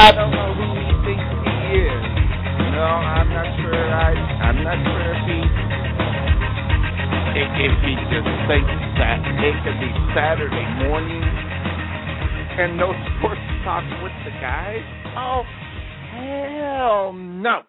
I don't know who he thinks he is. No, I'm not sure. I'm not sure if he just thinks that it could be Saturday morning and no sports talk with the guys. Oh, hell no.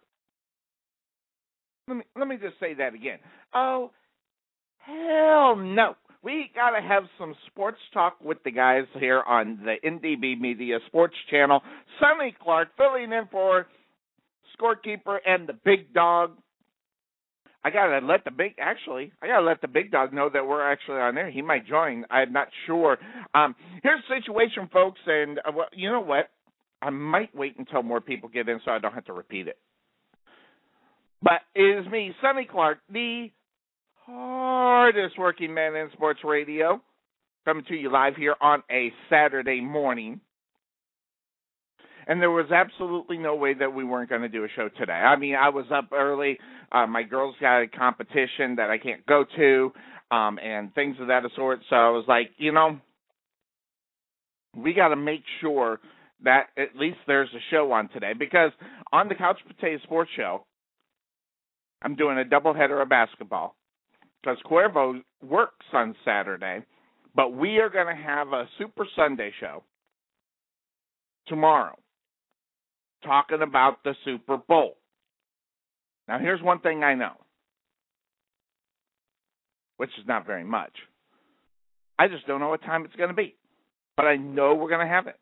Let me just say that again. Oh, hell no. We got to have some sports talk with the guys here on the NDB Media Sports Channel. Sonny Clark filling in for Scorekeeper and the Big Dog. I gotta let the big dog know that we're actually on there. He might join. I'm not sure. Here's the situation, folks, and you know what? I might wait until more people get in so I don't have to repeat it. But it is me, Sonny Clark, the hardest working man in sports radio, coming to you live here on a Saturday morning. And there was absolutely no way that we weren't going to do a show today. I mean, I was up early. My girls got a competition that I can't go to, and things of that sort. So I was like, we got to make sure that at least there's a show on today. Because on the Couch Potato Sports Show, I'm doing a doubleheader of basketball. Because Cuervo works on Saturday, but we are going to have a Super Sunday show tomorrow talking about the Super Bowl. Now, here's one thing I know, which is not very much. I just don't know what time it's going to be, but I know we're going to have it.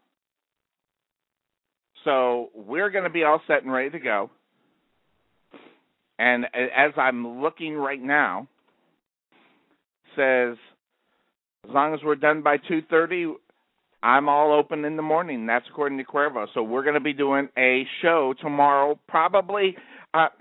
So we're going to be all set and ready to go. And as I'm looking right now, says as long as we're done by 2:30, I'm all open in the morning. That's according to Cuervo. So we're going to be doing a show tomorrow, probably at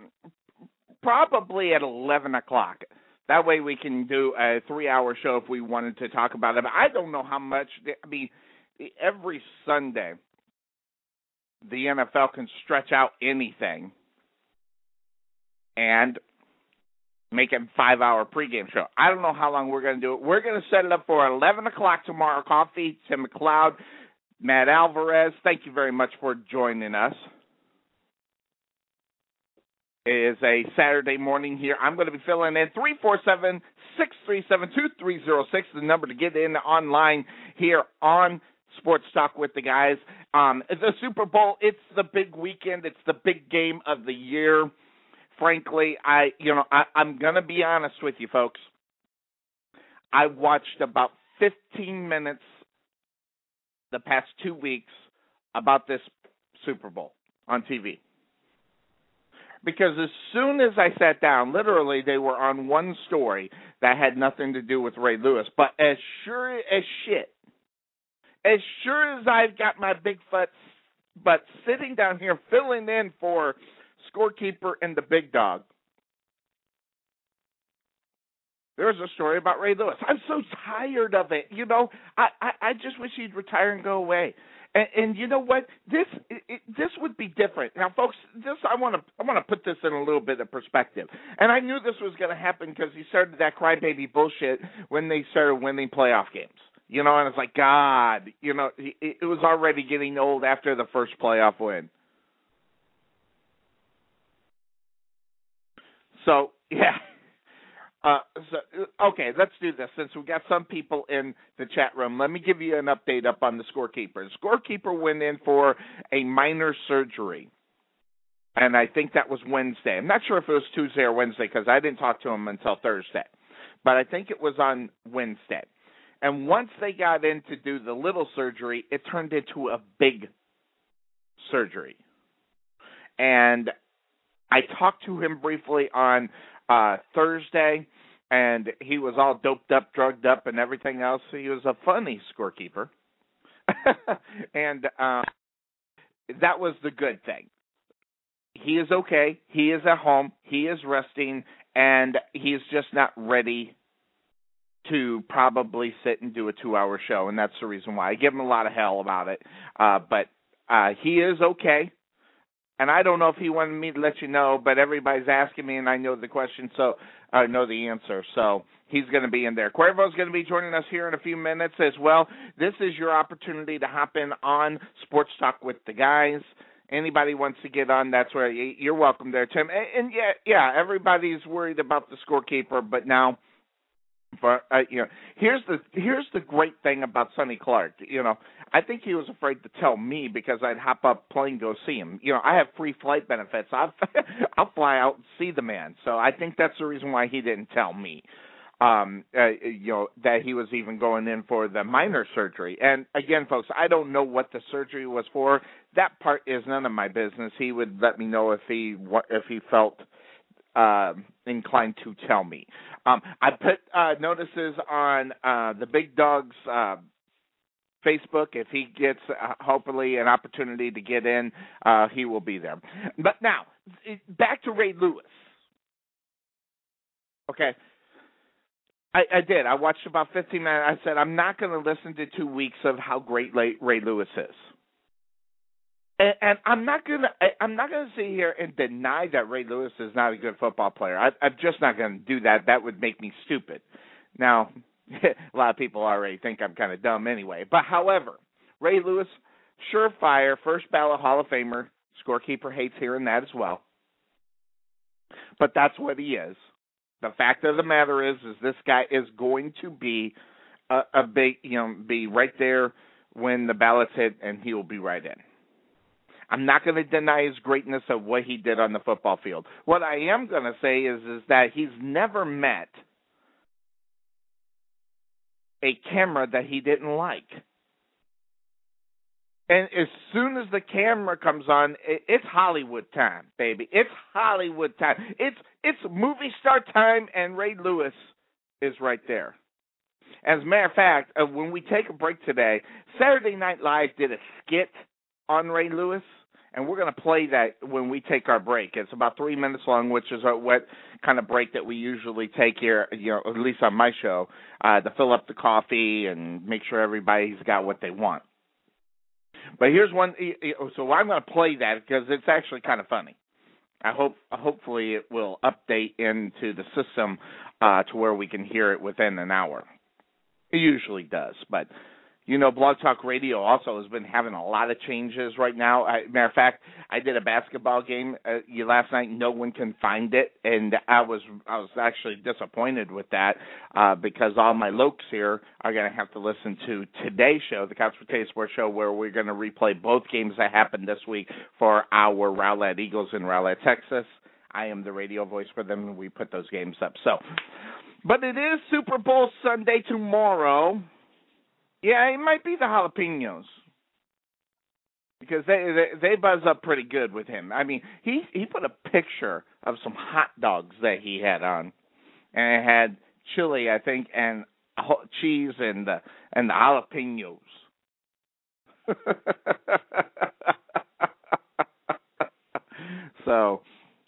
11 o'clock. That way we can do a 3-hour show if we wanted to talk about it. But I don't know how much. I mean, every Sunday the NFL can stretch out anything and make it a 5-hour pregame show. I don't know how long we're going to do it. We're going to set it up for 11 o'clock tomorrow. Coffee, Tim McLeod, Matt Alvarez, thank you very much for joining us. It is a Saturday morning here. I'm going to be filling in 347-637-2306, the number to get in online here on Sports Talk with the guys. The Super Bowl, it's the big weekend. It's the big game of the year. Frankly, I'm going to be honest with you, folks. I watched about 15 minutes the past 2 weeks about this Super Bowl on TV. Because as soon as I sat down, literally they were on one story that had nothing to do with Ray Lewis. But as sure as I've got my big butt sitting down here filling in for Scorekeeper and the Big Dog, there's a story about Ray Lewis. I'm so tired of it. I just wish he'd retire and go away. And you know what? This would be different. Now, folks, I want to put this in a little bit of perspective. And I knew this was going to happen because he started that crybaby bullshit when they started winning playoff games. And it's like, God, it was already getting old after the first playoff win. So, yeah. Okay, let's do this. Since we've got some people in the chat room, let me give you an update up on the Scorekeeper. The Scorekeeper went in for a minor surgery, and I think that was Wednesday. I'm not sure if it was Tuesday or Wednesday because I didn't talk to him until Thursday, but I think it was on Wednesday. And once they got in to do the little surgery, it turned into a big surgery. And I talked to him briefly on Thursday, and he was all doped up, drugged up, and everything else. He was a funny Scorekeeper. And that was the good thing. He is okay. He is at home. He is resting, and he's just not ready to probably sit and do a 2-hour show, and that's the reason why. I give him a lot of hell about it. But he is okay. And I don't know if he wanted me to let you know, but everybody's asking me, and I know the question, so I know the answer. So he's going to be in there. Cuervo's going to be joining us here in a few minutes as well. This is your opportunity to hop in on Sports Talk with the guys. Anybody wants to get on, that's where you're welcome there, Tim. And yeah, everybody's worried about the scorekeeper, but now, here's the great thing about Sonny Clark. I think he was afraid to tell me because I'd hop up plane go see him. I have free flight benefits. I'll fly out and see the man. So I think that's the reason why he didn't tell me. That he was even going in for the minor surgery. And again, folks, I don't know what the surgery was for. That part is none of my business. He would let me know if he felt inclined to tell me. I put notices on the Big Dog's Facebook. If he gets hopefully an opportunity to get in, he will be there. But now, back to Ray Lewis. Okay. I did. I watched about 15 minutes. I said, I'm not going to listen to 2 weeks of how great Ray Lewis is. And I'm not going to sit here and deny that Ray Lewis is not a good football player. I'm just not going to do that. That would make me stupid. Now, a lot of people already think I'm kind of dumb anyway. But however, Ray Lewis, surefire, first ballot Hall of Famer. Scorekeeper hates hearing that as well. But that's what he is. The fact of the matter is this guy is going to be a big, be right there when the ballots hit, and he will be right in. I'm not going to deny his greatness of what he did on the football field. What I am going to say is that he's never met a camera that he didn't like. And as soon as the camera comes on, it's Hollywood time, baby. It's Hollywood time. It's movie star time, and Ray Lewis is right there. As a matter of fact, when we take a break today, Saturday Night Live did a skit on Ray Lewis, and we're going to play that when we take our break. It's about 3 minutes long, which is what kind of break that we usually take here, at least on my show, to fill up the coffee and make sure everybody's got what they want. But here's one. So I'm going to play that because it's actually kind of funny. Hopefully it will update into the system to where we can hear it within an hour. It usually does, but Blog Talk Radio also has been having a lot of changes right now. Matter of fact, I did a basketball game last night. No one can find it, and I was actually disappointed with that because all my lokes here are going to have to listen to today's show, the Couch Potato Sports Show, where we're going to replay both games that happened this week for our Rowlett Eagles in Rowlett, Texas. I am the radio voice for them, and we put those games up. But it is Super Bowl Sunday tomorrow. Yeah, it might be the jalapenos because they buzz up pretty good with him. I mean, he put a picture of some hot dogs that he had on, and it had chili, I think, and cheese and the jalapenos. So,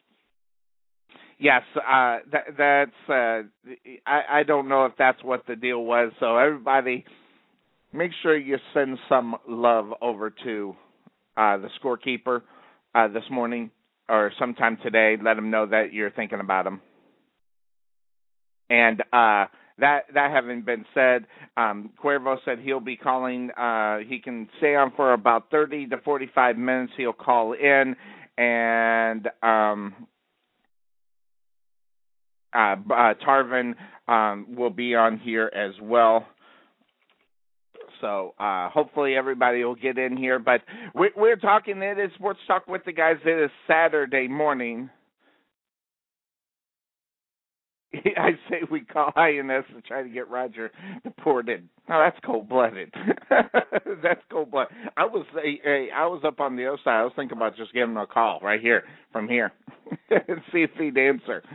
yes, that's. I don't know if that's what the deal was. So everybody, make sure you send some love over to the scorekeeper this morning or sometime today. Let him know that you're thinking about him. And that having been said, Cuervo said he'll be calling. He can stay on for about 30 to 45 minutes. He'll call in, and Tarvin will be on here as well. So hopefully everybody will get in here. But we're talking, it is Sports Talk with the guys. It is Saturday morning. I say we call INS to try to get Roger deported. No, that's cold-blooded. That's cold-blooded. I was up on the other side. I was thinking about just giving him a call right here, from here, and see if he'd answer.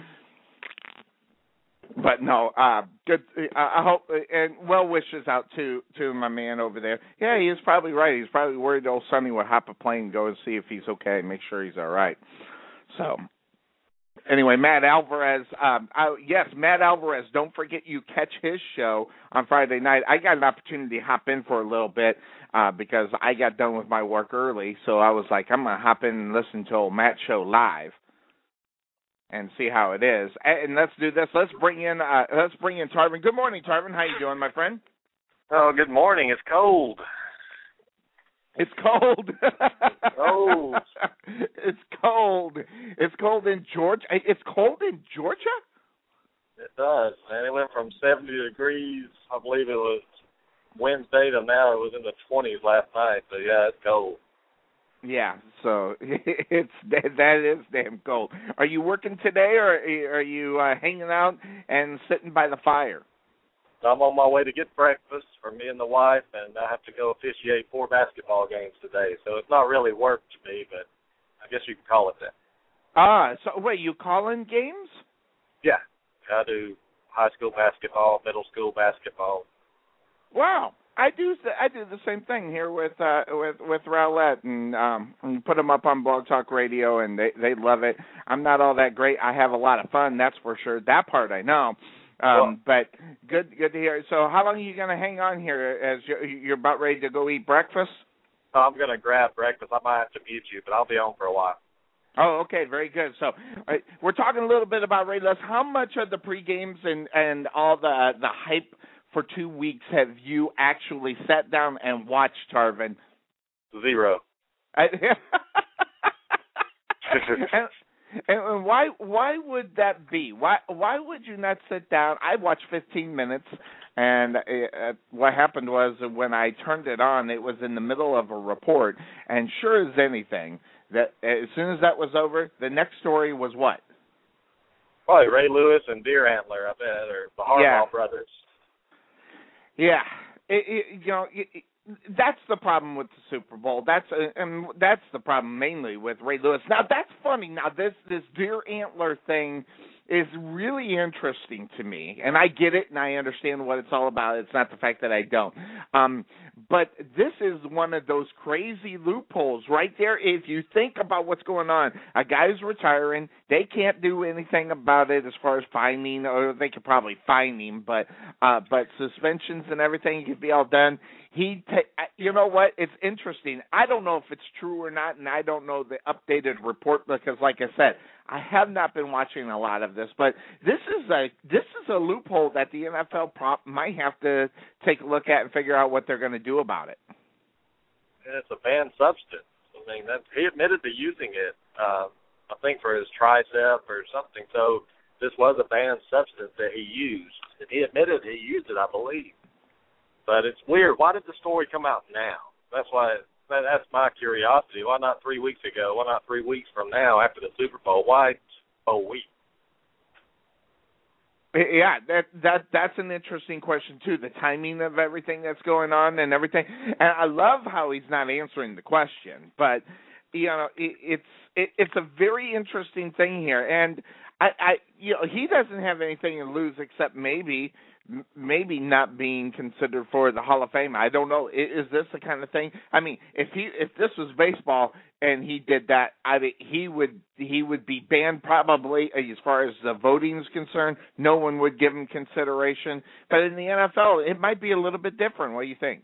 But no, good. I hope, and well wishes out to my man over there. Yeah, he is probably right. He's probably worried old Sonny would hop a plane and go and see if he's okay, make sure he's all right. So, Anyway, Matt Alvarez. Yes, Matt Alvarez. Don't forget you catch his show on Friday night. I got an opportunity to hop in for a little bit because I got done with my work early, so I was like, I'm gonna hop in and listen to Matt's show live and see how it is. And let's do this. Let's bring in Tarvin. Good morning, Tarvin. How you doing, my friend? Oh, good morning. It's cold. It's cold. Oh. It's cold. It's cold in Georgia. It's cold in Georgia? It does, man. It went from 70 degrees, I believe it was Wednesday, to now it was in the 20s last night. So, yeah, it's cold. Yeah, so that is damn cold. Are you working today, or are you hanging out and sitting by the fire? I'm on my way to get breakfast for me and the wife, and I have to go officiate 4 basketball games today. So it's not really work to me, but I guess you can call it that. So wait, you calling games? Yeah, I do high school basketball, middle school basketball. Wow, I do the same thing here with Rowlett, and put them up on Blog Talk Radio, and they love it. I'm not all that great. I have a lot of fun, that's for sure. That part I know. But good to hear. So how long are you going to hang on here as you're about ready to go eat breakfast? I'm going to grab breakfast. I might have to mute you, but I'll be on for a while. Oh, okay, very good. So we're talking a little bit about Ray Lewis. How much of the pre-games and all the hype for 2 weeks have you actually sat down and watched, Tarvin? 0. And why would that be? Why would you not sit down? I watched 15 minutes, and what happened was when I turned it on, it was in the middle of a report, and sure as anything, that as soon as that was over, the next story was what? Probably Ray Lewis and Deer Antler, I bet, or the Harbaugh brothers. Yeah, that's the problem with the Super Bowl. That's the problem mainly with Ray Lewis. Now that's funny. Now this Deer Antler thing is really interesting to me, and I get it and I understand what it's all about. It's not the fact that I don't. But this is one of those crazy loopholes right there. If you think about what's going on, a guy's retiring. They can't do anything about it as far as fining, or they could probably fine him, but suspensions and everything could be all done. You know what? It's interesting. I don't know if it's true or not, and I don't know the updated report because, like I said, I have not been watching a lot of this. But this is a loophole that the NFL might have to take a look at and figure out what they're going to do about it. It's a banned substance. I mean, he admitted to using it. I think for his tricep or something. So this was a banned substance that he used, and he admitted he used it, I believe. But it's weird. Why did the story come out now? That's my curiosity. Why not 3 weeks ago? Why not 3 weeks from now after the Super Bowl? Why a week? Yeah, that's an interesting question too. The timing of everything that's going on and everything. And I love how he's not answering the question. But it's a very interesting thing here. And he doesn't have anything to lose except maybe not being considered for the Hall of Fame. I don't know. Is this the kind of thing? I mean, if this was baseball and he did that, he would be banned probably as far as the voting is concerned. No one would give him consideration. But in the NFL, it might be a little bit different. What do you think?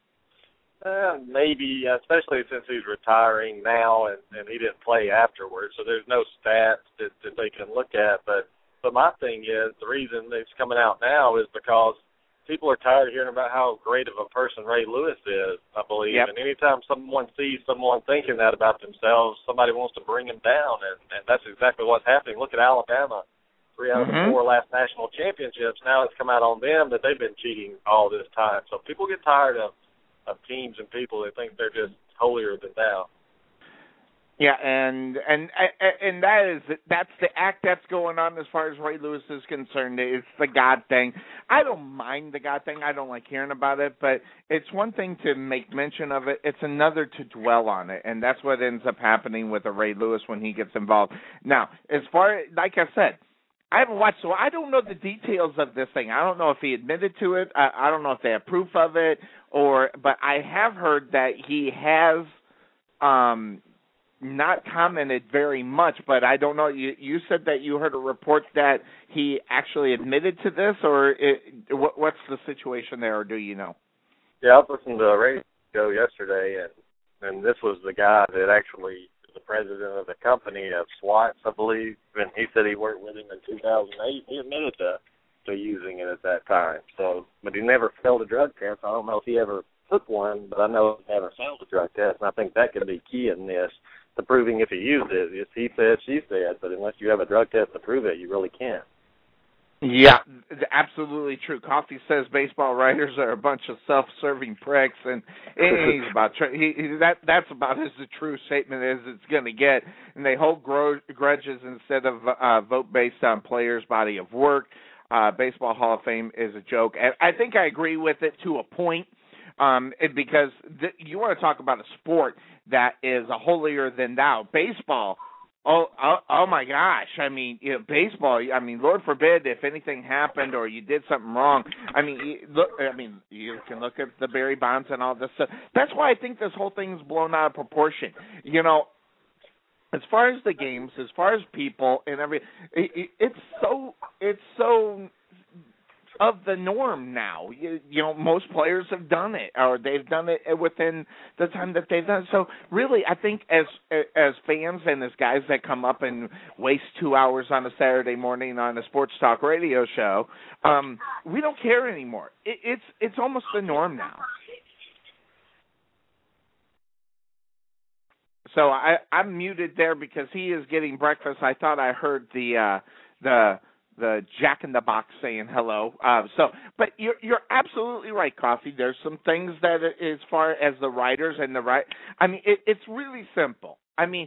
Maybe, especially since he's retiring now and he didn't play afterwards, so there's no stats that they can look at. But my thing is, the reason it's coming out now is because people are tired of hearing about how great of a person Ray Lewis is, I believe. Yep. And anytime someone sees someone thinking that about themselves, somebody wants to bring them down, and that's exactly what's happening. Look at Alabama, 3 out of the 4 last national championships. Now it's come out on them that they've been cheating all this time. So people get tired of teams and people that think they're just holier than thou. Yeah, and that's the act that's going on as far as Ray Lewis is concerned. It's the God thing. I don't mind the God thing. I don't like hearing about it, but it's one thing to make mention of it. It's another to dwell on it, and that's what ends up happening with a Ray Lewis when he gets involved. Now, as far as, like I said, I haven't watched, so I don't know the details of this thing. I don't know if he admitted to it. I don't know if they have proof of it, but I have heard that he has not commented very much, but I don't know. You said that you heard a report that he actually admitted to this, or what's the situation there, or do you know? Yeah, I was listening to a radio show yesterday, and this was the guy that actually is the president of the company of SWATs, I believe, and he said he worked with him in 2008. He admitted to using it at that time. So, but he never failed a drug test. I don't know if he ever took one, but I know he never failed a drug test, and I think that could be key in this to proving if he used it. It's he said, she said, but unless you have a drug test to prove it, you really can't. Yeah, absolutely true. Coffee says baseball writers are a bunch of self-serving pricks, and he's about that's about as the true statement as it's going to get. And they hold grudges instead of vote based on players' body of work. Baseball Hall of Fame is a joke. And I think I agree with it to a point, because you want to talk about a sport that is a holier than thou. Baseball. Oh my gosh. I mean, baseball, Lord forbid if anything happened or you did something wrong. You can look at the Barry Bonds and all this stuff. That's why I think this whole thing's blown out of proportion. As far as the games, as far as people and it's so of the norm now. Most players have done it, or they've done it within the time that they've done it. So really, I think as fans and as guys that come up and waste 2 hours on a Saturday morning on a sports talk radio show, we don't care anymore. It's almost the norm now. So I'm muted there because he is getting breakfast. I thought I heard the Jack in the Box saying hello. But you're absolutely right, Coffee. There's some things that, as far as the writers and it's really simple.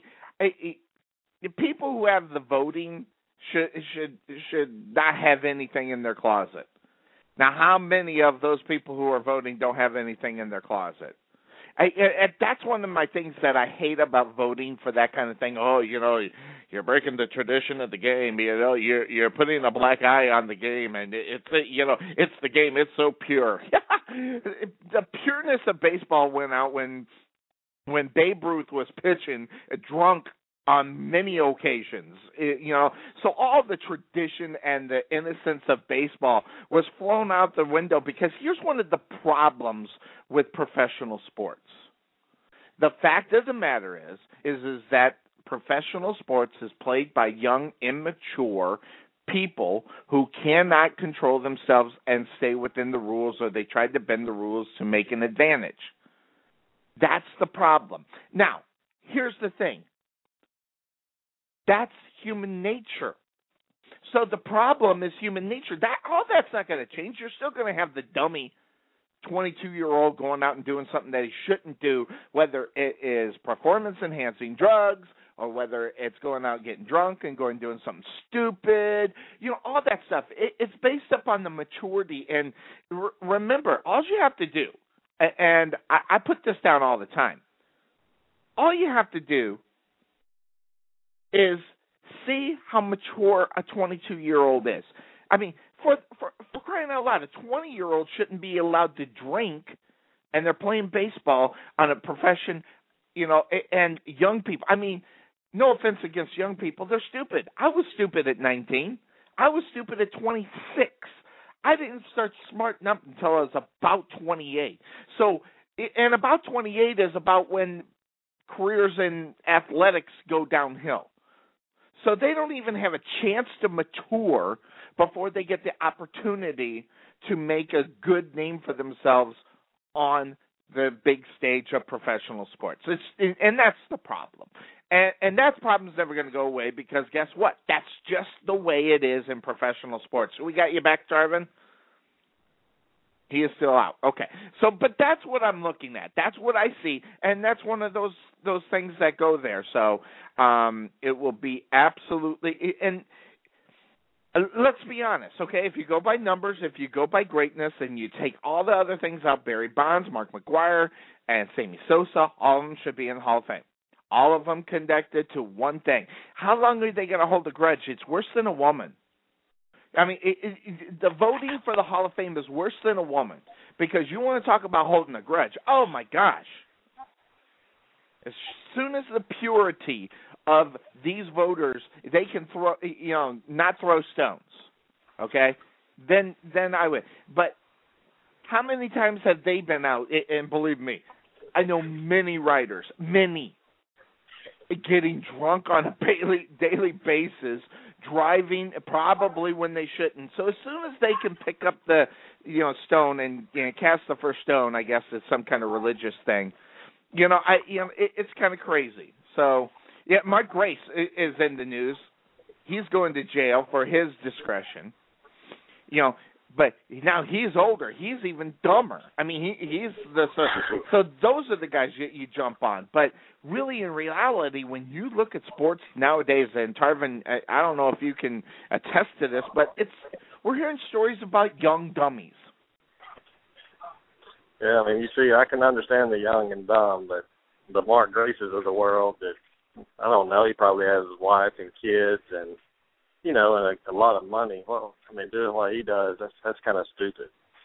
People who have the voting should not have anything in their closet. Now, how many of those people who are voting don't have anything in their closet? That's one of my things that I hate about voting for that kind of thing. Oh, you're breaking the tradition of the game. You're putting a black eye on the game, and it's the game. It's so pure. The pureness of baseball went out when Babe Ruth was pitching drunk on many occasions. So all the tradition and the innocence of baseball was flown out the window, because here's one of the problems with professional sports. The fact of the matter is that professional sports is played by young, immature people who cannot control themselves and stay within the rules, or they tried to bend the rules to make an advantage. That's the problem. Now, here's the thing. That's human nature. So the problem is human nature. That's not going to change. You're still going to have the dummy 22-year-old going out and doing something that he shouldn't do, whether it is performance-enhancing drugs or whether it's going out getting drunk and doing something stupid. All that stuff. It's based upon the maturity. And remember, all you have to do, and I put this down all the time, all you have to do is see how mature a 22-year-old is. For crying out loud, a 20-year-old shouldn't be allowed to drink, and they're playing baseball on a profession, and young people. No offense against young people, they're stupid. I was stupid at 19. I was stupid at 26. I didn't start smarting up until I was about 28. So, and about 28 is about when careers in athletics go downhill. So they don't even have a chance to mature before they get the opportunity to make a good name for themselves on the big stage of professional sports. And that's the problem. And that problem's never going to go away, because guess what? That's just the way it is in professional sports. So we got you back, Jarvin? He is still out. Okay. So, but that's what I'm looking at. That's what I see, and that's one of those things that go there. So, it will be absolutely, and let's be honest, okay? If you go by numbers, if you go by greatness, and you take all the other things out, Barry Bonds, Mark McGwire, and Sammy Sosa, all of them should be in the Hall of Fame. All of them connected to one thing. How long are they going to hold a grudge? It's worse than a woman. The voting for the Hall of Fame is worse than a woman, because you want to talk about holding a grudge. Oh, my gosh. as soon as the purity of these voters, they can throw, not throw stones, okay, then I would. But how many times have they been out? And believe me, I know many writers, getting drunk on a daily basis, driving probably when they shouldn't. So as soon as they can pick up the stone and cast the first stone, I guess it's some kind of religious thing. It's kind of crazy. So yeah, Mark Grace is in the news. He's going to jail for his discretion. But now he's older. He's even dumber. I mean, he's so those are the guys you jump on. But really, in reality, when you look at sports nowadays, and Tarvin, I don't know if you can attest to this, but we're hearing stories about young dummies. Yeah, I mean, you see, I can understand the young and dumb, but the Mark Graces of the world, that I don't know, he probably has his wife and kids and and a lot of money. Well, I mean, doing what he does, that's kind of stupid.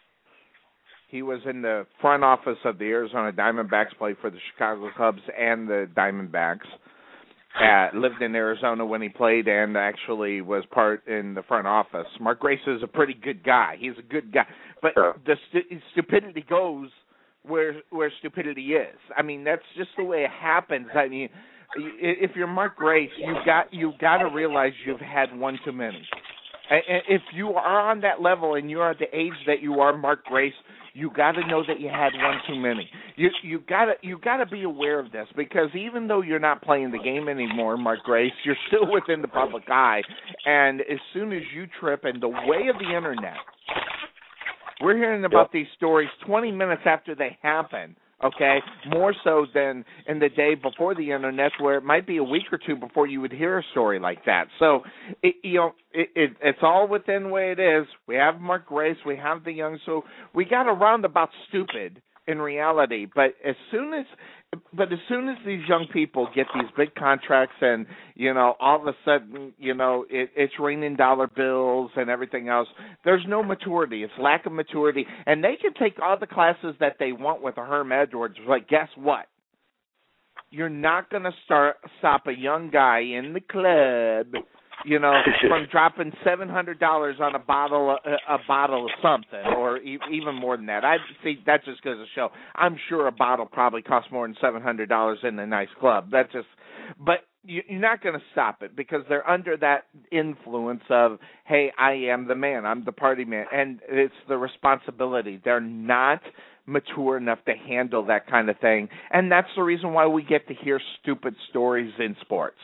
He was in the front office of the Arizona Diamondbacks, played for the Chicago Cubs and the Diamondbacks. Lived in Arizona when he played and actually was part in the front office. Mark Grace is a pretty good guy. He's a good guy. But the stupidity goes where stupidity is. I mean, that's just the way it happens. I mean, if you're Mark Grace, you've got to realize you've had one too many. And if you are on that level and you're at the age that you are, Mark Grace, you got to know that you had one too many. You got to be aware of this, because even though you're not playing the game anymore, Mark Grace, you're still within the public eye. And as soon as you trip, and the way of the internet, we're hearing about these stories 20 minutes after they happen. Okay, more so than in the day before the internet, where it might be a week or two before you would hear a story like that. So, it's all within the way it is. We have Mark Grace, we have the young, so we got a roundabout stupid in reality. But as soon as these young people get these big contracts, and all of a sudden, it's raining dollar bills and everything else, there's no maturity. It's lack of maturity, and they can take all the classes that they want with a Herm Edwards. But guess what? You're not going to stop a young guy in the club, from dropping $700 on a bottle of something, or even more than that. I see that just goes to show. I'm sure a bottle probably costs more than $700 in a nice club. But you're not going to stop it, because they're under that influence of, hey, I am the man, I'm the party man, and it's the responsibility. They're not mature enough to handle that kind of thing, and that's the reason why we get to hear stupid stories in sports.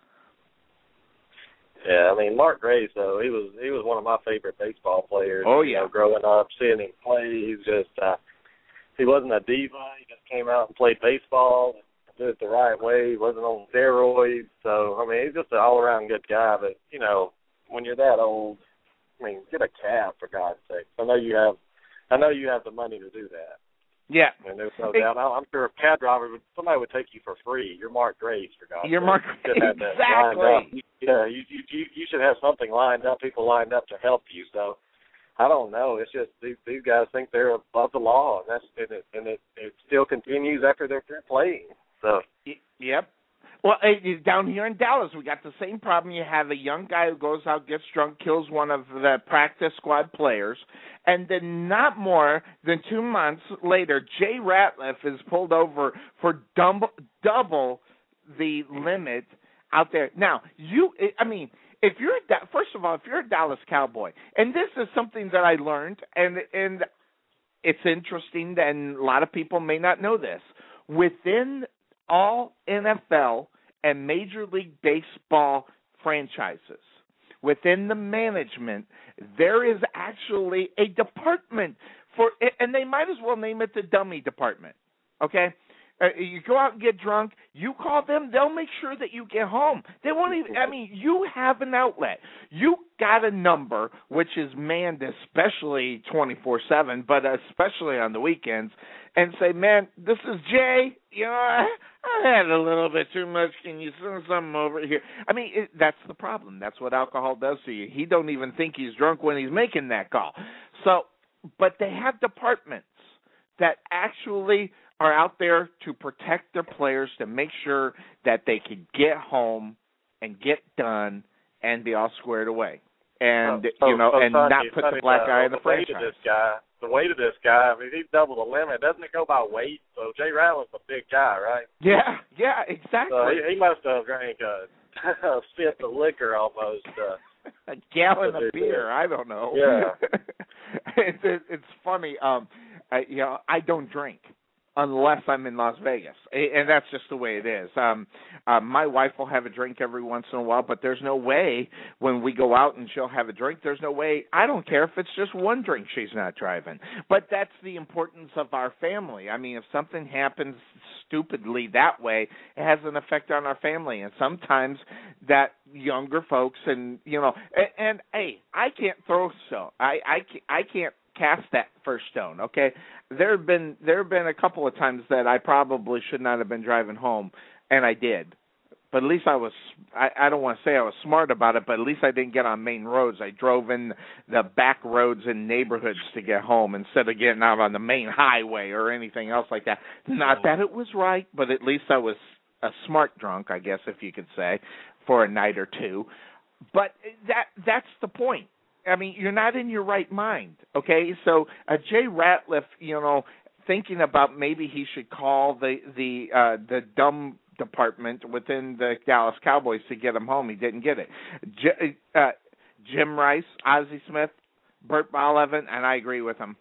Yeah, I mean, Mark Grace, though, he was one of my favorite baseball players. Oh, yeah. Growing up, seeing him play, he wasn't a diva. He just came out and played baseball, did it the right way. He wasn't on steroids. So, I mean, he's just an all-around good guy. But, when you're that old, I mean, get a cab, for God's sake. I know you have the money to do that. Yeah. And there's no doubt. I'm sure if cab driver, somebody would take you for free. You're Mark Grace, for God's sake. You're Mark Grace. Exactly. You should have something lined up, people lined up to help you. So, I don't know. It's just these guys think they're above the law, and it still continues after they're through playing. So. Yep. Well, down here in Dallas, we got the same problem. You have a young guy who goes out, gets drunk, kills one of the practice squad players, and then not more than 2 months later, Jay Ratliff is pulled over for double the limit out there. Now, if you're first of all, if you're a Dallas Cowboy, and this is something that I learned, and it's interesting, and a lot of people may not know this, within all NFL and Major League Baseball franchises, within the management, there is actually a department for, and they might as well name it the dummy department, okay? You go out and get drunk, you call them, they'll make sure that you get home. They won't even, you have an outlet. You got a number, which is manned especially 24/7, but especially on the weekends, and say, man, this is Jay, I had a little bit too much, can you send something over here? That's the problem. That's what alcohol does to you. He don't even think he's drunk when he's making that call. So, but they have departments that actually are out there to protect their players, to make sure that they can get home and get done and be all squared away. And, not put the black guy in the franchise. The weight of this guy, I mean, he's double the limit. Doesn't it go by weight? So Jay Ratliff's a big guy, right? Yeah, exactly. So he must have drank a fifth of liquor almost. A gallon of beer, I don't know. Yeah. It's funny. I don't drink unless I'm in Las Vegas, and that's just the way it is. My wife will have a drink every once in a while, but there's no way when we go out and she'll have a drink, there's no way, I don't care if it's just one drink she's not driving. But that's the importance of our family. I mean, if something happens stupidly that way, it has an effect on our family, and sometimes that younger folks and hey, I can't throw stone. I can't cast that first stone, okay? There have been a couple of times that I probably should not have been driving home, and I did. But at least I don't want to say I was smart about it, but at least I didn't get on main roads. I drove in the back roads in neighborhoods to get home instead of getting out on the main highway or anything else like that. Not that it was right, but at least I was a smart drunk, I guess, if you could say, for a night or two. But that's the point. I mean, you're not in your right mind, okay? So Jay Ratliff, thinking about maybe he should call the dumb department within the Dallas Cowboys to get him home. He didn't get it. Jim Rice, Ozzie Smith, Bert Ballevin, and I agree with him.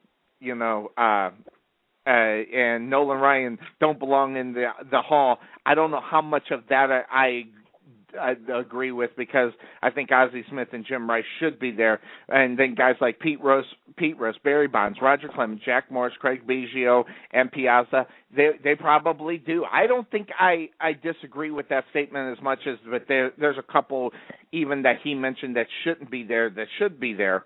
And Nolan Ryan don't belong in the Hall. I don't know how much of that I agree with, because I think Ozzie Smith and Jim Rice should be there, and then guys like Pete Rose, Barry Bonds, Roger Clemens, Jack Morris, Craig Biggio, and Piazza, they probably do. I don't think I disagree with that statement as much as, but there's a couple even that he mentioned that shouldn't be there that should be there.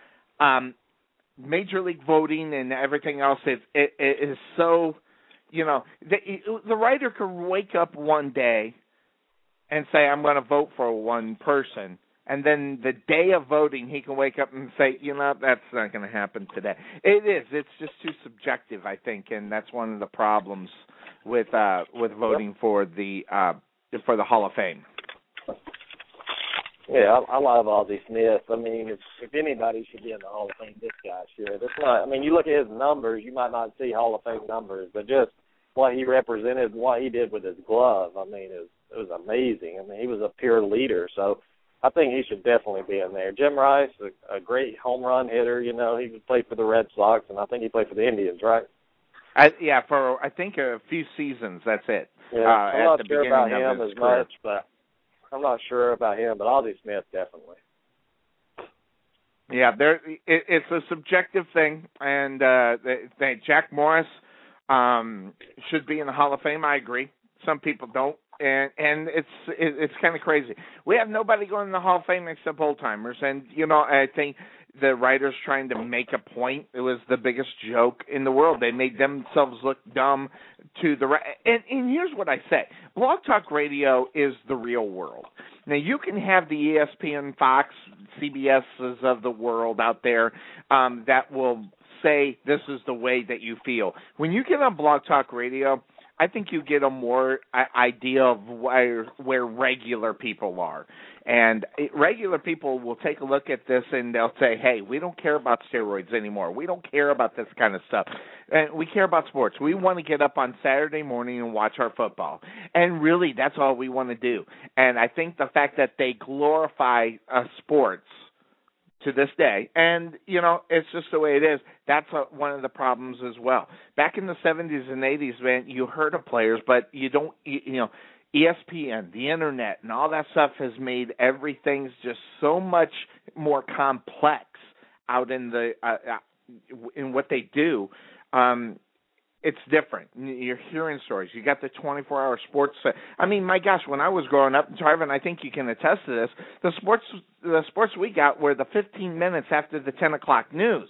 Major League voting and everything else, it is so, the writer could wake up one day and say, I'm going to vote for one person. And then the day of voting, he can wake up and say, that's not going to happen today. It is. It's just too subjective, I think, and that's one of the problems with voting for the Hall of Fame. Yeah, I love Ozzie Smith. I mean, if anybody should be in the Hall of Fame, this guy should. It's not. I mean, you look at his numbers, you might not see Hall of Fame numbers, but just what he represented and what he did with his glove, I mean, it was amazing. I mean, he was a pure leader, so I think he should definitely be in there. Jim Rice, a great home run hitter. He played for the Red Sox, and I think he played for the Indians, right? For I think a few seasons. That's it. Yeah, I'm not sure about him as much, but I'm not sure about him. But Ozzie Smith definitely. Yeah, it's a subjective thing, and Jack Morris should be in the Hall of Fame. I agree. Some people don't. And it's kind of crazy. We have nobody going in the Hall of Fame except old timers, and I think the writers trying to make a point. It was the biggest joke in the world. They made themselves look dumb to the and here's what I say: Blog Talk Radio is the real world. Now you can have the ESPN, Fox, CBS's of the world out there that will say this is the way that you feel. When you get on Blog Talk Radio, I think you get a more idea of where regular people are. And regular people will take a look at this and they'll say, hey, we don't care about steroids anymore. We don't care about this kind of stuff. And we care about sports. We want to get up on Saturday morning and watch our football. And really, that's all we want to do. And I think the fact that they glorify sports to this day, and, it's just the way it is, that's one of the problems as well. Back in the 70s and 80s, man, you heard of players, but you don't, ESPN, the Internet, and all that stuff has made everything just so much more complex out in in what they do. It's different. You're hearing stories. You got the 24-hour sports. I mean, my gosh, when I was growing up, Tarvin, I think you can attest to this. The sports we got were the 15 minutes after the 10 o'clock news.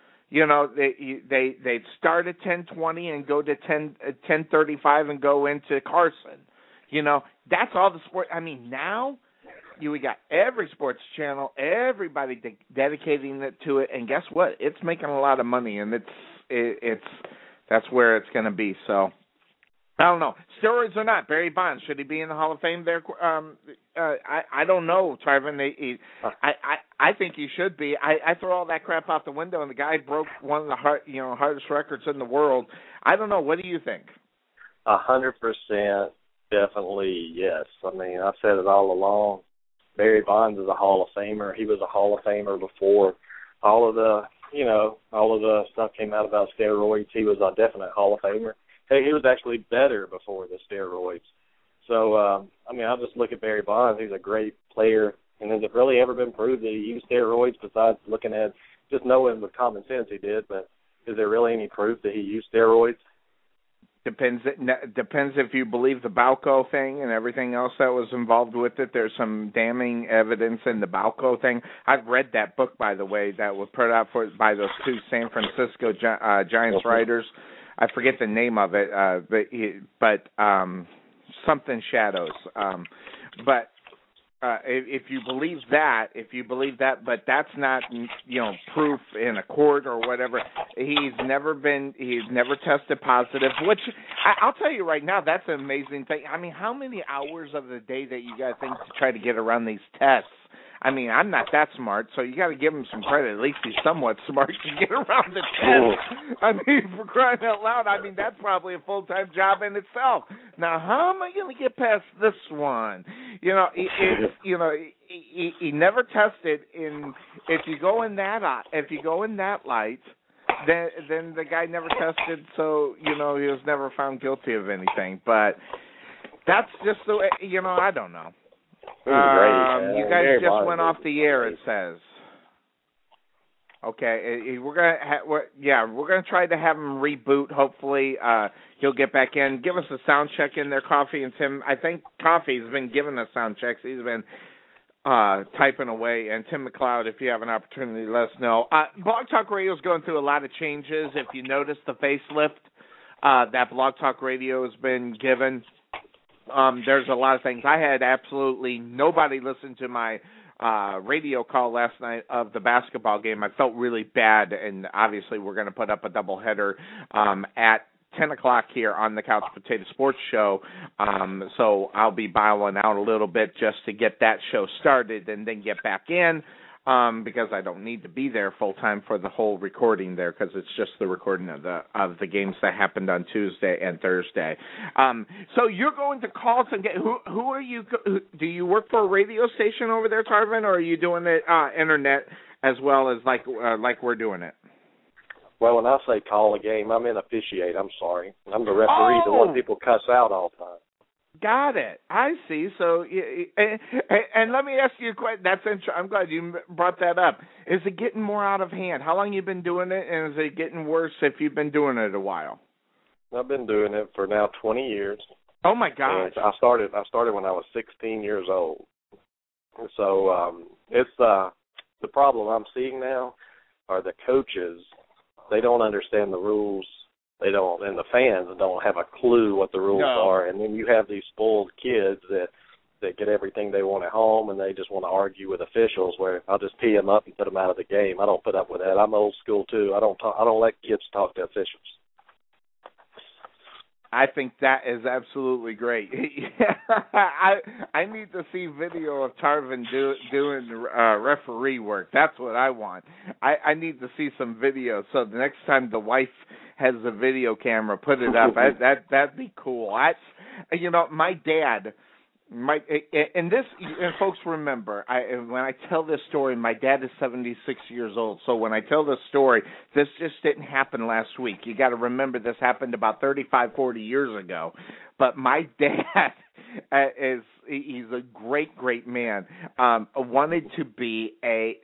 They'd start at 10:20 and go to 10:35 and go into Carson. That's all the sport. I mean, now we got every sports channel, everybody dedicating it to it, and guess what? It's making a lot of money, and it's That's where it's going to be. So I don't know. Steroids or not, Barry Bonds, should he be in the Hall of Fame there? I don't know, Tarvin. I think he should be. I throw all that crap out the window, and the guy broke one of the hardest records in the world. I don't know. What do you think? 100%, definitely yes. I mean, I've said it all along. Barry Bonds is a Hall of Famer. He was a Hall of Famer before all of the stuff came out about steroids. He was a definite Hall of Famer. Hey, he was actually better before the steroids. So, I mean, I'll just look at Barry Bonds. He's a great player. And has it really ever been proved that he used steroids besides looking at just knowing with common sense he did? But is there really any proof that he used steroids? Depends if you believe the Balco thing and everything else that was involved with it. There's some damning evidence in the Balco thing. I've read that book, by the way, that was put out by those two San Francisco Giants writers. I forget the name of it, but something Shadows. But if you believe that, but that's not proof in a court or whatever. He's never tested positive. Which I'll tell you right now, that's an amazing thing. I mean, how many hours of the day that you got to think to try to get around these tests? I mean, I'm not that smart, so you got to give him some credit. At least he's somewhat smart to get around the test. I mean, for crying out loud, I mean, that's probably a full-time job in itself. Now, how am I going to get past this one? He never tested in. If you go in that light, then the guy never tested, so he was never found guilty of anything. But that's just the way. I don't know. You guys just went off the air. It says. Okay, we're gonna try to have him reboot. Hopefully, he'll get back in. Give us a sound check in there, Coffee and Tim. I think Coffee's been giving us sound checks. He's been typing away. And Tim McLeod, if you have an opportunity, let us know. Blog Talk Radio is going through a lot of changes. If you notice the facelift that Blog Talk Radio has been given. There's a lot of things. I had absolutely nobody listen to my radio call last night of the basketball game. I felt really bad, and obviously we're going to put up a doubleheader at 10 o'clock here on the Couch Potato Sports Show. So I'll be bowing out a little bit just to get that show started and then get back in. Because I don't need to be there full time for the whole recording there, because it's just the recording of the games that happened on Tuesday and Thursday. So you're going to call some. Who are you? Do you work for a radio station over there, Tarvin, or are you doing it internet as well as like we're doing it? Well, when I say call a game, I mean officiate. I'm sorry, I'm the referee, the one people cuss out all the time. Got it. I see. So, and let me ask you a question. I'm glad you brought that up. Is it getting more out of hand? How long you been doing it, and is it getting worse if you've been doing it a while? I've been doing it for now 20 years. Oh my gosh! I started when I was 16 years old. So it's the problem I'm seeing now are the coaches. They don't understand the rules. They don't, and the fans don't have a clue what the rules are. And then you have these spoiled kids that get everything they want at home, and they just want to argue with officials. Where I'll just tee them up and put them out of the game. I don't put up with that. I'm old school too. I don't let kids talk to officials. I think that is absolutely great. I need to see video of Tarvin doing referee work. That's what I want. I need to see some video. So the next time the wife has the video camera, put it up. That'd be cool. My dad. And folks remember, when I tell this story, my dad is 76 years old. So when I tell this story, this just didn't happen last week. You got to remember this happened about 35, 40 years ago. But my dad he's a great, great man. Wanted to be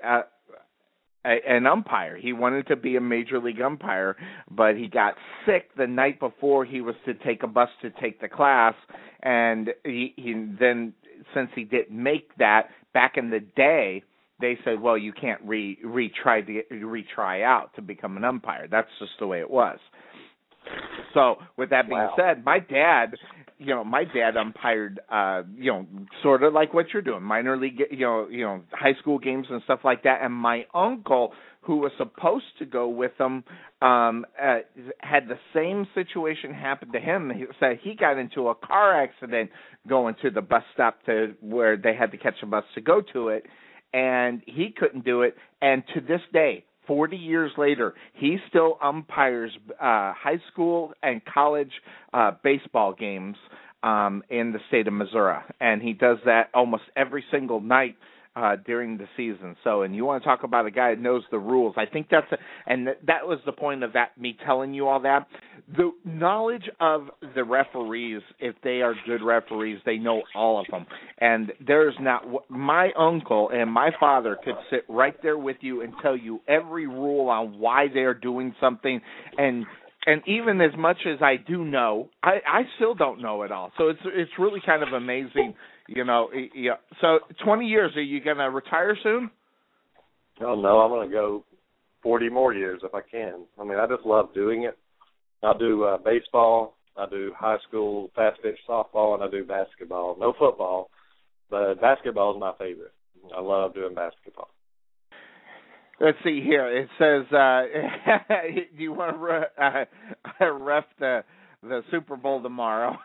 an umpire. He wanted to be a major league umpire, but he got sick the night before he was to take a bus to take the class, and he then, since he didn't make that, back in the day, they said, well, you can't retry out to become an umpire. That's just the way it was. So with that being said, my dad my dad umpired, sort of like what you're doing, minor league, high school games and stuff like that. And my uncle, who was supposed to go with them, had the same situation happen to him. He said he got into a car accident going to the bus stop to where they had to catch a bus to go to it, and he couldn't do it. And to this day, 40 years later, he still umpires high school and college baseball games in the state of Missouri, and he does that almost every single night during the season. So, and you want to talk about a guy that knows the rules. I think that was the point of that, me telling you all that. The knowledge of the referees, if they are good referees, they know all of them. And there's not, my uncle and my father could sit right there with you and tell you every rule on why they're doing something. And even as much as I do know, I still don't know it all. So it's really kind of amazing. So 20 years, are you going to retire soon? Oh, no, I'm going to go 40 more years if I can. I mean, I just love doing it. I do baseball, I do high school fast pitch softball, and I do basketball. No football, but basketball is my favorite. I love doing basketball. Let's see here. It says, do you want to ref the Super Bowl tomorrow?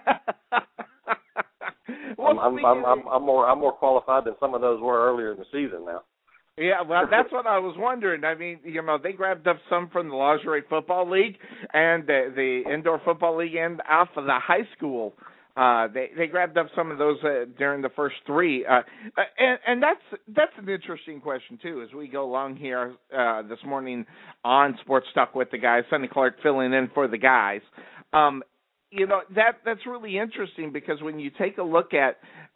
I'm more qualified than some of those were earlier in the season now. Yeah, well, that's what I was wondering. I mean, they grabbed up some from the Lingerie Football League and the Indoor Football League and off of the high school. They grabbed up some of those during the first three. And that's an interesting question, too, as we go along here this morning on Sports Talk with the Guys. Sonny Clark filling in for the guys. That's really interesting because when you take a look at,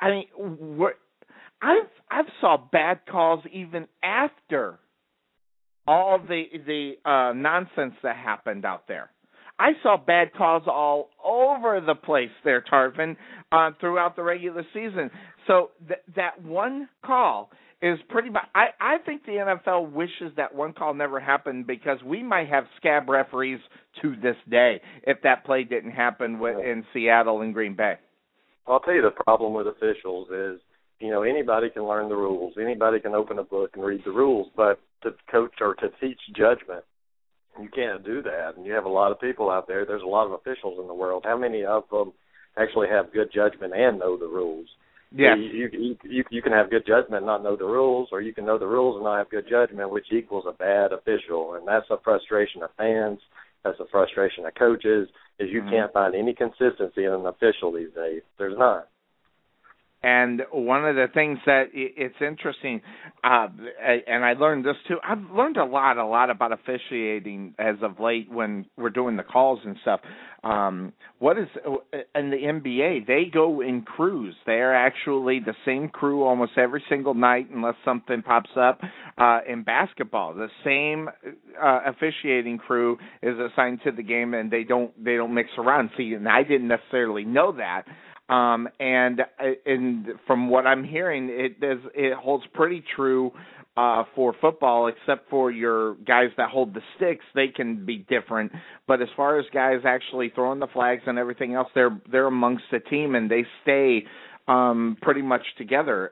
I've saw bad calls even after all the nonsense that happened out there. I saw bad calls all over the place there, Tarvin, throughout the regular season. So that one call is pretty much – I think the NFL wishes that one call never happened because we might have scab referees to this day if that play didn't happen in Seattle and Green Bay. I'll tell you the problem with officials is, anybody can learn the rules. Anybody can open a book and read the rules, but to coach or to teach judgment, you can't do that. And you have a lot of people out there. There's a lot of officials in the world. How many of them actually have good judgment and know the rules? Yeah. You can have good judgment and not know the rules, or you can know the rules and not have good judgment, which equals a bad official. And that's a frustration of fans. That's a frustration of coaches, is you can't find any consistency in an official these days. There's not. And one of the things that it's interesting, and I learned this too. I've learned a lot about officiating as of late when we're doing the calls and stuff. What is in the NBA? They go in crews. They're actually the same crew almost every single night, unless something pops up. In basketball, the same officiating crew is assigned to the game, and they don't mix around. See, and I didn't necessarily know that. And from what I'm hearing, it holds pretty true for football, except for your guys that hold the sticks. They can be different. But as far as guys actually throwing the flags and everything else, they're amongst the team, and they stay pretty much together.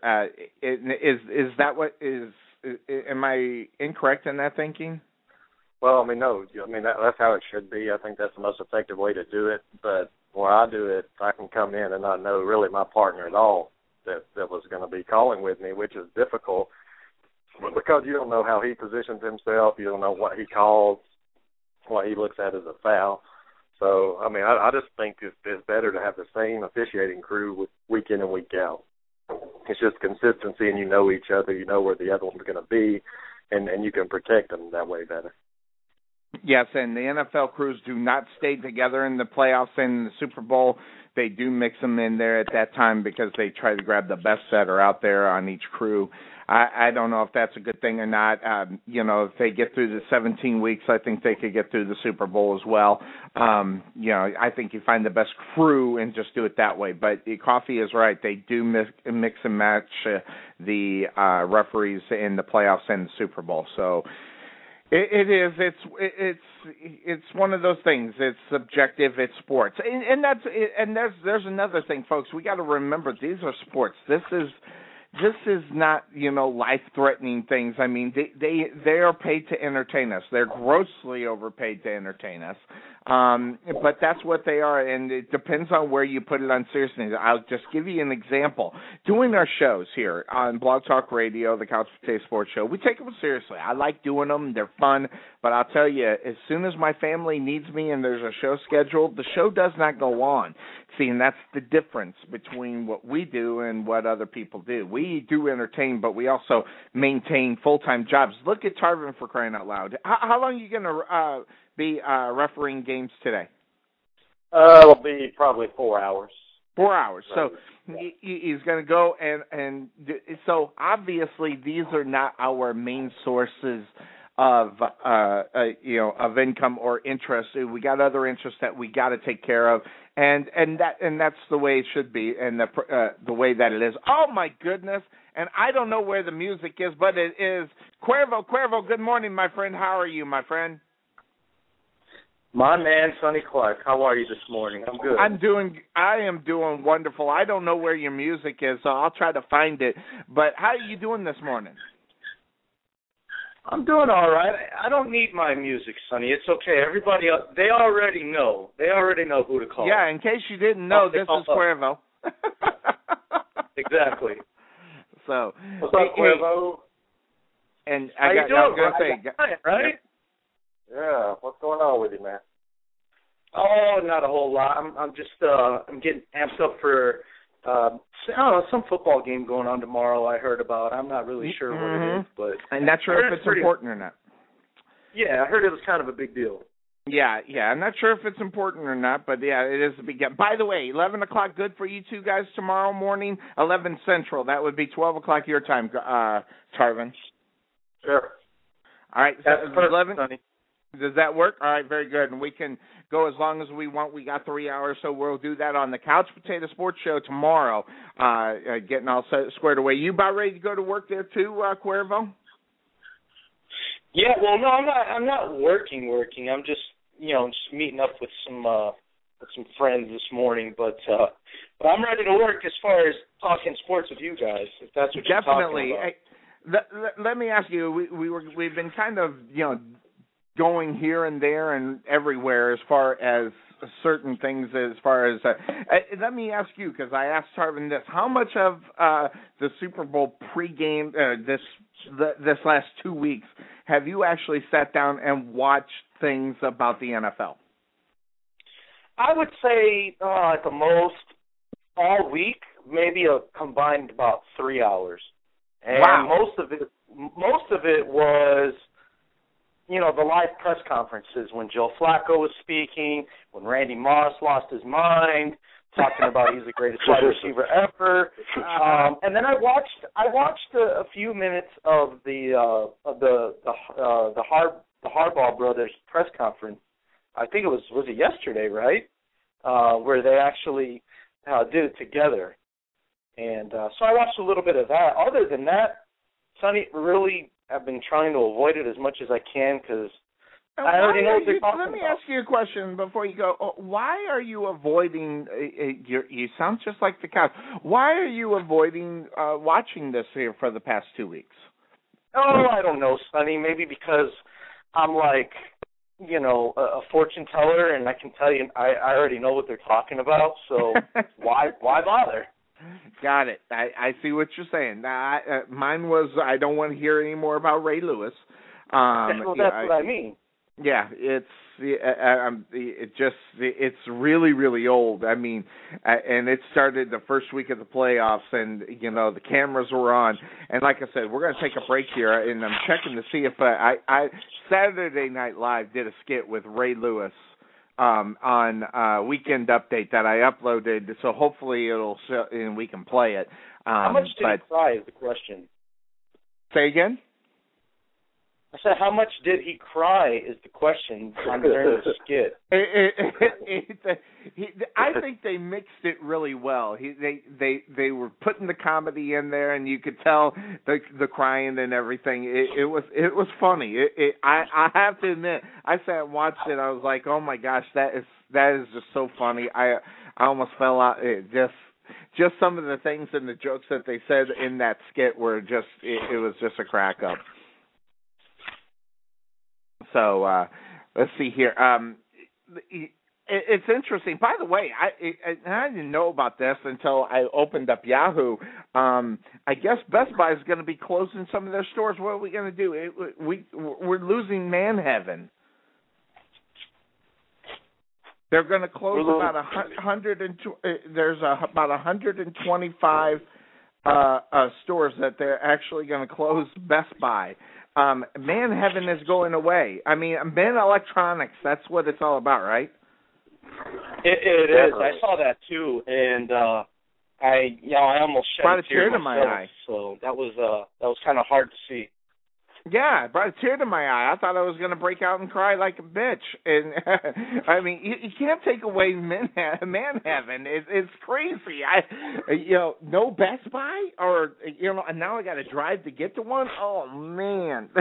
Is that what is? Am I incorrect in that thinking? Well, no. That's how it should be. I think that's the most effective way to do it. But where I do it, I can come in and not know really my partner at all that was going to be calling with me, which is difficult because you don't know how he positions himself. You don't know what he calls, what he looks at as a foul. So, I just think it's better to have the same officiating crew week in and week out. It's just consistency, and you know each other. You know where the other one's going to be, and you can protect them that way better. Yes, and the NFL crews do not stay together in the playoffs and the Super Bowl. They do mix them in there at that time because they try to grab the best that are out there on each crew. I don't know if that's a good thing or not. If they get through the 17 weeks, I think they could get through the Super Bowl as well. I think you find the best crew and just do it that way. But Coffee is right. They do mix and match the referees in the playoffs and the Super Bowl. So, It is. It's one of those things. It's subjective. It's sports, and there's another thing, folks. We got to remember these are sports. This is not life-threatening things. I mean, they are paid to entertain us. They're grossly overpaid to entertain us. But that's what they are, and it depends on where you put it on seriousness. I'll just give you an example. Doing our shows here on Blog Talk Radio, the Couch Potato Sports Show, we take them seriously. I like doing them. They're fun. But I'll tell you, as soon as my family needs me and there's a show scheduled, the show does not go on. See, and that's the difference between what we do and what other people do. We do entertain, but we also maintain full-time jobs. Look at Tarvin, for crying out loud. How long are you going to be refereeing games today? It'll be probably 4 hours. 4 hours. Right. So he's going to go and so obviously these are not our main sources of of income or interest. We got other interests that we got to take care of, and that's the way it should be, and the way that it is. Oh my goodness! And I don't know where the music is, but it is Cuervo. Cuervo, good morning, my friend. How are you, my friend? My man, Sonny Clark. How are you this morning? I'm good. I am doing wonderful. I don't know where your music is, so I'll try to find it. But how are you doing this morning? I'm doing all right. I don't need my music, Sonny. It's okay. Everybody else, they already know. They already know who to call. Yeah, in case you didn't know, this is Cuervo. Exactly. So, what's up, Cuervo? And How you doing? I was going to say, right? Yeah, what's going on with you, man? Oh, not a whole lot. I'm just I'm getting amped up for I don't know, some football game going on tomorrow. I heard about. I'm not really sure what it is, but I'm not sure if it's important or not. Yeah, I heard it was kind of a big deal. Yeah. I'm not sure if it's important or not, but yeah, it is a big deal. By the way, 11 o'clock good for you two guys tomorrow morning? 11 Central. That would be 12 o'clock your time, Tarvin. Sure. All right. That's So perfect, 11. Sonny. Does that work? All right, very good. And we can go as long as we want. We got 3 hours, so we'll do that on the Couch Potato Sports Show tomorrow, getting all squared away. You about ready to go to work there too, Cuervo? Yeah, well, no, I'm not working. I'm just just meeting up with some friends this morning, but I'm ready to work as far as talking sports with you guys, if that's what you're talking about. Hey, let me ask you. We've been kind of going here and there and everywhere as far as certain things. As far as let me ask you, because I asked Tarvin this: how much of the Super Bowl pregame this last 2 weeks have you actually sat down and watched things about the NFL? I would say at the most all week, maybe a combined about 3 hours. And wow. most of it was the live press conferences when Joe Flacco was speaking, when Randy Moss lost his mind, talking about he's the greatest wide receiver ever. And then I watched a few minutes of the Harbaugh brothers press conference. I think it was it yesterday, right? Where they actually did it together. And so I watched a little bit of that. Other than that, Sonny, really, I've been trying to avoid it as much as I can because I already know what they're talking about. Let me ask you a question before you go. Why are you avoiding? You sound just like the Couch. Why are you avoiding watching this here for the past 2 weeks? Oh, I don't know, Sonny. Maybe because I'm like, a fortune teller, and I can tell you, I already know what they're talking about. So why bother? Got it. I see what you're saying. Mine was I don't want to hear any more about Ray Lewis. That's what I mean. Yeah, it's really, really old. I mean, and it started the first week of the playoffs, and the cameras were on. And like I said, we're going to take a break here, and I'm checking to see if I Saturday Night Live did a skit with Ray Lewis on Weekend Update that I uploaded, so hopefully it'll show, and we can play it. How much did you cry is the question. Say again? I said, how much did he cry is the question during the skit. I think they mixed it really well. They were putting the comedy in there, and you could tell the crying and everything. It was funny. I have to admit, I sat and watched it. I was like, oh my gosh, that is just so funny. I almost fell out. Just some of the things and the jokes that they said in that skit were just it was just a crack up. So let's see here. It's interesting. By the way, I didn't know about this until I opened up Yahoo. I guess Best Buy is going to be closing some of their stores. What are we going to do? We're losing Man Heaven. They're going to close about 100. There's about 125 stores that they're actually going to close Best Buy. Man Heaven is going away. I mean, Men Electronics, that's what it's all about, right? It is. I saw that too, and I almost shed a tear to my eye. So that was kind of hard to see. Yeah, it brought a tear to my eye. I thought I was going to break out and cry like a bitch. And I mean, you can't take away Man Heaven. It's crazy. No Best Buy, or and now I got to drive to get to one. Oh man,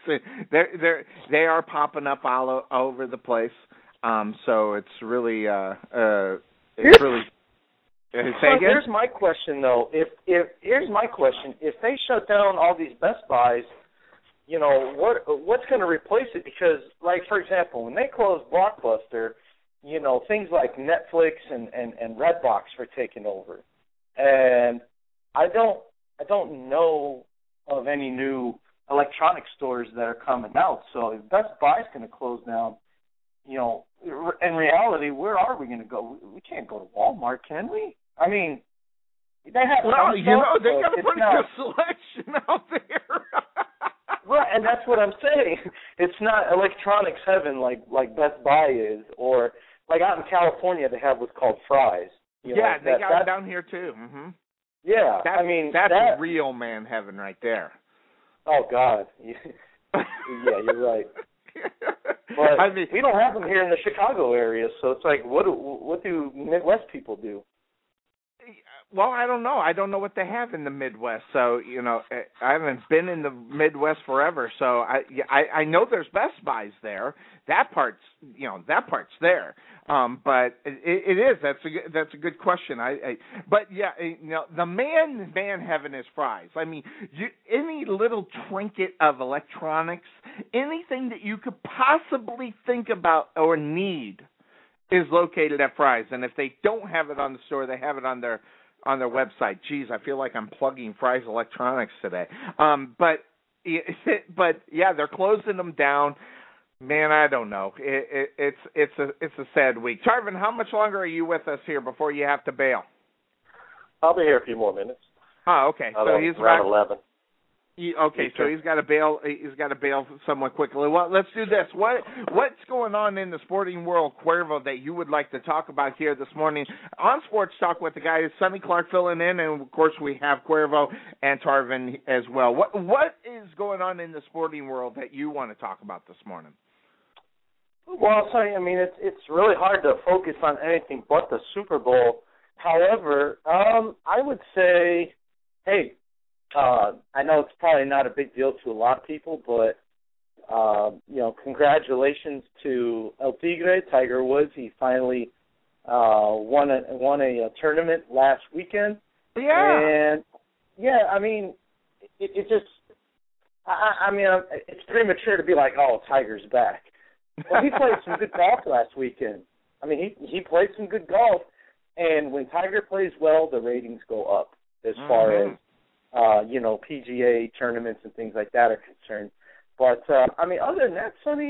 they are popping up all over the place. So it's really it's really. Here's my question though. Here's my question: if they shut down all these Best Buys, what's going to replace it? Because, like, for example, when they closed Blockbuster, things like Netflix and Redbox were taken over. And I don't know of any new electronic stores that are coming out. So if Best Buy's going to close down, in reality, where are we going to go? We can't go to Walmart, can we? I mean, they have they got a pretty good selection out there. Right, and that's what I'm saying. It's not electronics heaven like Best Buy is, or like out in California they have what's called Fry's. They got it down here too. Mm-hmm. Yeah, that's real Man Heaven right there. Oh God, yeah, you're right. But we don't have them here in the Chicago area, so it's like, what do Midwest people do? Well, I don't know. I don't know what they have in the Midwest. So, I haven't been in the Midwest forever. So I know there's Best Buys there. That part's there. But it is. That's a good question. The Man Heaven is Fry's. I mean, any little trinket of electronics, anything that you could possibly think about or need is located at Fry's. And if they don't have it on the store, they have it on their website. Geez, I feel like I'm plugging Fry's Electronics today. But yeah, they're closing them down. Man, I don't know. It's a sad week. Tarvin, how much longer are you with us here before you have to bail? I'll be here a few more minutes. Oh, okay. So he's around 11. So he's got to bail. He's got to bail somewhat quickly. Well, let's do this. What's going on in the sporting world, Cuervo, that you would like to talk about here this morning on Sports Talk with the guys? Sonny Clark filling in, and of course we have Cuervo and Tarvin as well. What is going on in the sporting world that you want to talk about this morning? Well, Sonny, I mean, it's really hard to focus on anything but the Super Bowl. However, I would say, hey. I know it's probably not a big deal to a lot of people, but, congratulations to El Tigre, Tiger Woods. He finally won a tournament last weekend. Yeah. And, I mean, it just, it's premature to be like, oh, Tiger's back. Well, he played some good golf last weekend. I mean, he played some good golf, and when Tiger plays well, the ratings go up as far as, PGA tournaments and things like that are concerned. But, other than that, Sonny,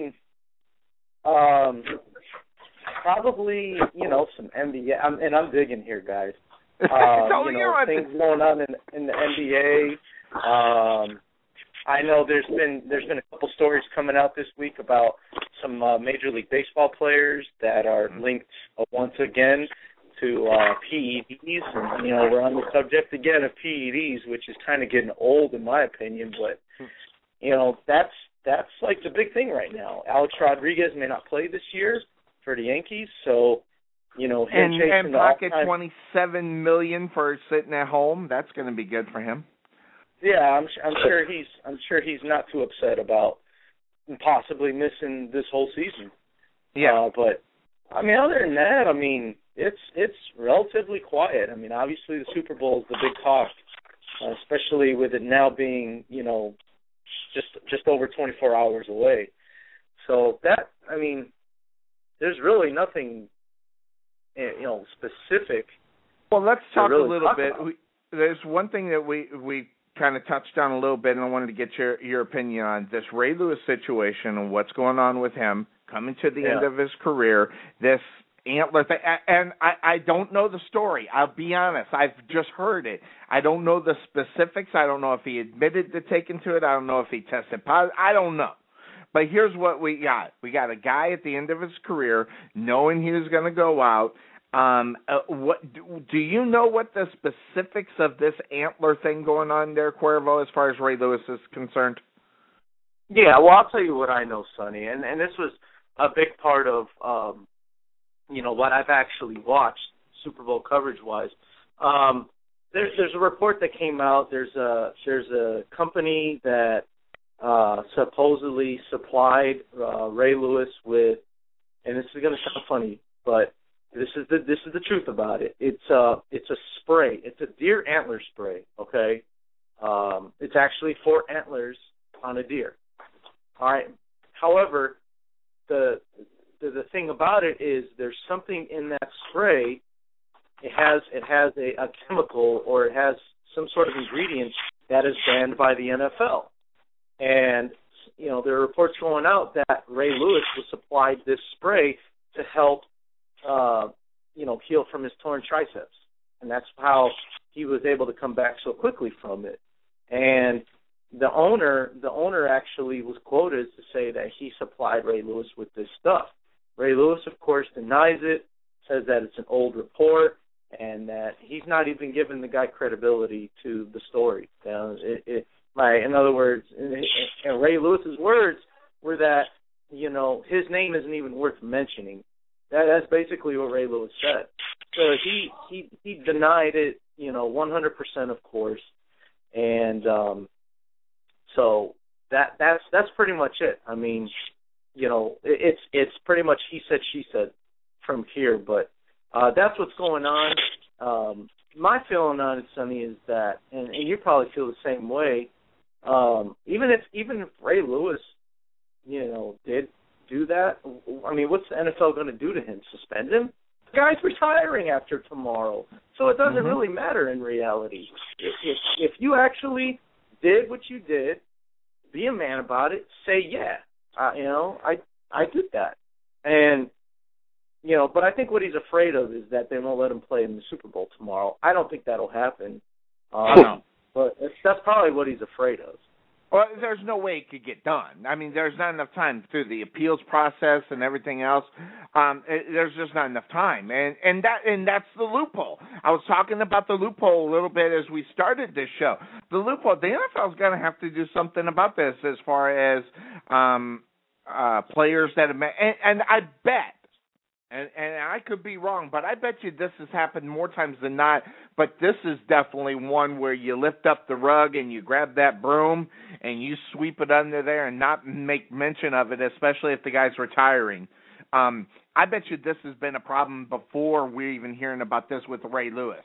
probably, some NBA. I'm digging here, guys. Things going on in the NBA. I know there's been a couple stories coming out this week about some Major League Baseball players that are linked once again to PEDs, and we're on the subject again of PEDs, which is kind of getting old in my opinion. But that's that's like the big thing right now. Alex Rodriguez may not play this year for the Yankees, so him chasing and pocket $27 million for sitting at home. That's going to be good for him. Yeah, I'm sure he's not too upset about possibly missing this whole season. Yeah, but I mean, other than that, I mean, it's relatively quiet. I mean, obviously the Super Bowl is the big talk, especially with it now being just over 24 hours away. So that, I mean, there's really nothing specific. Well, let's talk really a little bit. There's one thing that we kind of touched on a little bit, and I wanted to get your opinion on this Ray Lewis situation and what's going on with him coming to the end of his career. This antler thing, and I don't know the story. I'll be honest. I've just heard it. I don't know the specifics. I don't know if he admitted to taking to it. I don't know if he tested positive. I don't know. But here's what we got. We got a guy at the end of his career knowing he was going to go out. What do you know what the specifics of this antler thing going on there, Cuervo, as far as Ray Lewis is concerned? Yeah, well, I'll tell you what I know, Sonny, and this was a big part of what I've actually watched Super Bowl coverage-wise. There's a report that came out. There's a company that supposedly supplied Ray Lewis with, and this is going to sound funny, but this is the truth about it. It's a spray. It's a deer antler spray. Okay, it's actually 4 antlers on a deer. All right. However, the thing about it is there's something in that spray. It has a chemical, or it has some sort of ingredient that is banned by the NFL. And there are reports going out that Ray Lewis was supplied this spray to help heal from his torn triceps, and that's how he was able to come back so quickly from it. And the owner actually was quoted to say that he supplied Ray Lewis with this stuff. Ray Lewis, of course, denies it, says that it's an old report, and that he's not even giving the guy credibility to the story. In other words, and Ray Lewis's words were that his name isn't even worth mentioning. That's basically what Ray Lewis said. So he denied it, 100%, of course, and so that's pretty much it. I mean, it's pretty much he said, she said from here, but that's what's going on. My feeling on it, Sonny, is that, and you probably feel the same way. Even if Ray Lewis, did do that, I mean, what's the NFL going to do to him? Suspend him? The guy's retiring after tomorrow, so it doesn't really matter in reality. If you actually did what you did, be a man about it. Say, yeah, I did that, and but I think what he's afraid of is that they won't let him play in the Super Bowl tomorrow. I don't think that'll happen. But that's probably what he's afraid of. Well, there's no way it could get done. I mean, there's not enough time through the appeals process and everything else. There's just not enough time, and that's the loophole. I was talking about the loophole a little bit as we started this show. The loophole. The NFL's going to have to do something about this as far as players that have and I bet. And I could be wrong, but I bet you this has happened more times than not. But this is definitely one where you lift up the rug and you grab that broom and you sweep it under there and not make mention of it, especially if the guy's retiring. I bet you this has been a problem before we're even hearing about this with Ray Lewis.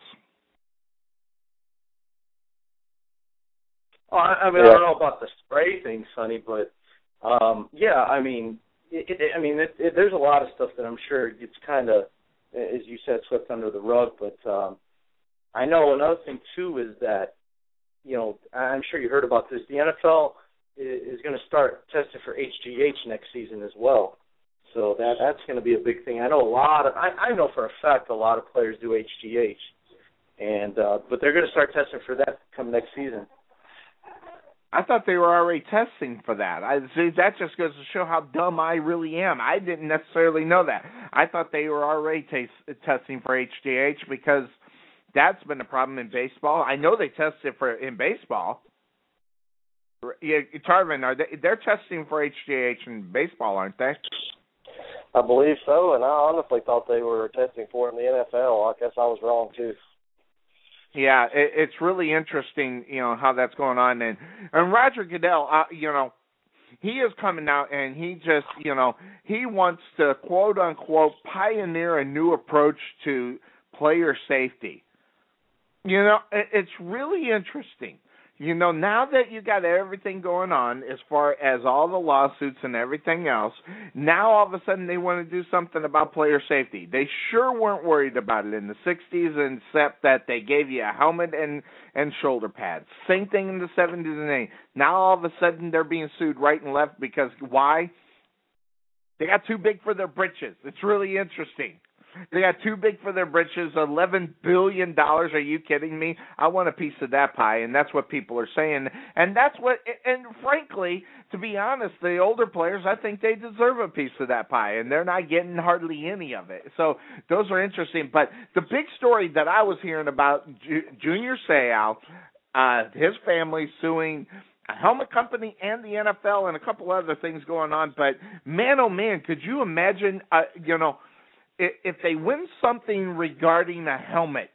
Oh, I mean, I don't know about the spray thing, Sonny, but yeah, I mean. There's a lot of stuff that I'm sure gets kind of, as you said, swept under the rug. But I know another thing, too, is that, I'm sure you heard about this. The NFL is going to start testing for HGH next season as well. So that's going to be a big thing. I know I know for a fact a lot of players do HGH. And but they're going to start testing for that come next season. I thought they were already testing for that. That just goes to show how dumb I really am. I didn't necessarily know that. I thought they were already testing for HGH because that's been a problem in baseball. I know they tested for in baseball. Yeah, Tarvin, they're testing for HGH in baseball, aren't they? I believe so, and I honestly thought they were testing for it in the NFL. I guess I was wrong too. Yeah, it's really interesting, how that's going on, and Roger Goodell, he is coming out and he just, he wants to quote unquote pioneer a new approach to player safety. It's really interesting. Now that you got everything going on as far as all the lawsuits and everything else, now all of a sudden they want to do something about player safety. They sure weren't worried about it in the 60s, except that they gave you a helmet and shoulder pads. Same thing in the 70s and 80s. Now all of a sudden they're being sued right and left because why? They got too big for their britches. It's really interesting. They got too big for their britches. $11 billion. Are you kidding me? I want a piece of that pie, and that's what people are saying. And that's what. And frankly, to be honest, the older players, I think they deserve a piece of that pie, and they're not getting hardly any of it. So those are interesting. But the big story that I was hearing about Junior Seau, his family suing a helmet company and the NFL and a couple other things going on. But man, oh man, could you imagine? If they win something regarding a helmet,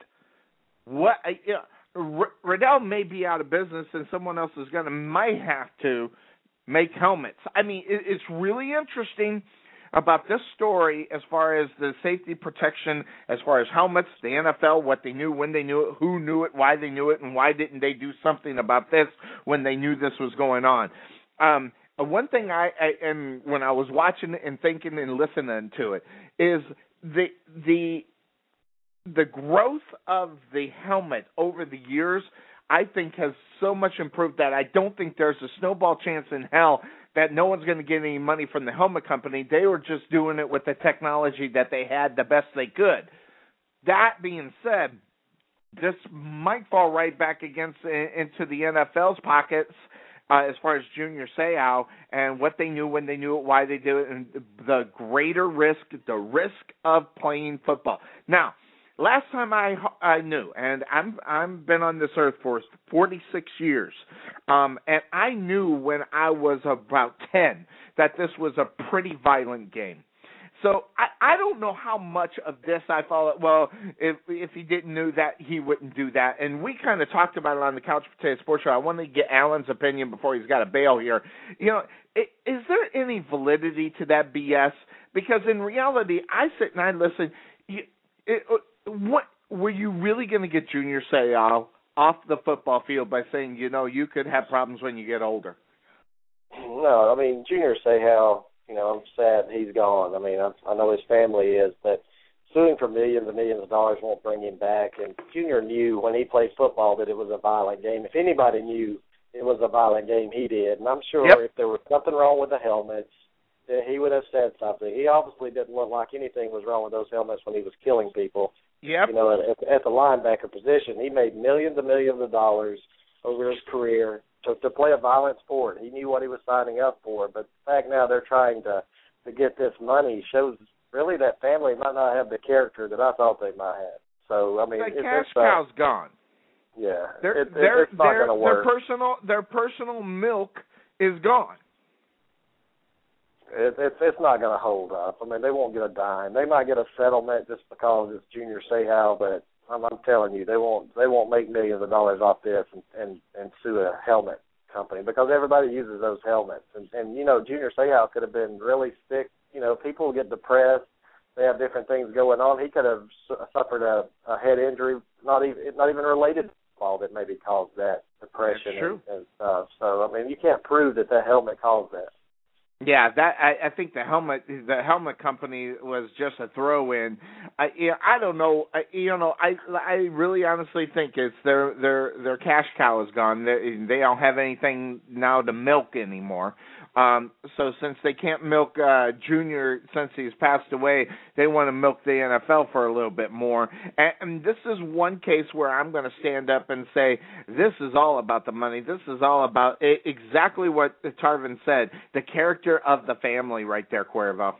Riddell may be out of business and someone else is might have to make helmets. I mean, it's really interesting about this story as far as the safety protection, as far as helmets, the NFL, what they knew, when they knew it, who knew it, why they knew it, and why didn't they do something about this when they knew this was going on. One thing and when I was watching and thinking and listening to it is the growth of the helmet over the years, I think, has so much improved that I don't think there's a snowball chance in hell that no one's going to get any money from the helmet company. They were just doing it with the technology that they had the best they could. That being said, this might fall right back into the NFL's pockets as far as Junior Seau and what they knew, when they knew it, why they do it, and the greater risk, the risk of playing football. Now, last time I knew, and I've been on this earth for 46 years, and I knew when I was about 10 that this was a pretty violent game. So I don't know how much of this I followed. Well, if he didn't know that, he wouldn't do that. And we kind of talked about it on the Couch Potato Sports Show. I want to get Alan's opinion before he's got to bail here. Is there any validity to that BS? Because in reality, I sit and I listen. What were you really going to get Junior Seau off the football field by saying, you could have problems when you get older? No, I mean, Junior Seau, I'm sad he's gone. I mean, I know his family is, but suing for millions and millions of dollars won't bring him back. And Junior knew when he played football that it was a violent game. If anybody knew it was a violent game, he did. And I'm sure if there was something wrong with the helmets, he would have said something. He obviously didn't look like anything was wrong with those helmets when he was killing people. Yep. At the linebacker position, he made millions and millions of dollars over his career to play a violent sport. He knew what he was signing up for. But the fact now they're trying to get this money shows really that family might not have the character that I thought they might have. So, I mean, the cash cow's gone. Yeah. It's not going to work. Their personal milk is gone. It's not going to hold up. I mean, they won't get a dime. They might get a settlement just because it's Junior Seau, but I'm telling you, they won't make millions of dollars off this and sue a helmet company because everybody uses those helmets. And Junior Seau could have been really sick. People get depressed. They have different things going on. He could have suffered a head injury, not even related to football, that maybe caused that depression and stuff. So, I mean, you can't prove that helmet caused that. Yeah, that I think the helmet company was just a throw-in. I don't know. I really honestly think it's their cash cow is gone. They don't have anything now to milk anymore. So since they can't milk Junior since he's passed away, they want to milk the NFL for a little bit more. And this is one case where I'm going to stand up and say this is all about the money. This is all about exactly what Tarvin said, the character of the family right there, Cuervo.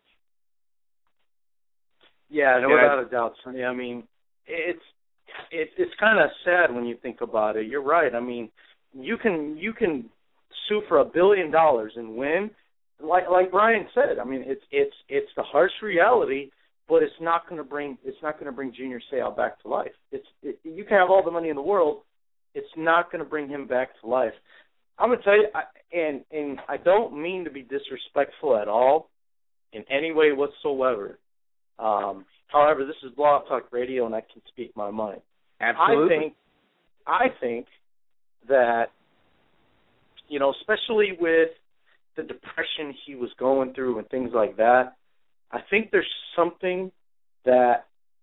Yeah, no without a doubt, Sonny. I mean, it's kind of sad when you think about it. You're right. I mean, you can sue for $1 billion and win, like Brian said, I mean, it's the harsh reality, but it's not going to bring Junior Seau back to life. You can have all the money in the world, it's not going to bring him back to life. I'm going to tell you, and I don't mean to be disrespectful at all in any way whatsoever. However, this is Blog Talk Radio, and I can speak my mind. Absolutely. I think that, you know, especially with the depression he was going through and things like that, I think there's something that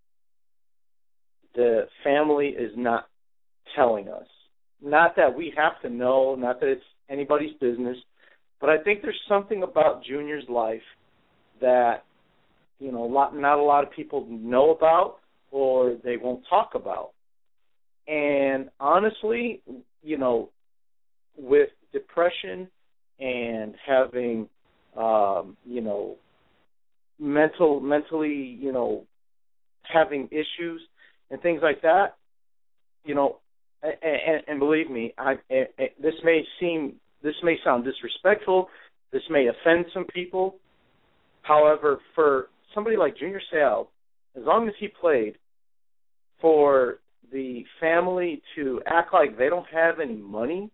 the family is not telling us. Not that we have to know, not that it's anybody's business, but I think there's something about Junior's life that, you know, not a lot of people know about or they won't talk about. And honestly, you know, with depression and having, you know, mentally, you know, having issues and things like that, you know, and believe me, this may sound disrespectful, this may offend some people. However, for somebody like Junior Seau, as long as he played, for the family to act like they don't have any money,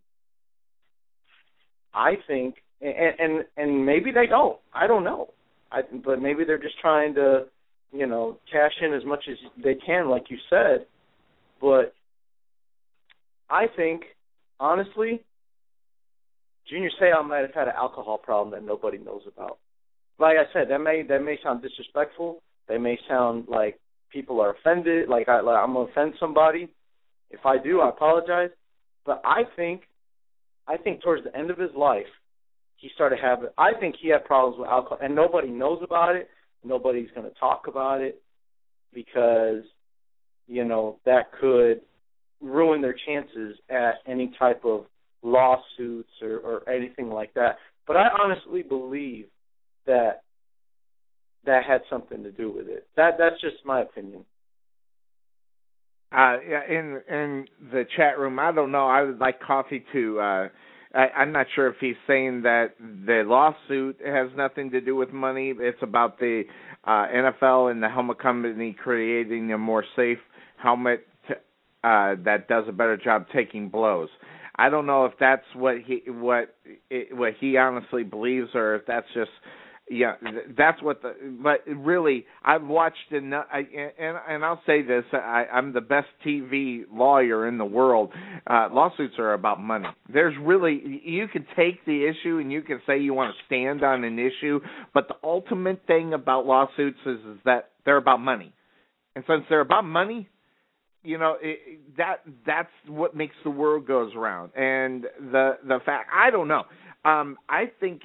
I think, and maybe they don't. I don't know. But maybe they're just trying to, you know, cash in as much as they can, like you said. But I think, honestly, Junior Seau might have had an alcohol problem that nobody knows about. Like I said, that may sound disrespectful. They may sound like people are offended, like I'm going to offend somebody. If I do, I apologize. But I think towards the end of his life, I think he had problems with alcohol, and nobody knows about it. Nobody's going to talk about it because, you know, that could ruin their chances at any type of lawsuits or anything like that. But I honestly believe that had something to do with it. That's just my opinion. Yeah, in the chat room, I don't know. I would like Coffee to. I'm not sure if he's saying that the lawsuit has nothing to do with money. It's about the NFL and the helmet company creating a more safe helmet that does a better job taking blows. I don't know if that's what he honestly believes, or if that's just. Yeah, that's what but really, I've watched enough, and I'll say this, I'm the best TV lawyer in the world. Lawsuits are about money. There's really, you can take the issue and you can say you want to stand on an issue, but the ultimate thing about lawsuits is that they're about money. And since they're about money, you know, that's what makes the world goes around. And the fact, I don't know. I think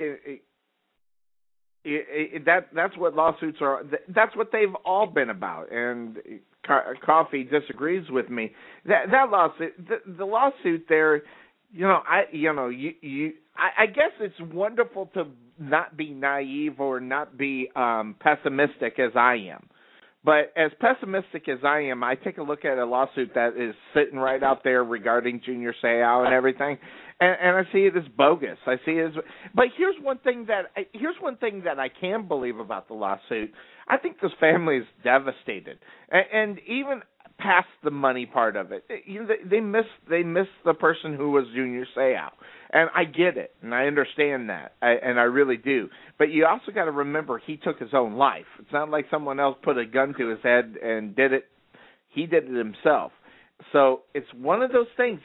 that's what lawsuits are. That's what they've all been about. And Coffee disagrees with me. That lawsuit, the lawsuit there, I guess it's wonderful to not be naive or not be pessimistic as I am. But as pessimistic as I am, I take a look at a lawsuit that is sitting right out there regarding Junior Seau and everything, and I see it as bogus. I see it as. But here's one thing that I can believe about the lawsuit. I think this family is devastated, and even past the money part of it, they miss the person who was Junior Seau, and I get it, and I understand that, and I really do. But you also got to remember he took his own life. It's not like someone else put a gun to his head and did it. He did it himself. So it's one of those things.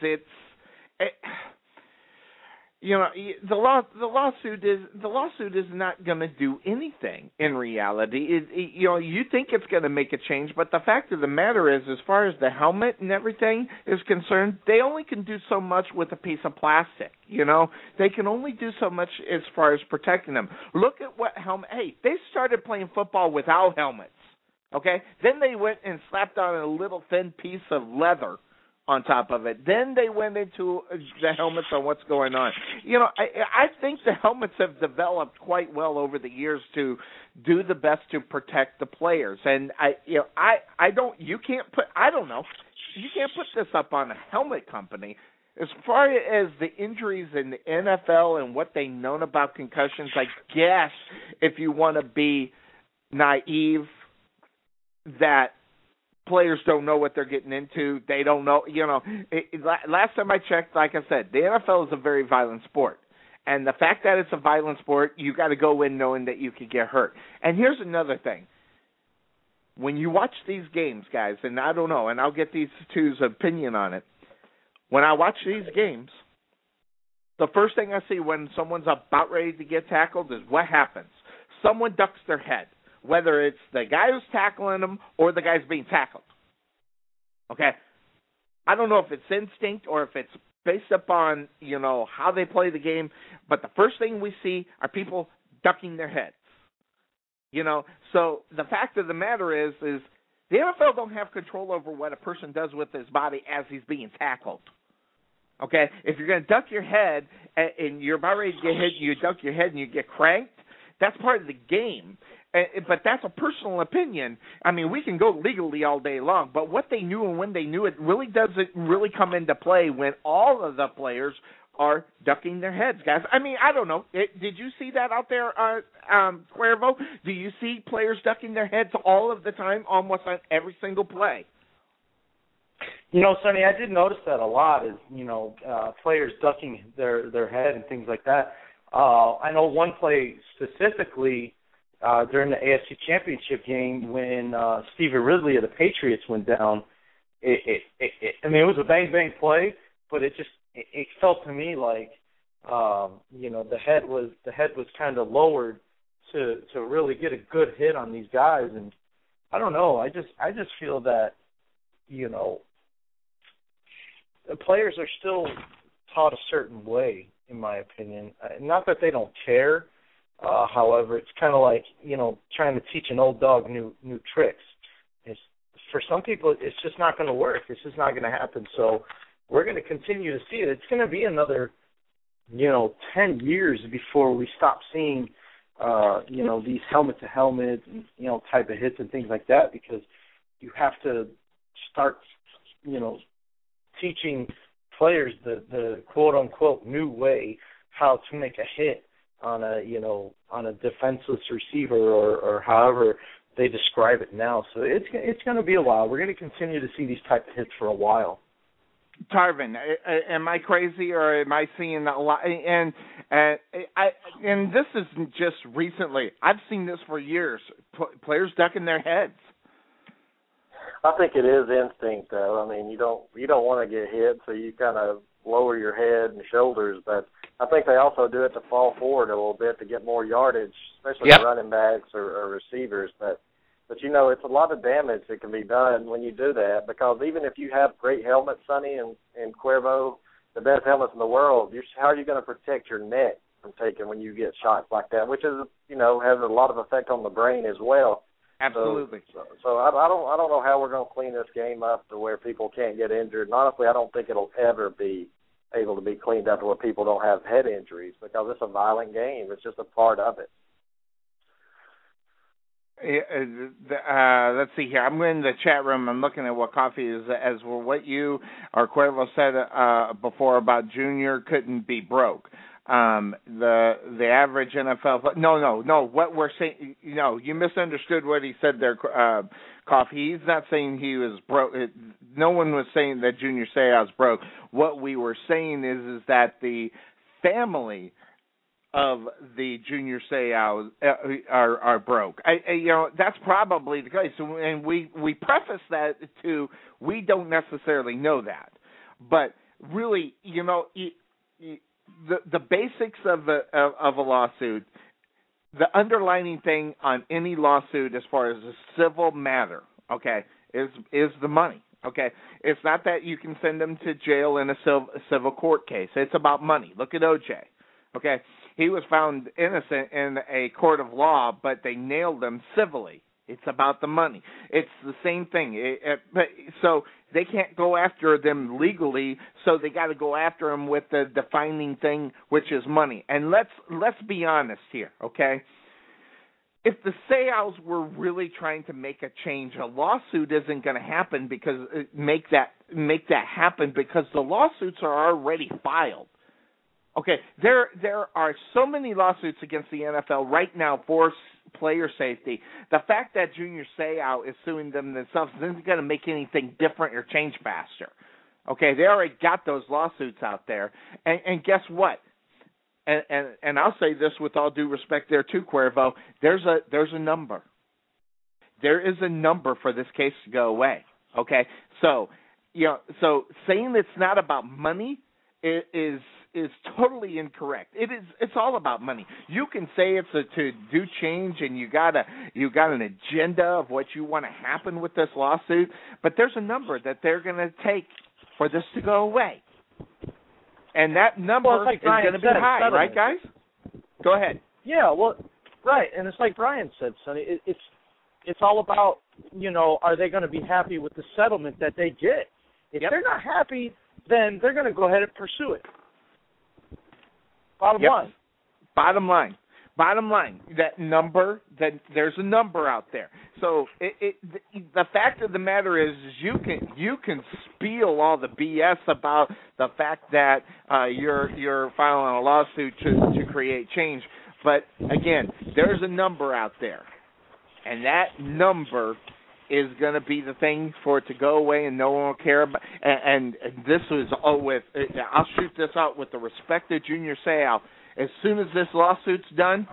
The lawsuit is not going to do anything in reality. You think it's going to make a change, but the fact of the matter is, as far as the helmet and everything is concerned, they only can do so much with a piece of plastic. They can only do so much as far as protecting them. Look at what helmet. Hey, they started playing football without helmets. Okay, then they went and slapped on a little thin piece of leather on top of it. Then they went into the helmets on what's going on. I think the helmets have developed quite well over the years to do the best to protect the players. And you can't put this up on a helmet company. As far as the injuries in the NFL and what they've known about concussions, I guess if you want to be naive, that players don't know what they're getting into. They don't know, last time I checked, like I said, the NFL is a very violent sport. And the fact that it's a violent sport, you got to go in knowing that you could get hurt. And here's another thing. When you watch these games, guys, and I don't know, and I'll get these two's opinion on it. When I watch these games, the first thing I see when someone's about ready to get tackled is what happens. Someone ducks their head, whether it's the guy who's tackling them or the guy's being tackled. Okay? I don't know if it's instinct or if it's based upon, how they play the game, but the first thing we see are people ducking their heads. So the fact of the matter is the NFL don't have control over what a person does with his body as he's being tackled. Okay? If you're going to duck your head and you're about ready to get hit, you duck your head and you get cranked, that's part of the game. But that's a personal opinion. I mean, we can go legally all day long, but what they knew and when they knew it really doesn't really come into play when all of the players are ducking their heads, guys. I mean, I don't know. Did you see that out there, Cuervo? Do you see players ducking their heads all of the time, almost on every single play? Sonny, I did notice that a lot is, players ducking their head and things like that. I know one play specifically during the AFC Championship game when Steven Ridley of the Patriots went down. It was a bang-bang play, but it felt to me like, the head was kind of lowered to really get a good hit on these guys. And I don't know. I just feel that, the players are still taught a certain way, in my opinion. Not that they don't care. However, it's kind of like, trying to teach an old dog new tricks. For some people, it's just not going to work. It's just not going to happen. So we're going to continue to see it. It's going to be another, 10 years before we stop seeing, these helmet-to-helmet, type of hits and things like that, because you have to start, teaching players the quote-unquote new way how to make a hit on a defenseless receiver or however they describe it now. So it's going to be a while. We're going to continue to see these type of hits for a while. Tarvin, am I crazy or am I seeing a lot? And this isn't just recently. I've seen this for years. Players ducking their heads. I think it is instinct, though. I mean, you don't want to get hit, so you kind of lower your head and shoulders. But I think they also do it to fall forward a little bit to get more yardage, especially running backs or receivers. But it's a lot of damage that can be done when you do that, because even if you have great helmets, Sonny and Cuervo, the best helmets in the world, how are you going to protect your neck from taking when you get shots like that, which is, has a lot of effect on the brain as well. Absolutely. So I don't know how we're going to clean this game up to where people can't get injured. And honestly, I don't think it'll ever be able to be cleaned up to where people don't have head injuries, because it's a violent game. It's just a part of it. Let's see here. I'm in the chat room. I'm looking at what coffee is. As for what you or Cuervo said before about Junior couldn't be broke. The average NFL. No. What we're saying, you misunderstood what he said there, Coffee. He's not saying he was broke. No one was saying that Junior Seau's broke. What we were saying is that the family of the Junior Seau are broke. That's probably the case. And we preface that to, we don't necessarily know that, but really, the basics of a lawsuit, the underlining thing on any lawsuit as far as a civil matter, okay, is the money, okay? It's not that you can send them to jail in a civil court case. It's about money. Look at O.J., okay? He was found innocent in a court of law, but they nailed him civilly. It's about the money. It's the same thing. So they can't go after them legally, so they got to go after them with the defining thing, which is money. And let's be honest here, okay? if the Seaos were really trying to make a change, a lawsuit isn't going to happen because make that happen because the lawsuits are already filed. Okay, there are so many lawsuits against the NFL right now for player safety. The fact that Junior Seau is suing them themselves isn't going to make anything different or change faster. Okay, they already got those lawsuits out there, and guess what? And I'll say this with all due respect there too, Cuervo. There's a number. There is a number for this case to go away. Okay, so saying it's not about money is totally incorrect. It's all about money. You can say it's to do change and you got an agenda of what you want to happen with this lawsuit, but there's a number that they're going to take for this to go away. And that number is going to be high, right, guys? Go ahead. Yeah, well, right, and it's like Brian said, Sonny. It's all about, are they going to be happy with the settlement that they get? If they're not happy, then they're going to go ahead and pursue it. Bottom line. Bottom line, that number, that there's a number out there. So the fact of the matter is you can spiel all the BS about the fact that you're filing a lawsuit to create change, but again, there's a number out there, and that number is going to be the thing for it to go away, and no one will care about. And this was I'll shoot this out with the respect of Junior Seau. As soon as this lawsuit's done,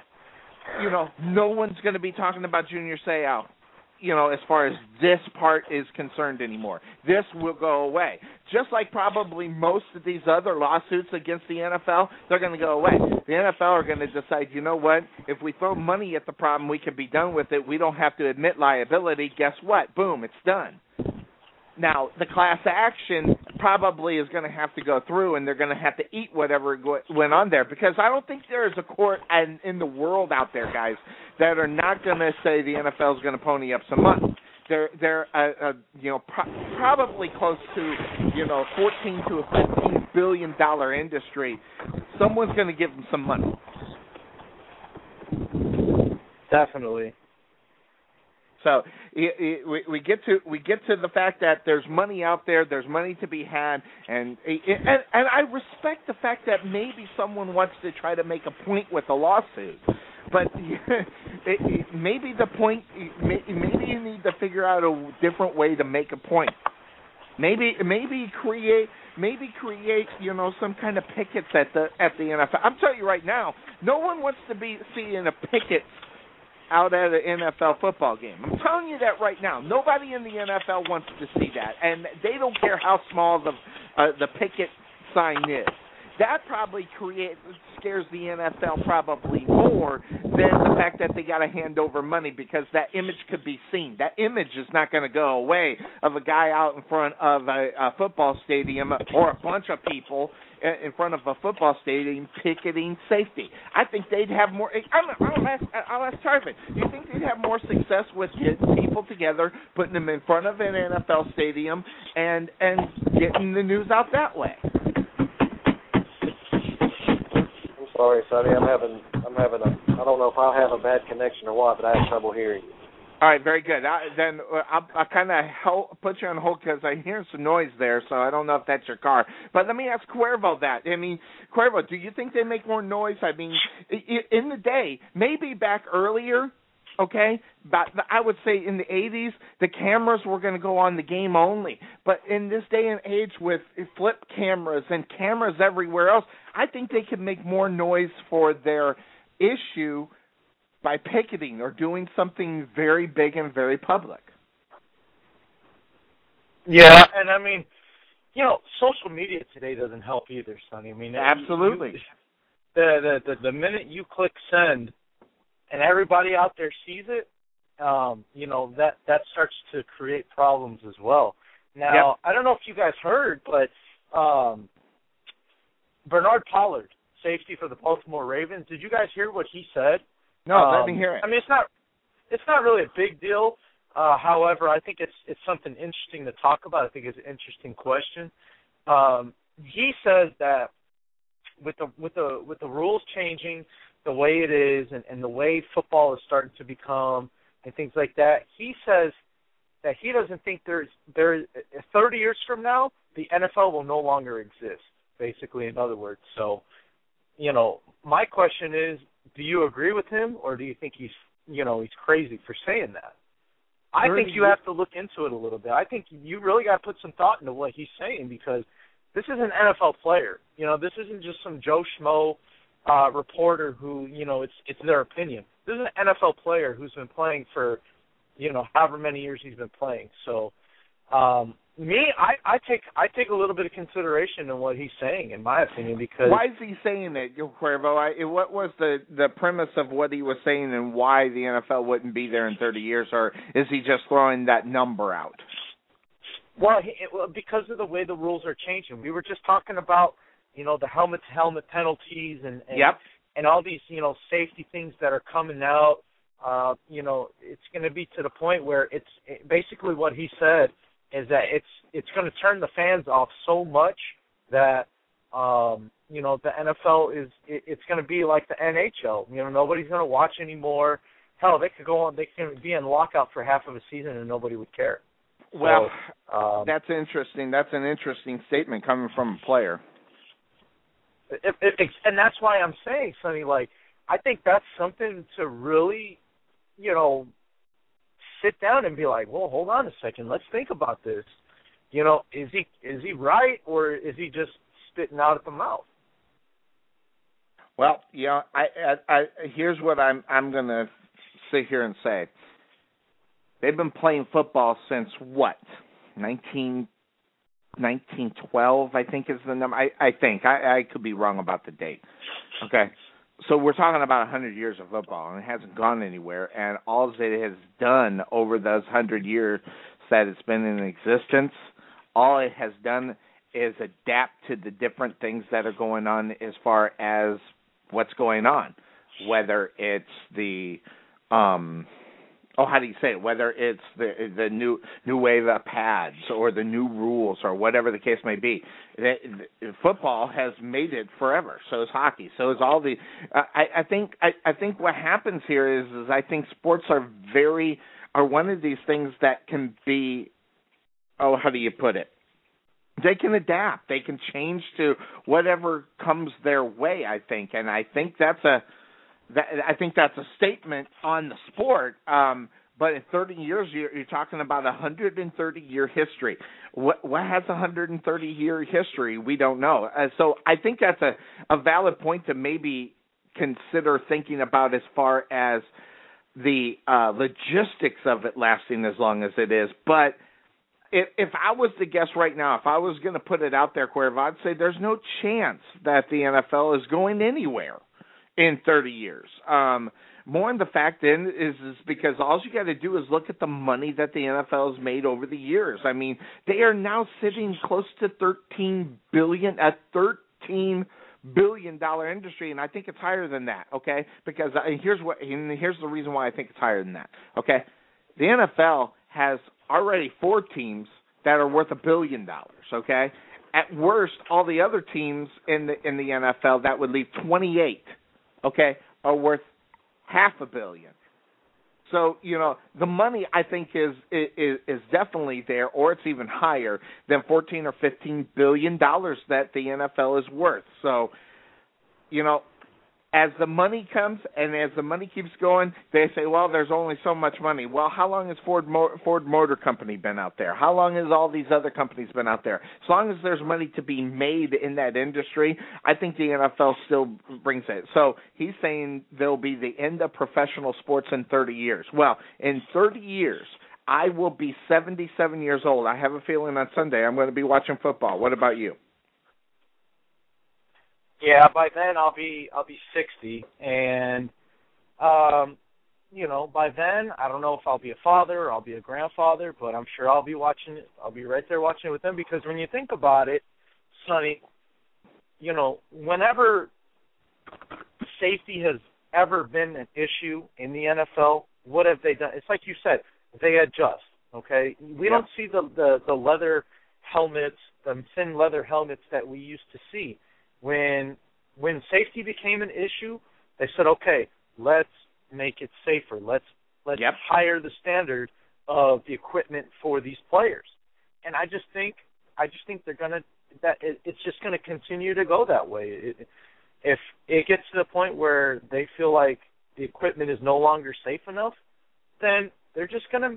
no one's going to be talking about Junior Seau, as far as this part is concerned anymore. This will go away. Just like probably most of these other lawsuits against the NFL, they're going to go away. The NFL are going to decide, you know what, if we throw money at the problem, we can be done with it. We don't have to admit liability. Guess what? Boom, it's done. Now, the class action probably is going to have to go through, and they're going to have to eat whatever went on there, because I don't think there is a court in the world out there, guys, that are not going to say the NFL is going to pony up some money. They're probably close to 14 to a $15 billion industry. Someone's going to give them some money. Definitely. So we get to the fact that there's money out there, there's money to be had, and I respect the fact that maybe someone wants to try to make a point with a lawsuit, but maybe the point, maybe you need to figure out a different way to make a point. Maybe create some kind of pickets at the NFL. I'm telling you right now, no one wants to be seeing a picket out at an NFL football game. I'm telling you that right now. Nobody in the NFL wants to see that, and they don't care how small the picket sign is. That probably scares the NFL probably more than the fact that they got to hand over money, because that image could be seen. That image is not going to go away of a guy out in front of a football stadium or a bunch of people in front of a football stadium picketing safety. I think they'd have more. I'll ask Tarvin. Do you think they'd have more success with getting people together, putting them in front of an NFL stadium, and getting the news out that way? I'm sorry, Sonny. I'm having I don't know if I have a bad connection or what, but I have trouble hearing you. All right, very good. I'll kind of put you on hold because I hear some noise there, so I don't know if that's your car. But let me ask Cuervo that. I mean, Cuervo, do you think they make more noise? I mean, in the day, maybe back earlier, okay, but I would say in the 80s, the cameras were going to go on the game only. But in this day and age with flip cameras and cameras everywhere else, I think they could make more noise for their issue by picketing or doing something very big and very public. Yeah, and I mean, social media today doesn't help either, Sonny. I mean, absolutely. The minute you click send and everybody out there sees it, that starts to create problems as well. Now, I don't know if you guys heard, but Bernard Pollard, safety for the Baltimore Ravens, did you guys hear what he said? No, let me hear it. I mean, it's not really a big deal. However, I think it's something interesting to talk about. I think it's an interesting question. He says that with the rules changing, the way it is and the way football is starting to become and things like that, he says that he doesn't think there's 30 years from now, the NFL will no longer exist, basically, in other words. So, my question is, do you agree with him, or do you think he's crazy for saying that? I think you have to look into it a little bit. I think you really got to put some thought into what he's saying, because this is an NFL player. This isn't just some Joe Schmo reporter who, it's their opinion. This is an NFL player who's been playing for, however many years he's been playing. So, I take a little bit of consideration in what he's saying, in my opinion, because why is he saying it, Cuervo? What was the premise of what he was saying, and why the NFL wouldn't be there in 30 years, or is he just throwing that number out? Well, because of the way the rules are changing. We were just talking about, the helmet-to-helmet penalties and yep. and all these, safety things that are coming out. It's going to be to the point where basically what he said is that it's going to turn the fans off so much that, the NFL it's going to be like the NHL. Nobody's going to watch anymore. Hell, they can be in lockout for half of a season and nobody would care. Well, that's interesting. That's an interesting statement coming from a player. And that's why I'm saying, Sonny, I think that's something to really, sit down and be like, well, hold on a second, let's think about this. Is he right, or is he just spitting out at the mouth? Well, I here's what I'm going to sit here and say. They've been playing football since what? 1912, I think is the number. I think. I could be wrong about the date. Okay. So we're talking about 100 years of football, and it hasn't gone anywhere. And all it has done over those 100 years that it's been in existence, all it has done is adapt to the different things that are going on as far as what's going on, whether it's the how do you say it? Whether it's the new wave of pads or the new rules or whatever the case may be, football has made it forever. So is hockey. So is all the. I think what happens here is I think sports are one of these things that can be. Oh, how do you put it? They can adapt. They can change to whatever comes their way. I think, and I think that's a statement on the sport. But in 30 years, you're talking about a 130-year history. What has a 130-year history? We don't know. So I think that's a valid point to maybe consider thinking about as far as the logistics of it lasting as long as it is. But if I was to guess right now, if I was going to put it out there, Cuervo, I'd say there's no chance that the NFL is going anywhere in 30 years. More in the fact then is because all you got to do is look at the money that the NFL has made over the years. I mean, they are now sitting close to $13 billion industry, and I think it's higher than that. Okay, because here's the reason why I think it's higher than that. Okay, the NFL has already 4 teams that are worth $1 billion. Okay, at worst, all the other teams in the NFL that would leave 28. Okay, are worth $500 million. So the money I think is definitely there, or it's even higher than $14 or $15 billion that the NFL is worth. So as the money comes and as the money keeps going, they say, well, there's only so much money. Well, how long has Ford Motor Company been out there? How long has all these other companies been out there? As long as there's money to be made in that industry, I think the NFL still brings it. So he's saying there'll be the end of professional sports in 30 years. Well, in 30 years, I will be 77 years old. I have a feeling on Sunday I'm going to be watching football. What about you? Yeah, by then I'll be 60, and by then I don't know if I'll be a father or I'll be a grandfather, but I'm sure I'll be watching it. I'll be right there watching it with them, because when you think about it, Sonny, whenever safety has ever been an issue in the NFL, what have they done? It's like you said, they adjust. Okay, we don't see the leather helmets, the thin leather helmets that we used to see. When safety became an issue, They said, okay, let's make it safer. Let's higher the standard of the equipment for these players. And I just think they're gonna it's just gonna continue to go that way. If it gets to the point where they feel like the equipment is no longer safe enough, then they're just gonna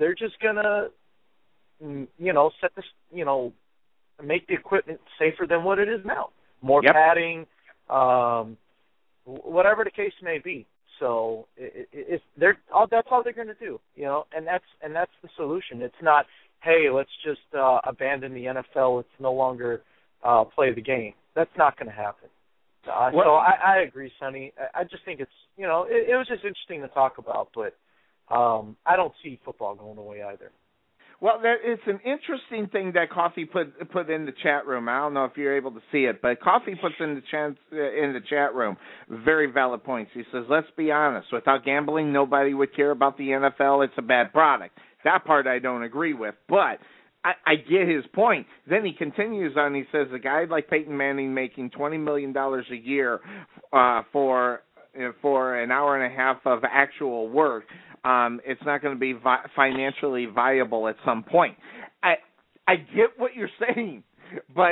set this, make the equipment safer than what it is now. More padding, whatever the case may be. So that's all they're going to do, and that's the solution. It's not, hey, let's just abandon the NFL. Let's no longer play the game. That's not going to happen. So I agree, Sonny. I just think it's, it was just interesting to talk about, but I don't see football going away either. Well, it's an interesting thing that Coffee put in the chat room. I don't know if you're able to see it, but Coffee puts in the chat room very valid points. He says, let's be honest, without gambling, nobody would care about the NFL. It's a bad product. That part I don't agree with, but I get his point. Then he continues on. He says, a guy like Peyton Manning making $20 million a year for an hour and a half of actual work, it's not going to be financially viable at some point. I get what you're saying, but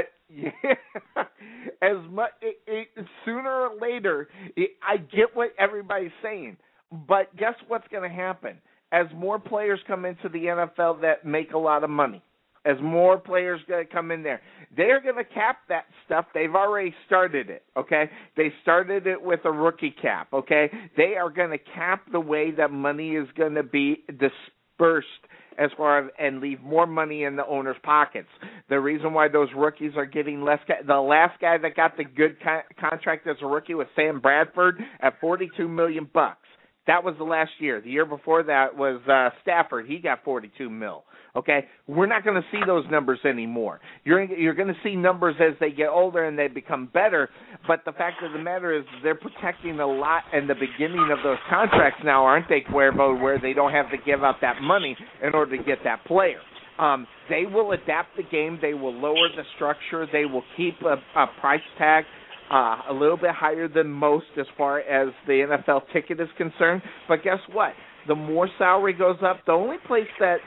as much sooner or later, I get what everybody's saying. But guess what's going to happen? As more players come into the NFL that make a lot of money, as more players come in there, they're going to cap that stuff. They've already started it, okay? They started it with a rookie cap, okay? They are going to cap the way that money is going to be dispersed as far as, and leave more money in the owner's pockets. The reason why those rookies are getting less, the last guy that got the good contract as a rookie was Sam Bradford at $42 million. That was the last year. The year before that was Stafford. He got $42 million. Okay, we're not going to see those numbers anymore. You're going to see numbers as they get older and they become better. But the fact of the matter is they're protecting a lot in the beginning of those contracts now, aren't they, Cuervo, where they don't have to give out that money in order to get that player. They will adapt the game. They will lower the structure. They will keep a price tag a little bit higher than most as far as the NFL ticket is concerned. But guess what? The more salary goes up, the only place that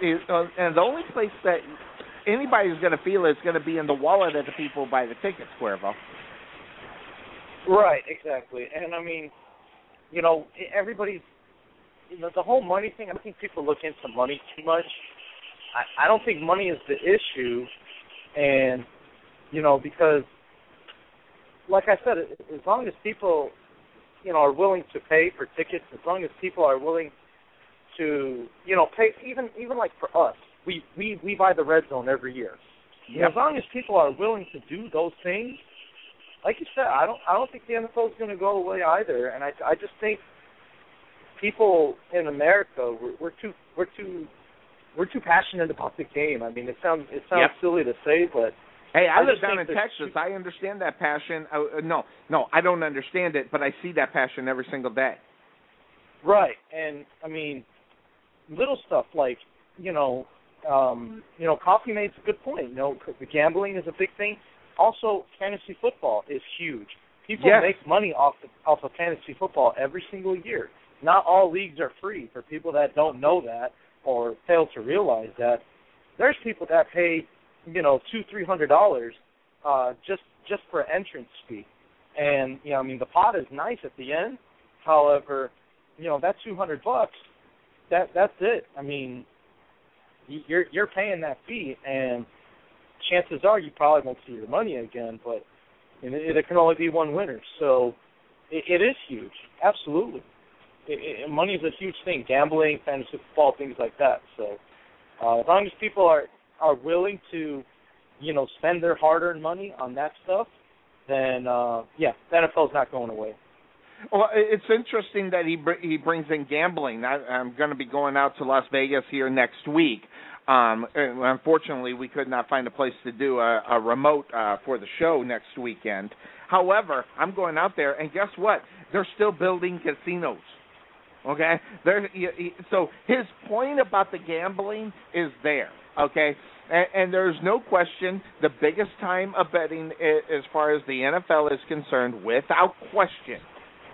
anybody's going to feel is going to be in the wallet of the people who buy the tickets, Cuervo. Right, exactly. And I mean, everybody's, the whole money thing, I think people look into money too much. I don't think money is the issue. And, because, like I said, as long as people, are willing to pay for tickets, as long as people are willing to, pay, even like for us, we buy the Red Zone every year. Yep. As long as people are willing to do those things, like you said, I don't think the NFL is going to go away either. And I just think people in America, we're too passionate about the game. I mean, it sounds silly to say, but hey, I live down in Texas. I understand that passion. No, I don't understand it, but I see that passion every single day. Right, and I mean, little stuff like Coffee made a good point. The gambling is a big thing. Also, fantasy football is huge. People make money off of fantasy football every single year. Not all leagues are free. For people that don't know that or fail to realize that, there's people that pay $200-$300 just for entrance fee, and the pot is nice at the end. However, that $200, that's it. I mean, you're paying that fee, and chances are you probably won't see your money again. But it can only be one winner, so it is huge. Absolutely, money is a huge thing. Gambling, fantasy football, things like that. So as long as people are willing to, spend their hard-earned money on that stuff, then the NFL's not going away. Well, it's interesting that he brings in gambling. I'm going to be going out to Las Vegas here next week. Unfortunately, we could not find a place to do a remote for the show next weekend. However, I'm going out there, and guess what? They're still building casinos. Okay? So his point about the gambling is there. Okay? And there's no question the biggest time of betting as far as the NFL is concerned, without question,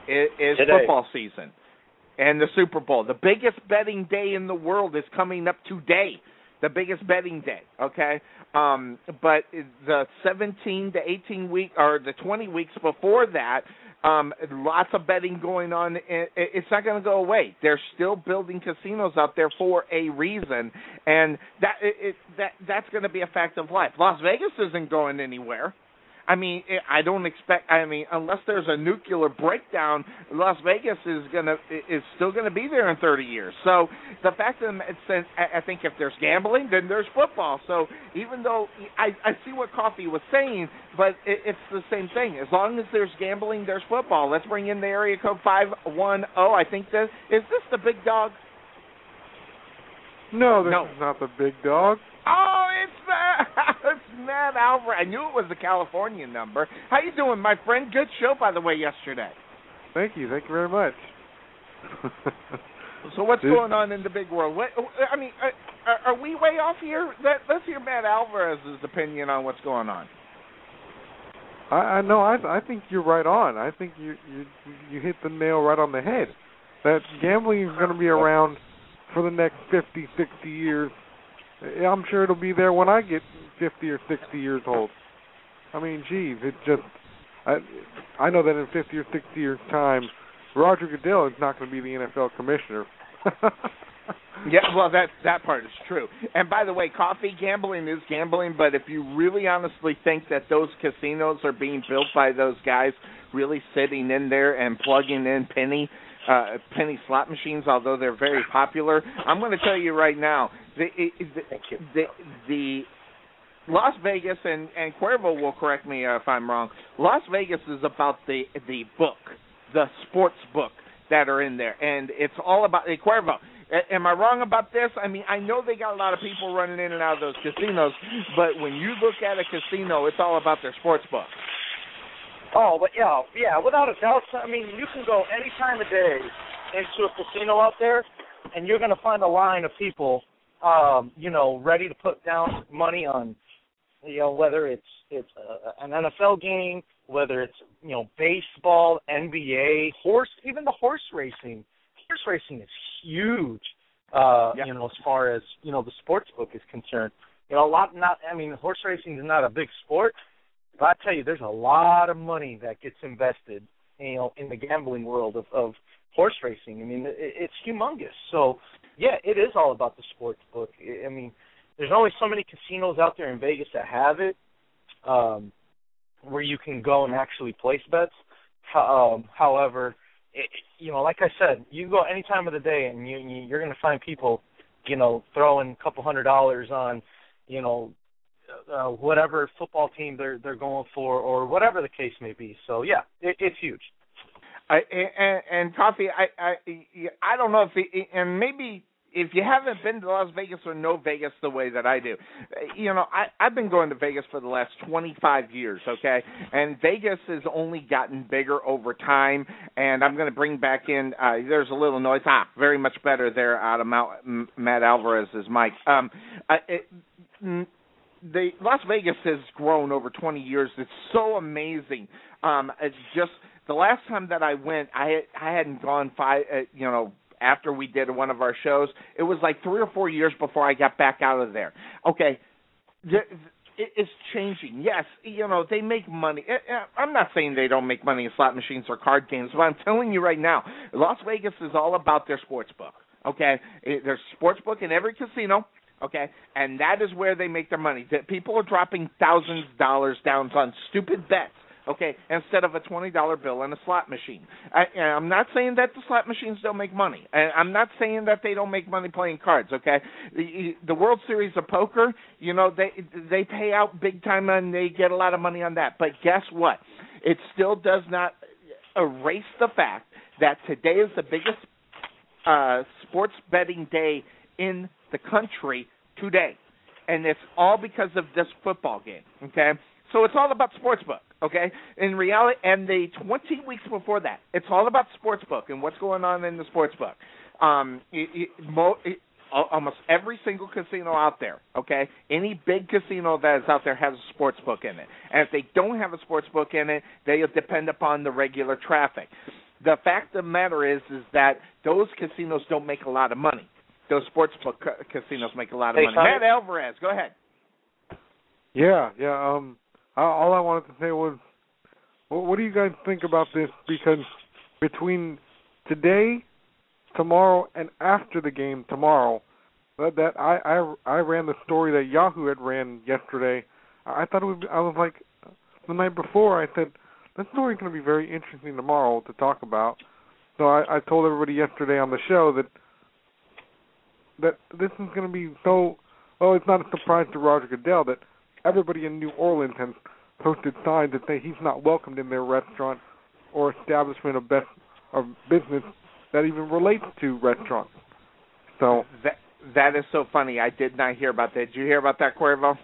is football season and the Super Bowl. The biggest betting day in the world is coming up today. The biggest betting day, okay? But the 17 to 18 week or the 20 weeks before that, lots of betting going on. It's not going to go away. They're still building casinos out there for a reason, and that's going to be a fact of life. Las Vegas isn't going anywhere. I mean, I don't expect. I mean, unless there's a nuclear breakdown, Las Vegas is still gonna be there in 30 years. So the fact that I think if there's gambling, then there's football. So even though I see what Coffee was saying, but it's the same thing. As long as there's gambling, there's football. Let's bring in the area code 510. I think is this the big dog? No, this is not the big dog. Oh, it's Matt Alvarez. I knew it was the California number. How you doing, my friend? Good show, by the way, yesterday. Thank you very much. So what's going on in the big world? Are we way off here? Let's hear Matt Alvarez's opinion on what's going on. I think you're right on. I think you hit the nail right on the head. That gambling is going to be around for the next 50, 60 years. I'm sure it'll be there when I get 50 or 60 years old. I mean, geez, I know that in 50 or 60 years' time, Roger Goodell is not going to be the NFL commissioner. Yeah, well, that part is true. And by the way, Coffee, gambling is gambling, but if you really honestly think that those casinos are being built by those guys really sitting in there and plugging in penny slot machines, although they're very popular, I'm going to tell you right now, the Las Vegas, and Cuervo will correct me if I'm wrong, Las Vegas is about the book, the sports book that are in there, and it's all about Cuervo. Am I wrong about this? I mean, I know they got a lot of people running in and out of those casinos, but when you look at a casino, it's all about their sports book. Oh, but yeah, without a doubt. I mean, you can go any time of day into a casino out there, and you're going to find a line of people, ready to put down money on, whether it's an NFL game, whether it's baseball, NBA, even the horse racing. Horse racing is huge, as far as the sports book is concerned. Horse racing is not a big sport. But I tell you, there's a lot of money that gets invested, in the gambling world of horse racing. I mean, it's humongous. So, yeah, it is all about the sports book. I mean, there's only so many casinos out there in Vegas that have it, where you can go and actually place bets. However, like I said, you go any time of the day and you're going to find people, throwing a couple $100 on, whatever football team they're going for, or whatever the case may be. So yeah, it's huge. And Coffee, I don't know and maybe if you haven't been to Las Vegas or know Vegas the way that I do, I've been going to Vegas for the last 25 years, okay? And Vegas has only gotten bigger over time, and I'm going to bring back in, there's a little noise. Very much better there out of Matt Alvarez's mic. The Las Vegas has grown over 20 years. It's so amazing. It's just the last time that I went, I hadn't gone after we did one of our shows. It was like 3 or 4 years before I got back out of there. Okay, it's changing. Yes, they make money. I'm not saying they don't make money in slot machines or card games, but I'm telling you right now, Las Vegas is all about their sports book. Okay, there's sports book in every casino. Okay, and that is where they make their money. People are dropping thousands of dollars down on stupid bets, okay, instead of a $20 bill in a slot machine. I'm not saying that the slot machines don't make money. I'm not saying that they don't make money playing cards, okay? The World Series of Poker, they pay out big time and they get a lot of money on that. But guess what? It still does not erase the fact that today is the biggest sports betting day in the country today, and it's all because of this football game, okay? So it's all about sportsbook, okay? In reality, and the 20 weeks before that, it's all about sportsbook and what's going on in the sportsbook. Almost every single casino out there, okay, any big casino that is out there has a sportsbook in it. And if they don't have a sportsbook in it, they depend upon the regular traffic. The fact of the matter is that those casinos don't make a lot of money. Those sportsbook casinos make a lot of money. Sonny? Matt Alvarez, go ahead. Yeah. All I wanted to say was, what do you guys think about this? Because between today, tomorrow, and after the game tomorrow, that I ran the story that Yahoo had ran yesterday. I thought it would be, I was like, the night before, I said, that story's going to be very interesting tomorrow to talk about. So I told everybody yesterday on the show that this is going to be so, it's not a surprise to Roger Goodell that everybody in New Orleans has posted signs that say he's not welcomed in their restaurant or establishment of business that even relates to restaurants. So that is so funny. I did not hear about that. Did you hear about that, Cuervo?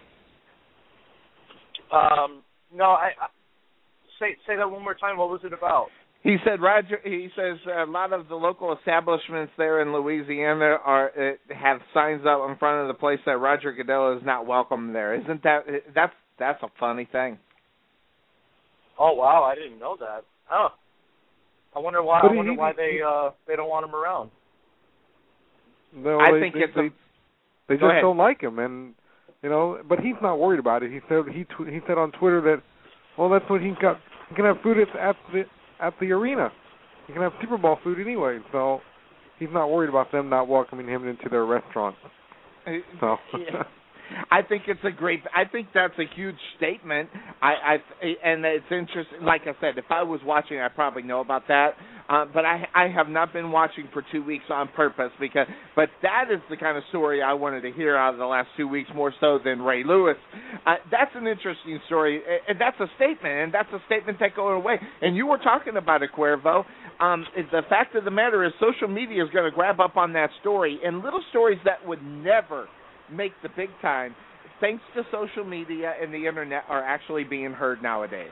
No, I say that one more time. What was it about? He says a lot of the local establishments there in Louisiana have signs up in front of the place that Roger Goodell is not welcome there. Isn't that's a funny thing? Oh wow, I didn't know that. Oh, I wonder why. They don't want him around. No, they just don't like him, and but he's not worried about it. He said on Twitter that, well, that's what he's got. He can have food at the arena. He can have Super Bowl food anyway, so he's not worried about them not welcoming him into their restaurant. So. Yeah. I think that's a huge statement. And it's interesting. Like I said, if I was watching, I'd probably know about that. But I have not been watching for 2 weeks on purpose but that is the kind of story I wanted to hear out of the last 2 weeks, more so than Ray Lewis. That's an interesting story, and that's a statement, that goes away. And you were talking about it, Cuervo. The fact of the matter is, social media is going to grab up on that story, and little stories that would never make the big time, thanks to social media and the internet, are actually being heard nowadays.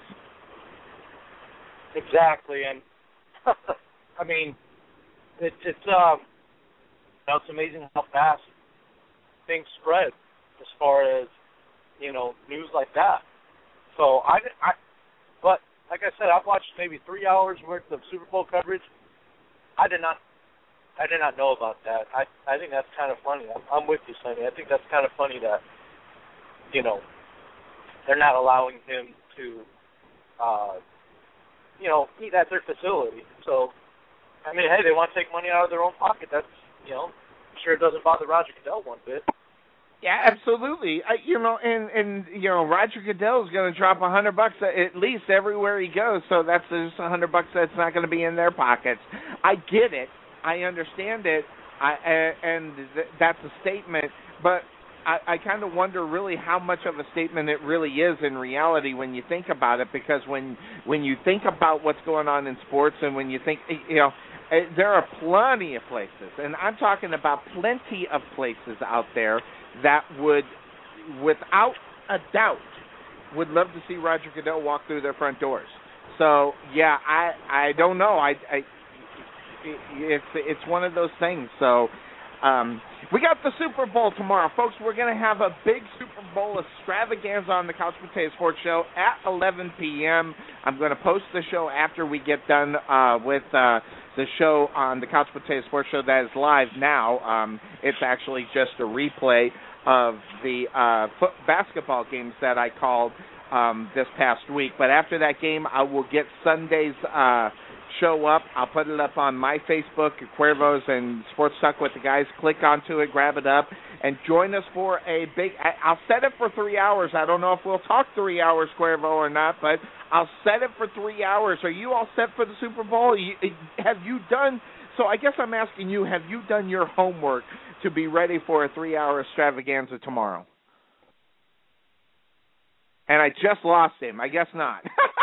Exactly, and I mean, it's amazing how fast things spread as far as news like that. So but like I said, I've watched maybe 3 hours worth of Super Bowl coverage. I did not know about that. I think that's kind of funny. I'm with you, Sonny. I think that's kind of funny that, they're not allowing him to, eat at their facility. So, I mean, hey, they want to take money out of their own pocket. That's, I'm sure it doesn't bother Roger Goodell one bit. Yeah, absolutely. Roger Goodell is going to drop $100 at least everywhere he goes. So that's just $100 that's not going to be in their pockets. I get it. I understand it, that's a statement, but I kind of wonder really how much of a statement it really is in reality when you think about it, because when you think about what's going on in sports and when you think, there are plenty of places, and I'm talking about plenty of places out there that would, without a doubt, would love to see Roger Goodell walk through their front doors. So, yeah, I don't know. It's one of those things. So we got the Super Bowl tomorrow. Folks, we're going to have a big Super Bowl extravaganza on the Couch Potato Sports Show at 11 p.m. I'm going to post the show after we get done with the show on the Couch Potato Sports Show that is live now. It's actually just a replay of the basketball games that I called this past week. But after that game, I will get Sunday's show up. I'll put it up on my Facebook, Cuervo's and Sports Talk with the Guys. Click onto it, grab it up, and join us for a big... I'll set it for 3 hours. I don't know if we'll talk 3 hours, Cuervo, or not, but I'll set it for 3 hours. Are you all set for the Super Bowl? Have you done... So I guess I'm asking you, have you done your homework to be ready for a 3-hour extravaganza tomorrow? And I just lost him. I guess not.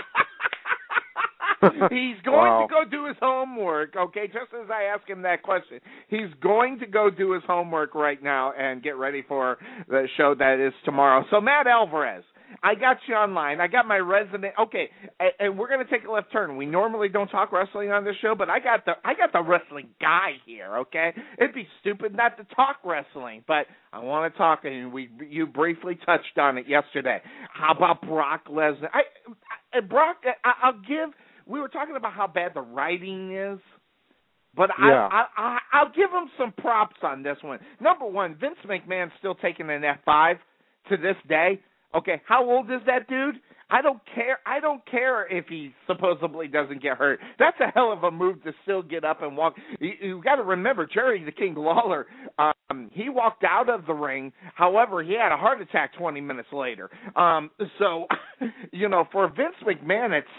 He's going to go do his homework, okay, just as I ask him that question. He's going to go do his homework right now and get ready for the show that is tomorrow. So, Matt Alvarez, I got you online. I got my resident. Okay, and we're going to take a left turn. We normally don't talk wrestling on this show, but I got the wrestling guy here, okay? It'd be stupid not to talk wrestling, but I want to talk, and you briefly touched on it yesterday. How about Brock Lesnar? Brock, I'll give... we were talking about how bad the writing is. But Yeah. I'll give him some props on this one. Number one, Vince McMahon's still taking an F5 to this day. Okay, how old is that dude? I don't care. I don't care if he supposedly doesn't get hurt. That's a hell of a move to still get up and walk. You got to remember, Jerry the King Lawler, he walked out of the ring. However, he had a heart attack 20 minutes later. So, for Vince McMahon at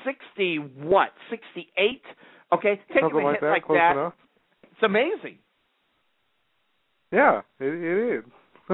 68? Okay, taking Something a hit like close that, enough. It's amazing. Yeah, it is.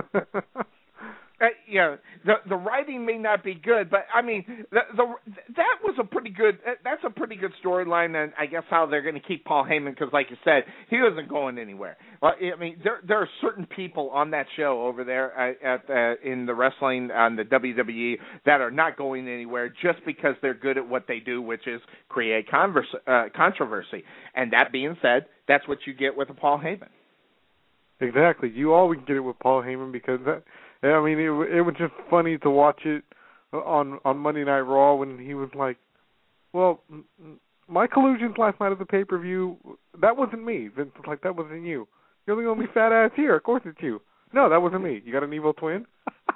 The writing may not be good, but I mean, that was a pretty good. That's a pretty good storyline, and I guess how they're going to keep Paul Heyman because, like you said, he wasn't going anywhere. Well, I mean, there are certain people on that show over there in the wrestling on the WWE that are not going anywhere just because they're good at what they do, which is create controversy. And that being said, that's what you get with a Paul Heyman. Exactly. You always get it with Paul Heyman because that. I mean, it was just funny to watch it on Monday Night Raw when he was like, well, my collusions last night at the pay-per-view, that wasn't me. Vince was like, that wasn't you. You're the only fat ass here. Of course it's you. No, that wasn't me. You got an evil twin?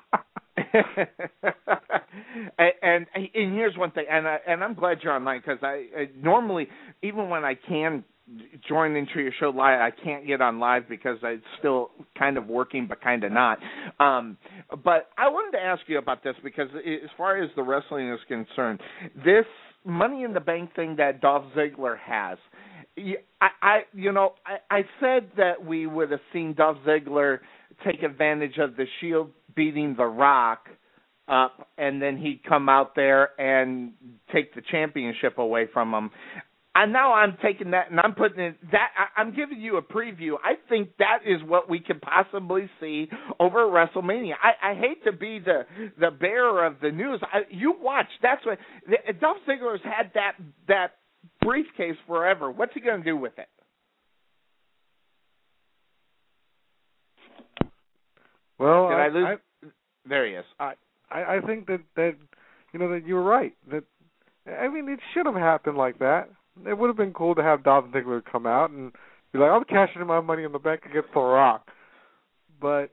and here's one thing, and I'm glad you're online because I normally, even when I can join into your show live, I can't get on live because it's still kind of working but kind of not. But I wanted to ask you about this because as far as the wrestling is concerned, this Money in the Bank thing that Dolph Ziggler has, I said that we would have seen Dolph Ziggler take advantage of the Shield beating The Rock up, and then he'd come out there and take the championship away from him. And now I'm taking that and I'm putting it that I'm giving you a preview. I think that is what we could possibly see over WrestleMania. I hate to be the bearer of the news. You watch. That's what Dolph Ziggler's had that briefcase forever. What's he going to do with it? Well, did I lose? There he is. I think that that you're right. That I mean, it should have happened like that. It would have been cool to have Dolph Ziggler come out and be like, I'm cashing in my Money in the Bank against The Rock. But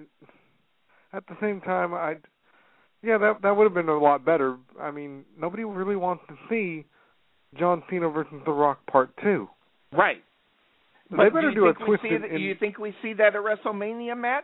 at the same time, that would have been a lot better. I mean, nobody really wants to see John Cena versus The Rock Part 2. Right. They better do a twist. Do you think we see that at WrestleMania, Matt?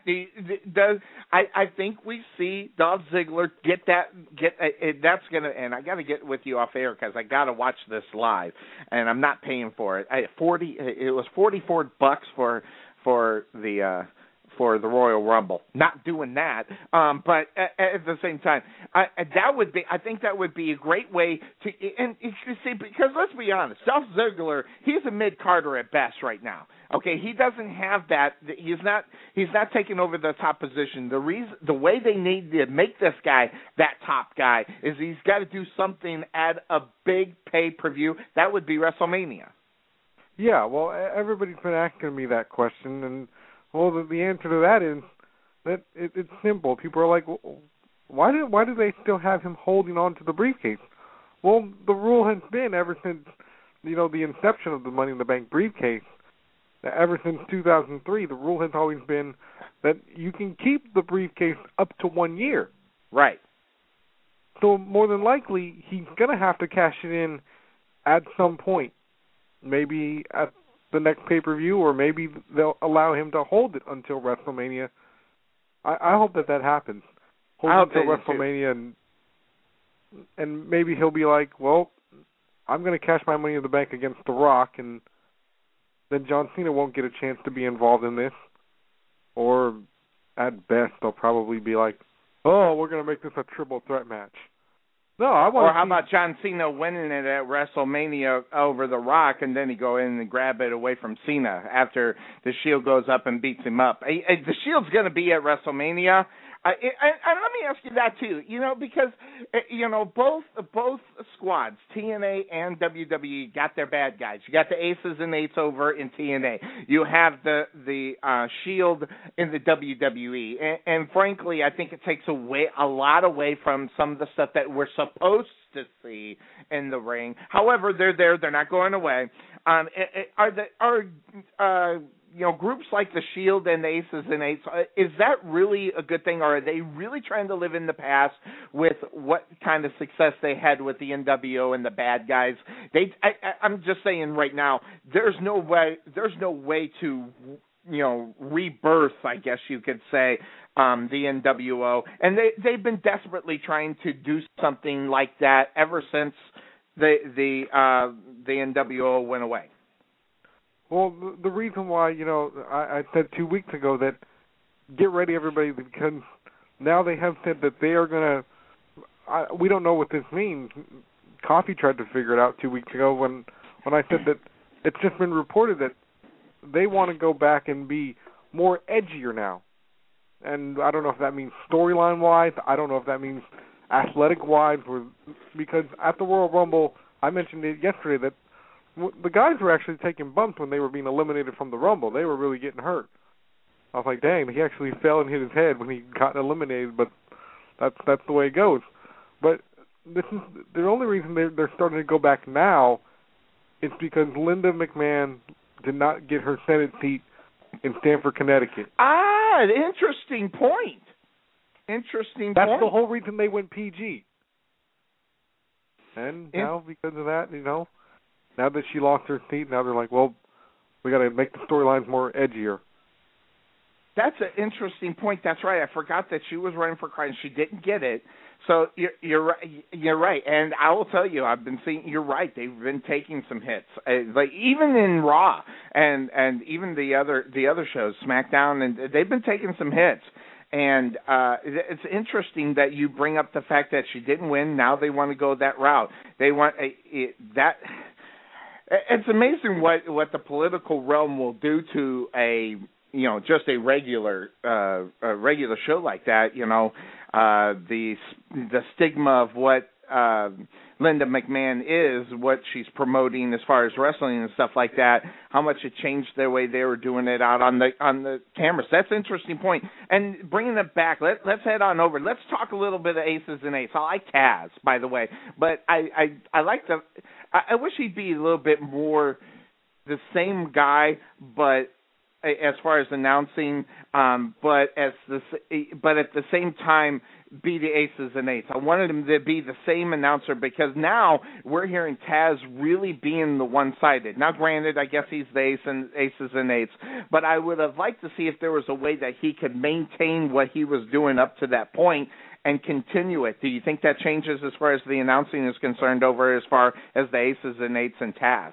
I think we see Dolph Ziggler get that's gonna, and I got to get with you off air because I got to watch this live, and I'm not paying for it. It was $44 for the Royal Rumble. Not doing that, but at the same time, I think that would be a great way to. And you see, because let's be honest, Dolph Ziggler, he's a mid-carder at best right now. Okay, he doesn't have that. He's not taking over the top position. The way they need to make this guy that top guy is he's got to do something at a big pay-per-view. That would be WrestleMania. Yeah, well, everybody's been asking me that question, and well, the answer to that is that it's simple. People are like, well, why do they still have him holding on to the briefcase? Well, the rule has been ever since the inception of the Money in the Bank briefcase. Ever since 2003, the rule has always been that you can keep the briefcase up to 1 year. Right. So more than likely, he's going to have to cash it in at some point. Maybe at the next pay-per-view, or maybe they'll allow him to hold it until WrestleMania. I hope that happens. Hold it until WrestleMania, and maybe he'll be like, well, I'm going to cash my Money in the Bank against The Rock, and then John Cena won't get a chance to be involved in this. Or, at best, they'll probably be like, oh, we're going to make this a triple threat match. No, I want. Or how about John Cena winning it at WrestleMania over The Rock, and then he go in and grab it away from Cena after the Shield goes up and beats him up. The Shield's going to be at WrestleMania. And let me ask you that too, because both squads, TNA and WWE, got their bad guys. You got the Aces and Eights over in TNA. You have the Shield in the WWE, and frankly, I think it takes a lot away from some of the stuff that we're supposed to see in the ring. However, they're there; they're not going away. Groups like the Shield and the Aces and Eights, is that really a good thing, or are they really trying to live in the past with what kind of success they had with the NWO and the bad guys? I'm just saying right now, there's no way to rebirth, I guess you could say, the NWO, and they've been desperately trying to do something like that ever since the NWO went away. Well, the reason why, I said 2 weeks ago that get ready, everybody, because now they have said that they are going to, we don't know what this means. Coffee tried to figure it out 2 weeks ago when I said that it's just been reported that they want to go back and be more edgier now. And I don't know if that means storyline-wise. I don't know if that means athletic-wise. Because at the Royal Rumble, I mentioned it yesterday that the guys were actually taking bumps when they were being eliminated from the Rumble. They were really getting hurt. I was like, dang, he actually fell and hit his head when he got eliminated, but that's the way it goes. But this is the only reason they're starting to go back now is because Linda McMahon did not get her Senate seat in Stamford, Connecticut. Interesting point. That's the whole reason they went PG. And now, because of that, now that she lost her seat, now they're like, well, we got to make the storylines more edgier. That's an interesting point. That's right. I forgot that she was running for Christ. She didn't get it. So you're right. You're right. And I will tell you, I've been seeing. You're right. They've been taking some hits, like even in Raw and even the other shows, SmackDown, and they've been taking some hits. And it's interesting that you bring up the fact that she didn't win. Now they want to go that route. They want that. It's amazing what the political realm will do to just a regular show like that. The stigma of what Linda McMahon is, what she's promoting as far as wrestling and stuff like that, how much it changed the way they were doing it out on the cameras. That's an interesting point. And bringing it back, let's head on over. Let's talk a little bit of Aces and Eights. I like Taz, by the way, but I like I wish he'd be a little bit more the same guy, but as far as announcing, but at the same time be the Aces and Eights. I wanted him to be the same announcer because now we're hearing Taz really being the one-sided. Now, granted, I guess he's the Aces and Eights, but I would have liked to see if there was a way that he could maintain what he was doing up to that point and continue it. Do you think that changes as far as the announcing is concerned over as far as the Aces and Eights and Taz?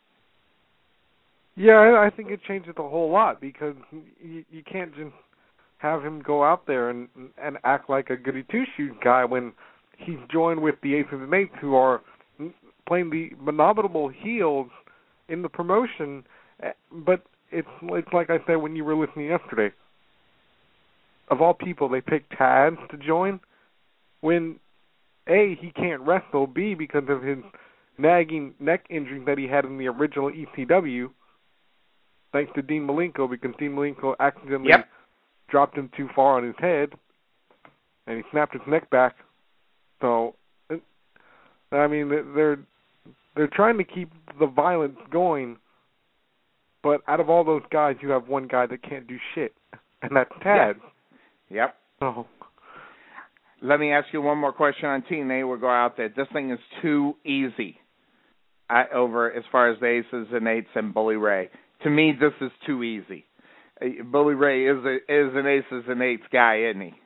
Yeah, I think it changes a whole lot because you can't just have him go out there and act like a goody-two-shoes guy when he's joined with the Aces and Eights who are playing the abominable heels in the promotion. But it's like I said when you were listening yesterday. Of all people, they picked Taz to join when, A, he can't wrestle, B, because of his nagging neck injury that he had in the original ECW, thanks to Dean Malenko, because Dean Malenko accidentally dropped him too far on his head, and he snapped his neck back. So, I mean, they're trying to keep the violence going, but out of all those guys, you have one guy that can't do shit, and that's Taz. Yep. So, let me ask you one more question on TNA. We'll go out there. This thing is too easy over as far as the Aces and Eights and Bully Ray. To me, this is too easy. Bully Ray is an Aces and Eights guy, isn't he?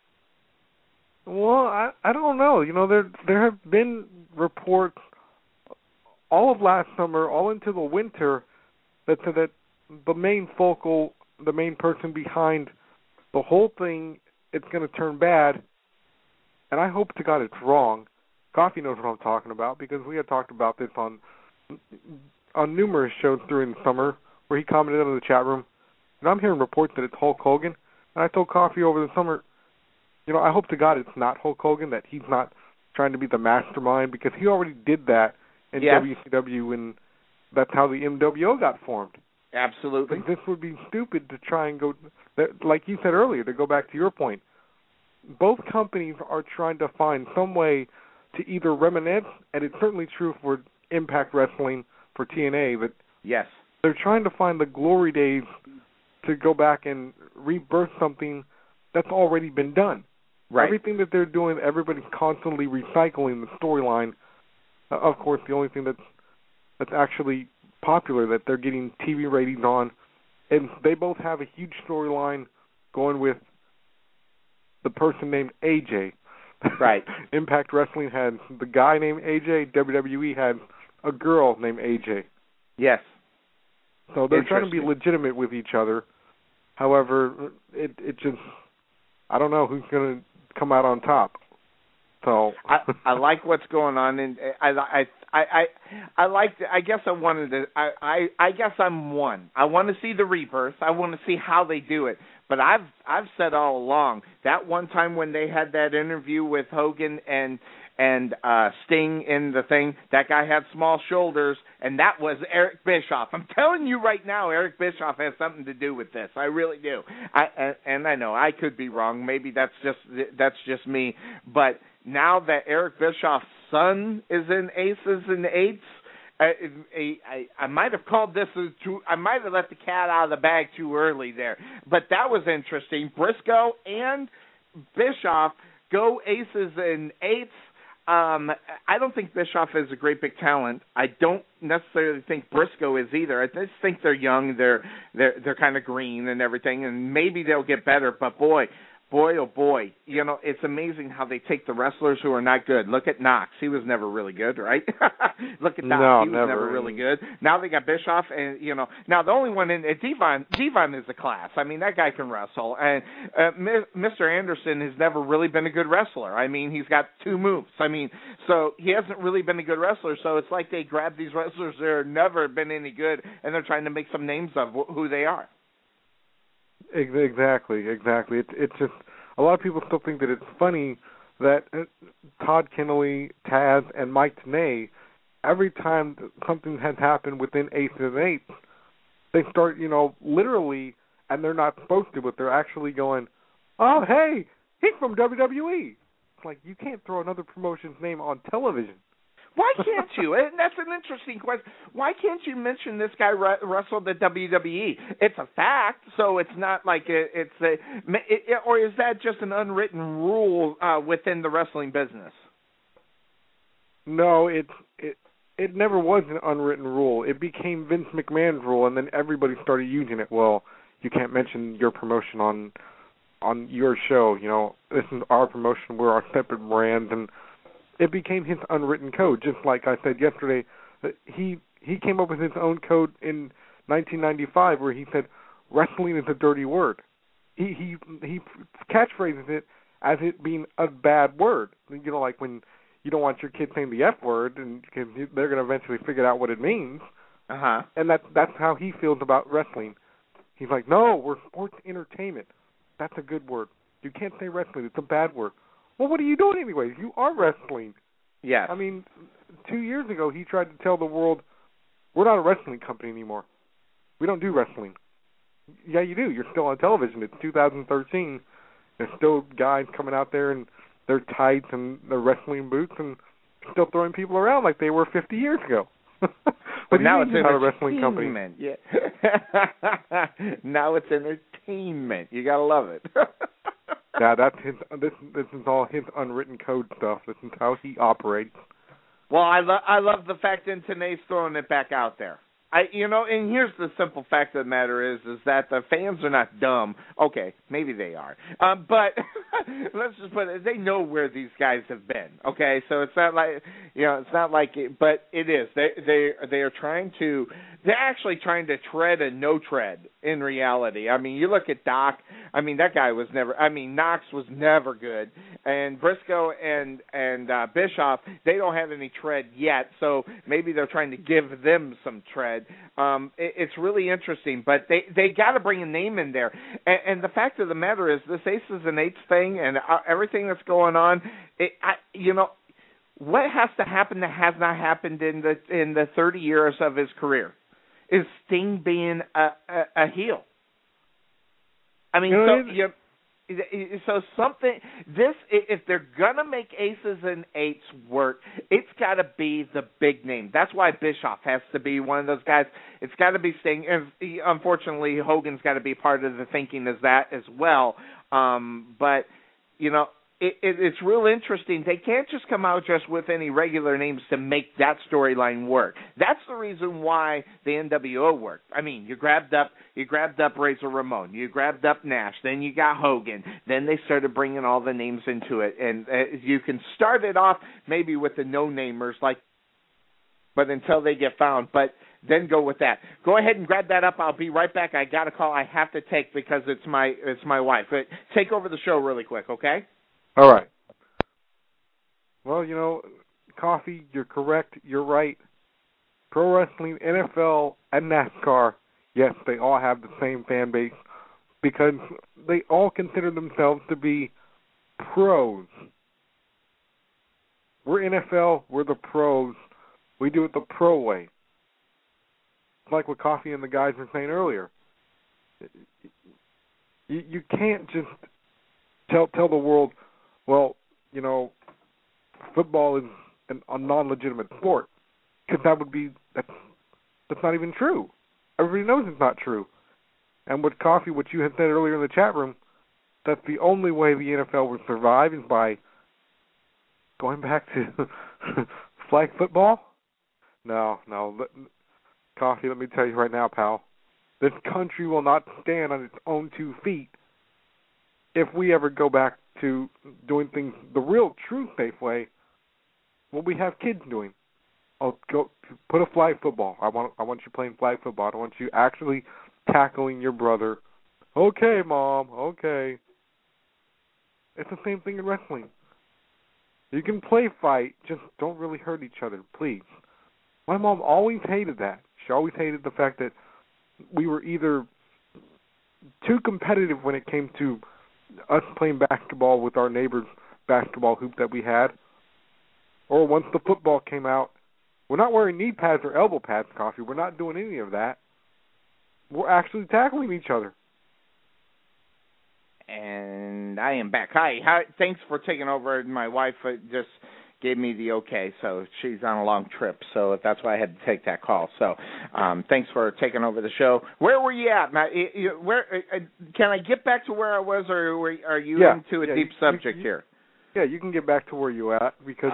Well, I don't know. There have been reports all of last summer, all into the winter, that said that the main person behind the whole thing, it's going to turn bad. And I hope to God it's wrong. Coffee knows what I'm talking about because we had talked about this on numerous shows during the summer where he commented in the chat room. And I'm hearing reports that it's Hulk Hogan. And I told Coffee over the summer, I hope to God it's not Hulk Hogan, that he's not trying to be the mastermind, because he already did that in WCW, and that's how the MWO got formed. Absolutely. Like, this would be stupid to try and go, like you said earlier, to go back to your point. Both companies are trying to find some way to either reminisce, and it's certainly true for Impact Wrestling, for TNA, but yes, they're trying to find the glory days to go back and rebirth something that's already been done. Right. Everything that they're doing, everybody's constantly recycling the storyline. Of course, the only thing that's actually popular that they're getting TV ratings on, and they both have a huge storyline going with the person named AJ. Right. Impact Wrestling had the guy named AJ. WWE had a girl named AJ. Yes. So they're trying to be legitimate with each other. However, it just, I don't know who's going to come out on top. So I like what's going on, and I like. I guess I wanted to. I guess I'm one. I want to see the rebirth. I want to see how they do it. But I've said all along that one time when they had that interview with Hogan and Sting in the thing, that guy had small shoulders, and that was Eric Bischoff. I'm telling you right now, Eric Bischoff has something to do with this. I really do. And I know I could be wrong. Maybe that's just me. But now that Eric Bischoff's son is in Aces and Eights, I might have called this I might have let the cat out of the bag too early there, but that was interesting. Briscoe and Bischoff go Aces and Eights. I don't think Bischoff is a great big talent. I don't necessarily think Briscoe is either. I just think they're young. They're kind of green and everything, and maybe they'll get better. But boy, oh boy, it's amazing how they take the wrestlers who are not good. Look at Knox. He was never really good, right? Look at Knox. He was never really good. Now they got Bischoff, and, now the only one in Devon is a class. I mean, that guy can wrestle. And Mr. Anderson has never really been a good wrestler. I mean, he's got 2 moves. I mean, so he hasn't really been a good wrestler. So it's like they grab these wrestlers that have never been any good, and they're trying to make some names of who they are. Exactly. It's just, a lot of people still think that it's funny that Todd Kennelly, Taz, and Mike Tenay, every time something has happened within Aces and Eights, they start, literally, and they're not supposed to, but they're actually going, oh, hey, he's from WWE. It's like, you can't throw another promotion's name on television. Why can't you? And that's an interesting question. Why can't you mention this guy wrestled at WWE? It's a fact, so it's not like or is that just an unwritten rule within the wrestling business? No, it never was an unwritten rule. It became Vince McMahon's rule, and then everybody started using it. Well, you can't mention your promotion on your show. This is our promotion. We're our separate brands, and it became his unwritten code. Just like I said yesterday, he came up with his own code in 1995 where he said, wrestling is a dirty word. He catchphrases it as it being a bad word. Like when you don't want your kid saying the F word, and cause they're going to eventually figure out what it means. Uh-huh. And that's how he feels about wrestling. He's like, no, we're sports entertainment. That's a good word. You can't say wrestling. It's a bad word. Well, what are you doing anyways? You are wrestling. Yes. I mean, 2 years ago, he tried to tell the world, we're not a wrestling company anymore. We don't do wrestling. Yeah, you do. You're still on television. It's 2013. There's still guys coming out there in their tights and their wrestling boots and still throwing people around like they were 50 years ago. But now it's not a wrestling company. Yeah. Now it's entertainment. You gotta love it. Yeah, that's his. This is all his unwritten code stuff. This is how he operates. Well, I love the fact that Tenay's throwing it back out there. And here's the simple fact of the matter is that the fans are not dumb. Okay, maybe they are, but let's just put it. They know where these guys have been. Okay, so it's not like but it is. They're actually trying to tread a no tread in reality. I mean, you look at Doc. I mean, that guy was never. I mean, Knox was never good, and Briscoe and Bischoff, they don't have any tread yet. So maybe they're trying to give them some tread. It's really interesting, but they got to bring a name in there. And the fact of the matter is, this aces and eights thing and everything that's going on, what has to happen that has not happened in the 30 years of his career is Sting being a heel. I mean, so something. This, if they're gonna make aces and eights work, it's got to be the big name. That's why Bischoff has to be one of those guys. It's got to be Sting. And unfortunately, Hogan's got to be part of the thinking as that as well. But it's real interesting. They can't just come out just with any regular names to make that storyline work. That's the reason why the NWO worked. I mean, you grabbed up Razor Ramon, you grabbed up Nash, then you got Hogan, then they started bringing all the names into it, and you can start it off maybe with the no-namers, but until they get found, but then go with that. Go ahead and grab that up. I'll be right back. I got a call I have to take because it's my wife. But take over the show really quick, okay? All right. Well, Coffee, you're correct. You're right. Pro wrestling, NFL, and NASCAR, yes, they all have the same fan base because they all consider themselves to be pros. We're NFL. We're the pros. We do it the pro way. It's like what Coffee and the guys were saying earlier. You can't just tell the world, well, football is a non-legitimate sport, because that's not even true. Everybody knows it's not true. And with Coffee, what you had said earlier in the chat room, that the only way the NFL would survive is by going back to flag football? No. Coffee, let me tell you right now, pal, this country will not stand on its own 2 feet if we ever go back to doing things the real, true, safe way, what we have kids doing. I'll go put a flag football. I want you playing flag football. I want you actually tackling your brother. Okay, Mom. Okay. It's the same thing in wrestling. You can play fight, just don't really hurt each other, please. My mom always hated that. She always hated the fact that we were either too competitive when it came to us playing basketball with our neighbor's basketball hoop that we had, or once the football came out, we're not wearing knee pads or elbow pads, Coffee. We're not doing any of that. We're actually tackling each other. And I am back. Hi. Thanks for taking over. My wife just gave me the okay, so she's on a long trip, so that's why I had to take that call. So thanks for taking over the show. Where were you at, Matt? Can I get back to where I was, or are you into a deep subject here? Yeah, you can get back to where you at because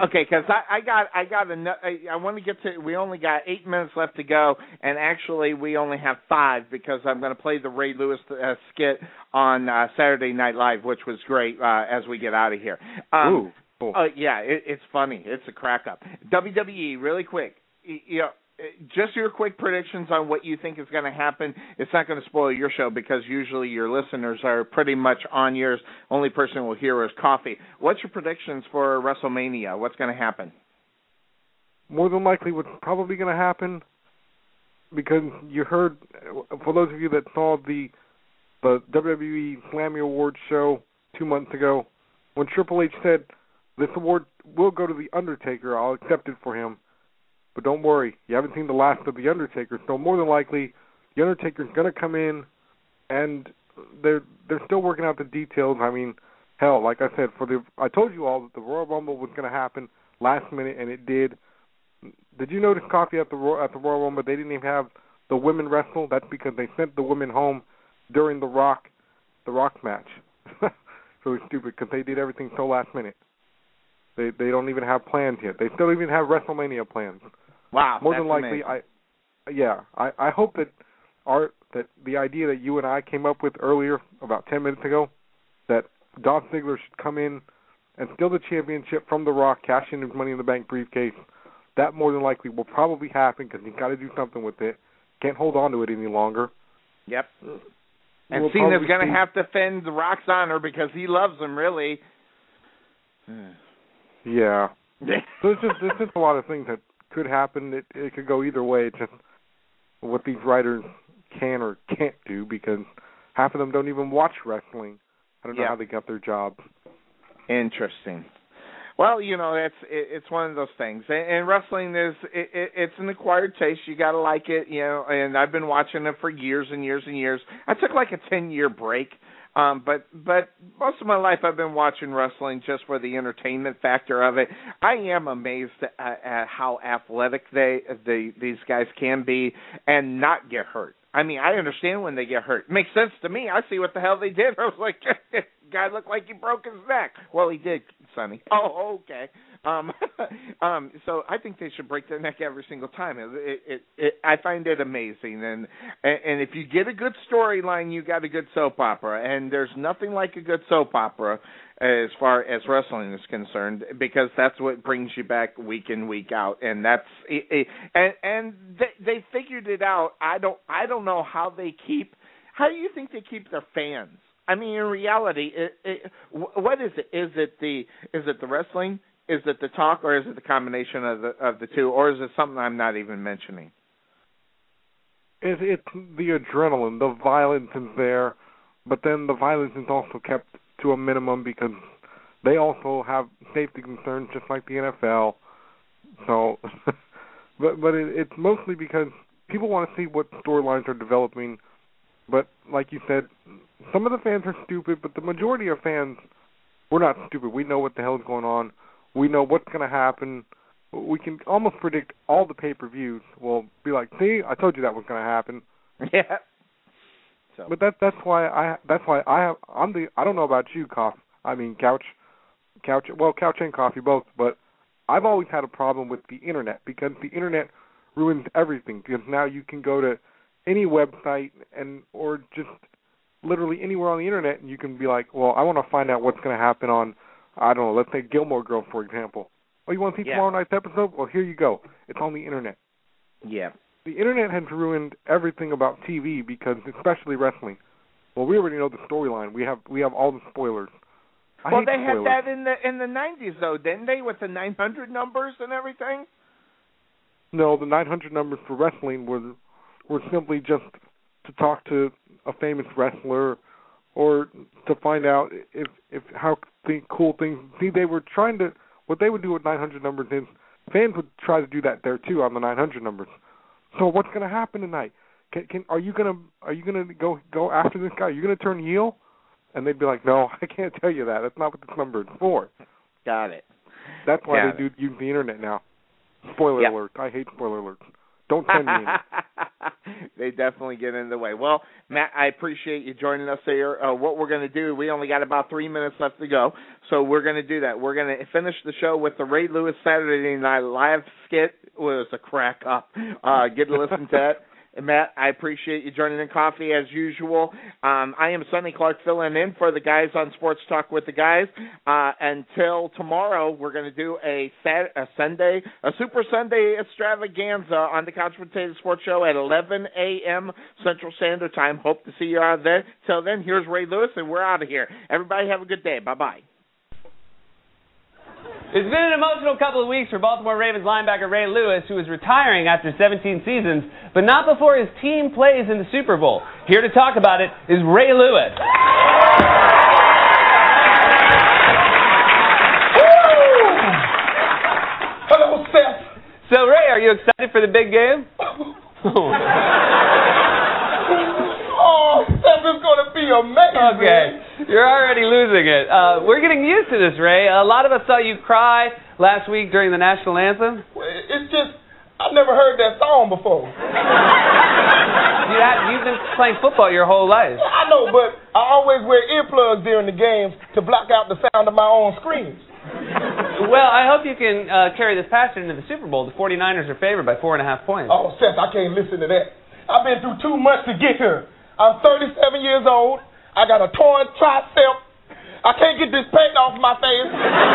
I want to get to. We only got 8 minutes left to go, and actually we only have 5 because I'm going to play the Ray Lewis skit on Saturday Night Live, which was great. As we get out of here. Ooh. Cool. It's funny. It's a crack up. WWE, really quick. Just your quick predictions on what you think is going to happen. It's not going to spoil your show because usually your listeners are pretty much on yours. Only person will hear is Coffee. What's your predictions for WrestleMania? What's going to happen? More than likely what's probably going to happen, because you heard, for those of you that saw the WWE Slammy Awards show 2 months ago, when Triple H said, this award will go to The Undertaker, I'll accept it for him. But don't worry, you haven't seen the last of The Undertaker, so more than likely, The Undertaker's going to come in, and they're still working out the details. I mean, hell, like I said, I told you all that the Royal Rumble was going to happen last minute, and it did. Did you notice, Coffee, at the Royal Rumble, they didn't even have the women wrestle? That's because they sent the women home during the Rock match. Really stupid, because they did everything so last minute. They don't even have plans yet. They still even have WrestleMania plans. Wow, more than likely, amazing. I hope that the idea that you and I came up with earlier, about 10 minutes ago, that Dolph Ziggler should come in and steal the championship from The Rock, cash in his Money in the Bank briefcase, that more than likely will probably happen because he's got to do something with it. Can't hold on to it any longer. Yep. And we'll Cena's going see. to have to defend Rock's honor because he loves him, really. Yeah. So there's just a lot of things that could happen. It could go either way. It's just what these writers can or can't do because half of them don't even watch wrestling. I don't know how they got their job. Interesting. Well, you know, it's one of those things. And wrestling it's an acquired taste. You got to like it, you know. And I've been watching it for years and years and years. I took like a 10-year break. But most of my life I've been watching wrestling just for the entertainment factor of it. I am amazed at how athletic these guys can be and not get hurt. I mean, I understand when they get hurt. It makes sense to me. I see what the hell they did. I was like, guy looked like he broke his neck. Well, he did, Sonny. Oh, okay. So I think they should break their neck every single time. I find it amazing. And if you get a good storyline, you got a good soap opera. And there's nothing like a good soap opera as far as wrestling is concerned, because that's what brings you back week in, week out. And that's and they figured it out. I don't know how they keep. How do you think they keep their fans? I mean, in reality, what is it? Is it the wrestling? Is it the talk, or is it the combination of the two, or is it something I'm not even mentioning? It's the adrenaline, the violence is there, but then the violence is also kept to a minimum because they also have safety concerns, just like the NFL. So, but it's mostly because people want to see what storylines are developing. But like you said, some of the fans are stupid, but the majority of fans, we're not stupid. We know what the hell is going on. We know what's going to happen. We can almost predict all the pay-per-views. We'll be like, see, I told you that was going to happen. Yeah. So. But that's why I don't know about you, Couch. I mean, Couch and Coffee both. But I've always had a problem with the internet because the internet ruins everything. Because now you can go to any website or just literally anywhere on the internet, and you can be like, well, I want to find out what's going to happen on, I don't know, let's say Gilmore Girls, for example. Oh, you want to see tomorrow night's episode? Well, here you go. It's on the internet. Yeah. The internet has ruined everything about TV because, especially wrestling. Well, we already know the storyline. We have all the spoilers. Well, they had that in the 90s, though, didn't they, with the 900 numbers and everything? No, the 900 numbers for wrestling were simply just to talk to a famous wrestler or to find out if how the cool things. See, they were trying to. What they would do with 900 numbers is fans would try to do that there too on the 900 numbers. So what's going to happen tonight? Are you gonna go after this guy? Are you gonna turn heel? And they'd be like, no, I can't tell you that. That's not what this number is for. Got it. That's why they use the internet now. Spoiler alert. I hate spoiler alerts. Don't send me any. They definitely get in the way. Well, Matt, I appreciate you joining us here. What we're going to do, we only got about 3 minutes left to go, so we're going to do that. We're going to finish the show with the Ray Lewis Saturday Night Live skit. It was a crack up. Get to listen to that. And Matt, I appreciate you joining in Coffee as usual. I am Sonny Clark filling in for the guys on Sports Talk with the Guys. Until tomorrow, we're going to do a Super Sunday extravaganza on the Couch Potato Sports Show at 11 a.m. Central Standard Time. Hope to see you out there. Till then, here's Ray Lewis, and we're out of here. Everybody have a good day. Bye-bye. It's been an emotional couple of weeks for Baltimore Ravens linebacker Ray Lewis, who is retiring after 17 seasons, but not before his team plays in the Super Bowl. Here to talk about it is Ray Lewis. Hello, Seth. So, Ray, are you excited for the big game? Oh, Seth, it's going to be amazing. Okay. You're already losing it. We're getting used to this, Ray. A lot of us saw you cry last week during the national anthem. It's just, I've never heard that song before. You've been playing football your whole life. Yeah, I know, but I always wear earplugs during the games to block out the sound of my own screams. Well, I hope you can carry this passion into the Super Bowl. The 49ers are favored by 4.5 points. Oh, Seth, I can't listen to that. I've been through too much to get here. I'm 37 years old. I got a torn tricep. I can't get this paint off my face.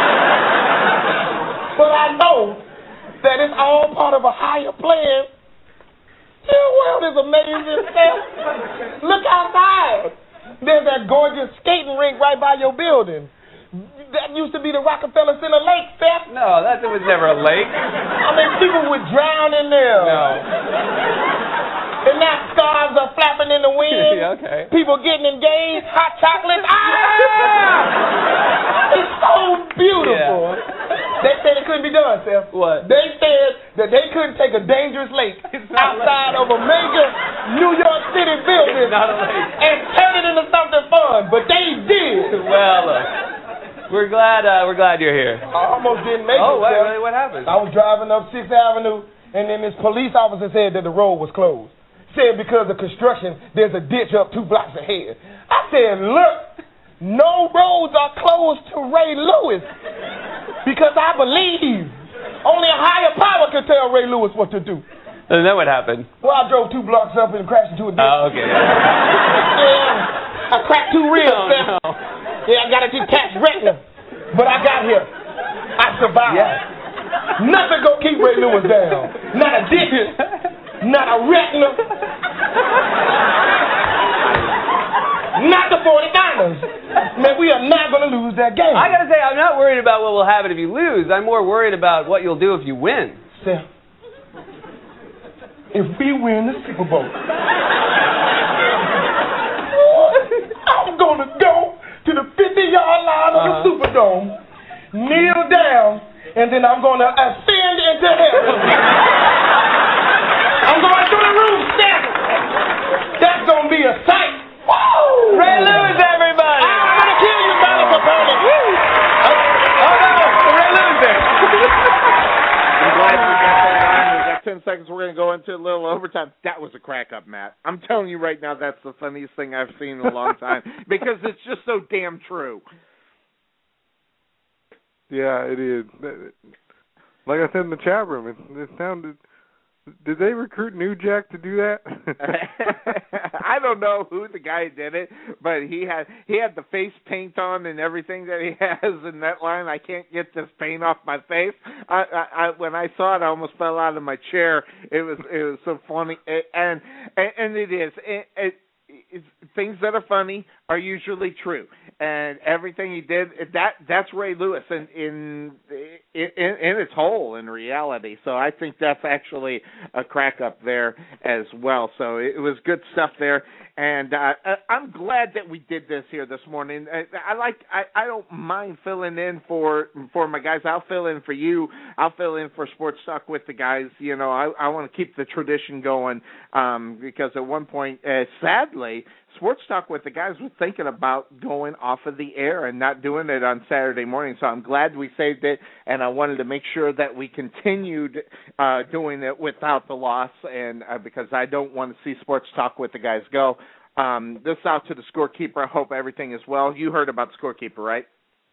But I know that it's all part of a higher plan. The world is amazing, Seth. Look outside. There's that gorgeous skating rink right by your building. That used to be the Rockefeller Center Lake, Seth. No, that was never a lake. I mean, people would drown in there. No. And now scarves are flapping in the wind. Yeah, okay. People getting engaged, hot chocolate. Ah! It's so beautiful. Yeah. They said it couldn't be done, Seth. What? They said that they couldn't take a dangerous lake outside of a major New York City building It's not a lake. and turn it into something fun, but they did. Well, we're glad you're here. I almost didn't make it. Oh, wait, Seth. really? What happened? I was driving up 6th Avenue, and then this police officer said that the road was closed. Said because of construction, there's a ditch up 2 blocks ahead. I said, look, no roads are closed to Ray Lewis because I believe only a higher power can tell Ray Lewis what to do. And then what happened? Well, I drove 2 blocks up and crashed into a ditch. Oh, okay. Yeah, I cracked 2 ribs. Oh, Seth. no. Yeah, I got a detached retina, but I got here. I survived. Yeah. Nothing gonna keep Ray Lewis down. Not a ditch. Not a retina. Not the 49ers. Man, we are not going to lose that game. I got to say, I'm not worried about what will happen if you lose. I'm more worried about what you'll do if you win. Seth, if we win the Super Bowl, I'm going to go to the 50-yard line of the Superdome, kneel down, and then I'm going to ascend into heaven. I'm going through the roof, Seth. That's going to be a sight. Woo! Ray Lewis, everybody! I'm going to kill you, Donald Capone. Oh, no, Ray Lewis there. I'm glad we got that on. We got 10 seconds. We're going to go into a little overtime. That was a crack up, Matt. I'm telling you right now, that's the funniest thing I've seen in a long time because it's just so damn true. Yeah, it is. Like I said in the chat room, it sounded. Did they recruit New Jack to do that? I don't know who the guy did it, but he had the face paint on and everything that he has in that line. I can't get this paint off my face. I when I saw it, I almost fell out of my chair. It was so funny, and it is. It's, things that are funny are usually true, and everything he did that's Ray Lewis in its whole in reality. So I think that's actually a crack up there as well. So it was good stuff there, and I'm glad that we did this here this morning. I don't mind filling in for my guys. I'll fill in for you. I'll fill in for Sports Talk with the guys. You know, I want to keep the tradition going because at one point, sadly, Sports Talk with the guys was thinking about going off of the air and not doing it on Saturday morning. So I'm glad we saved it, and I wanted to make sure that we continued doing it without the loss, and because I don't want to see Sports Talk with the guys go. This out to the scorekeeper. I hope everything is well. You heard about the scorekeeper, right?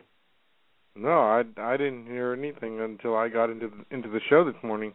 No, I didn't hear anything until I got into the show this morning.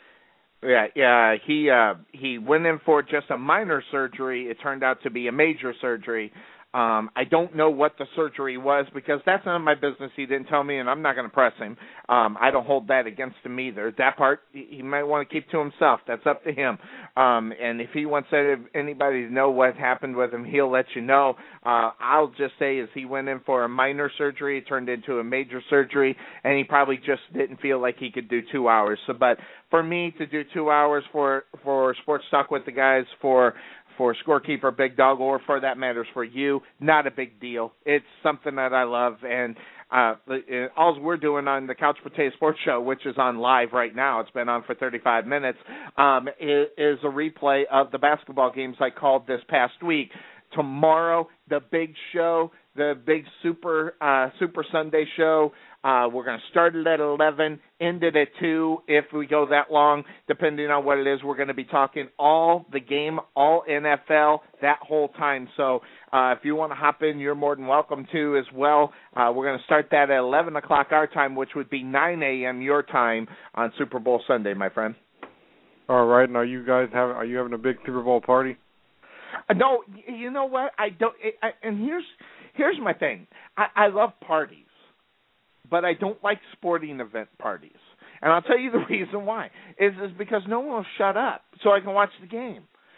Yeah. He went in for just a minor surgery. It turned out to be a major surgery. I don't know what the surgery was because that's none of my business. He didn't tell me, and I'm not going to press him. I don't hold that against him either. That part he might want to keep to himself. That's up to him. And if he wants anybody to know what happened with him, he'll let you know. I'll just say is he went in for a minor surgery. It turned into a major surgery, and he probably just didn't feel like he could do 2 hours. So, but for me to do 2 hours for Sports Talk with the guys, for Scorekeeper, Big Dog, or for that matters for you, not a big deal. It's something that I love, and all we're doing on the Couch Potato Sports Show, which is on live right now, it's been on for 35 minutes, is a replay of the basketball games I called this past week. Tomorrow, the big show, the big Super Sunday show. We're going to start it at 11, end it at 2 if we go that long, depending on what it is. We're going to be talking all the game, all NFL, that whole time. So if you want to hop in, you're more than welcome to as well. We're going to start that at 11 o'clock our time, which would be 9 a.m. your time on Super Bowl Sunday, my friend. All right. Now, are you having a big Super Bowl party? No, you know what? I don't. And here's my thing. I love parties, but I don't like sporting event parties. And I'll tell you the reason why. Is because no one will shut up so I can watch the game.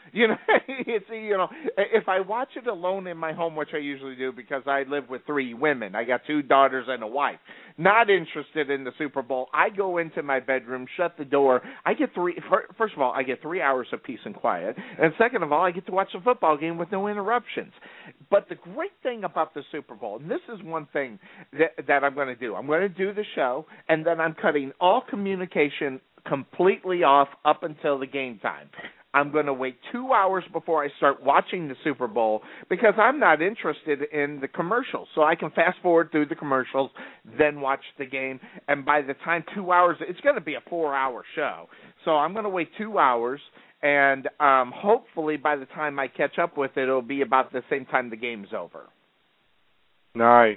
You know, if I watch it alone in my home, which I usually do because I live with 3 women, I got 2 daughters and a wife, not interested in the Super Bowl, I go into my bedroom, shut the door. I get first of all, I get 3 hours of peace and quiet, and second of all, I get to watch the football game with no interruptions. But the great thing about the Super Bowl, and this is one thing that I'm going to do, I'm going to do the show, and then I'm cutting all communication completely off up until the game time. I'm going to wait 2 hours before I start watching the Super Bowl because I'm not interested in the commercials. So I can fast forward through the commercials, then watch the game. And by the time 2 hours, it's going to be a 4-hour show. So I'm going to wait 2 hours, and hopefully by the time I catch up with it, it'll be about the same time the game's over. Nice.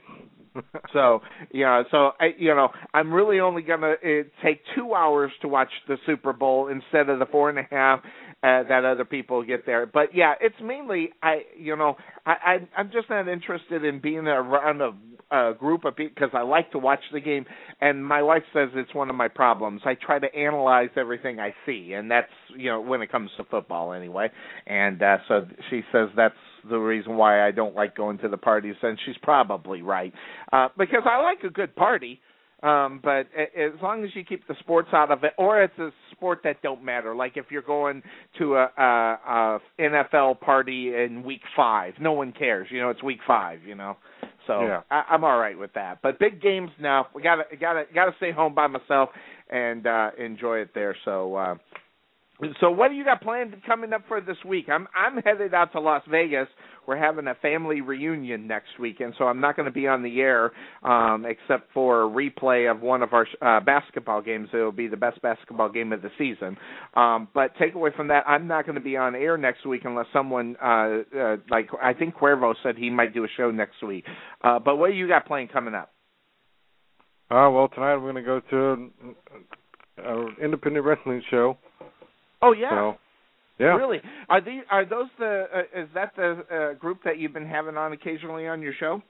I'm really only going to take 2 hours to watch the Super Bowl instead of the 4.5 that other people get there. But yeah, it's mainly I'm just not interested in being around a group of people because I like to watch the game, and my wife says it's one of my problems. I try to analyze everything I see, and that's when it comes to football anyway. And so she says that's the reason why I don't like going to the parties, and she's probably right. Because I like a good party, but as long as you keep the sports out of it, or it's a sport that don't matter, like if you're going to a NFL party in week 5, no one cares. It's week 5. So yeah. I'm all right with that. But big games now, we gotta stay home by myself and enjoy it there. So. So what do you got planned coming up for this week? I'm headed out to Las Vegas. We're having a family reunion next week, and so I'm not going to be on the air except for a replay of one of our basketball games. It will be the best basketball game of the season. But take away from that, I'm not going to be on air next week unless someone, like I think Cuervo said he might do a show next week. But what do you got planned coming up? Well, tonight we're going to go to an independent wrestling show. Oh yeah, so, yeah. Really? Is that the group that you've been having on occasionally on your show?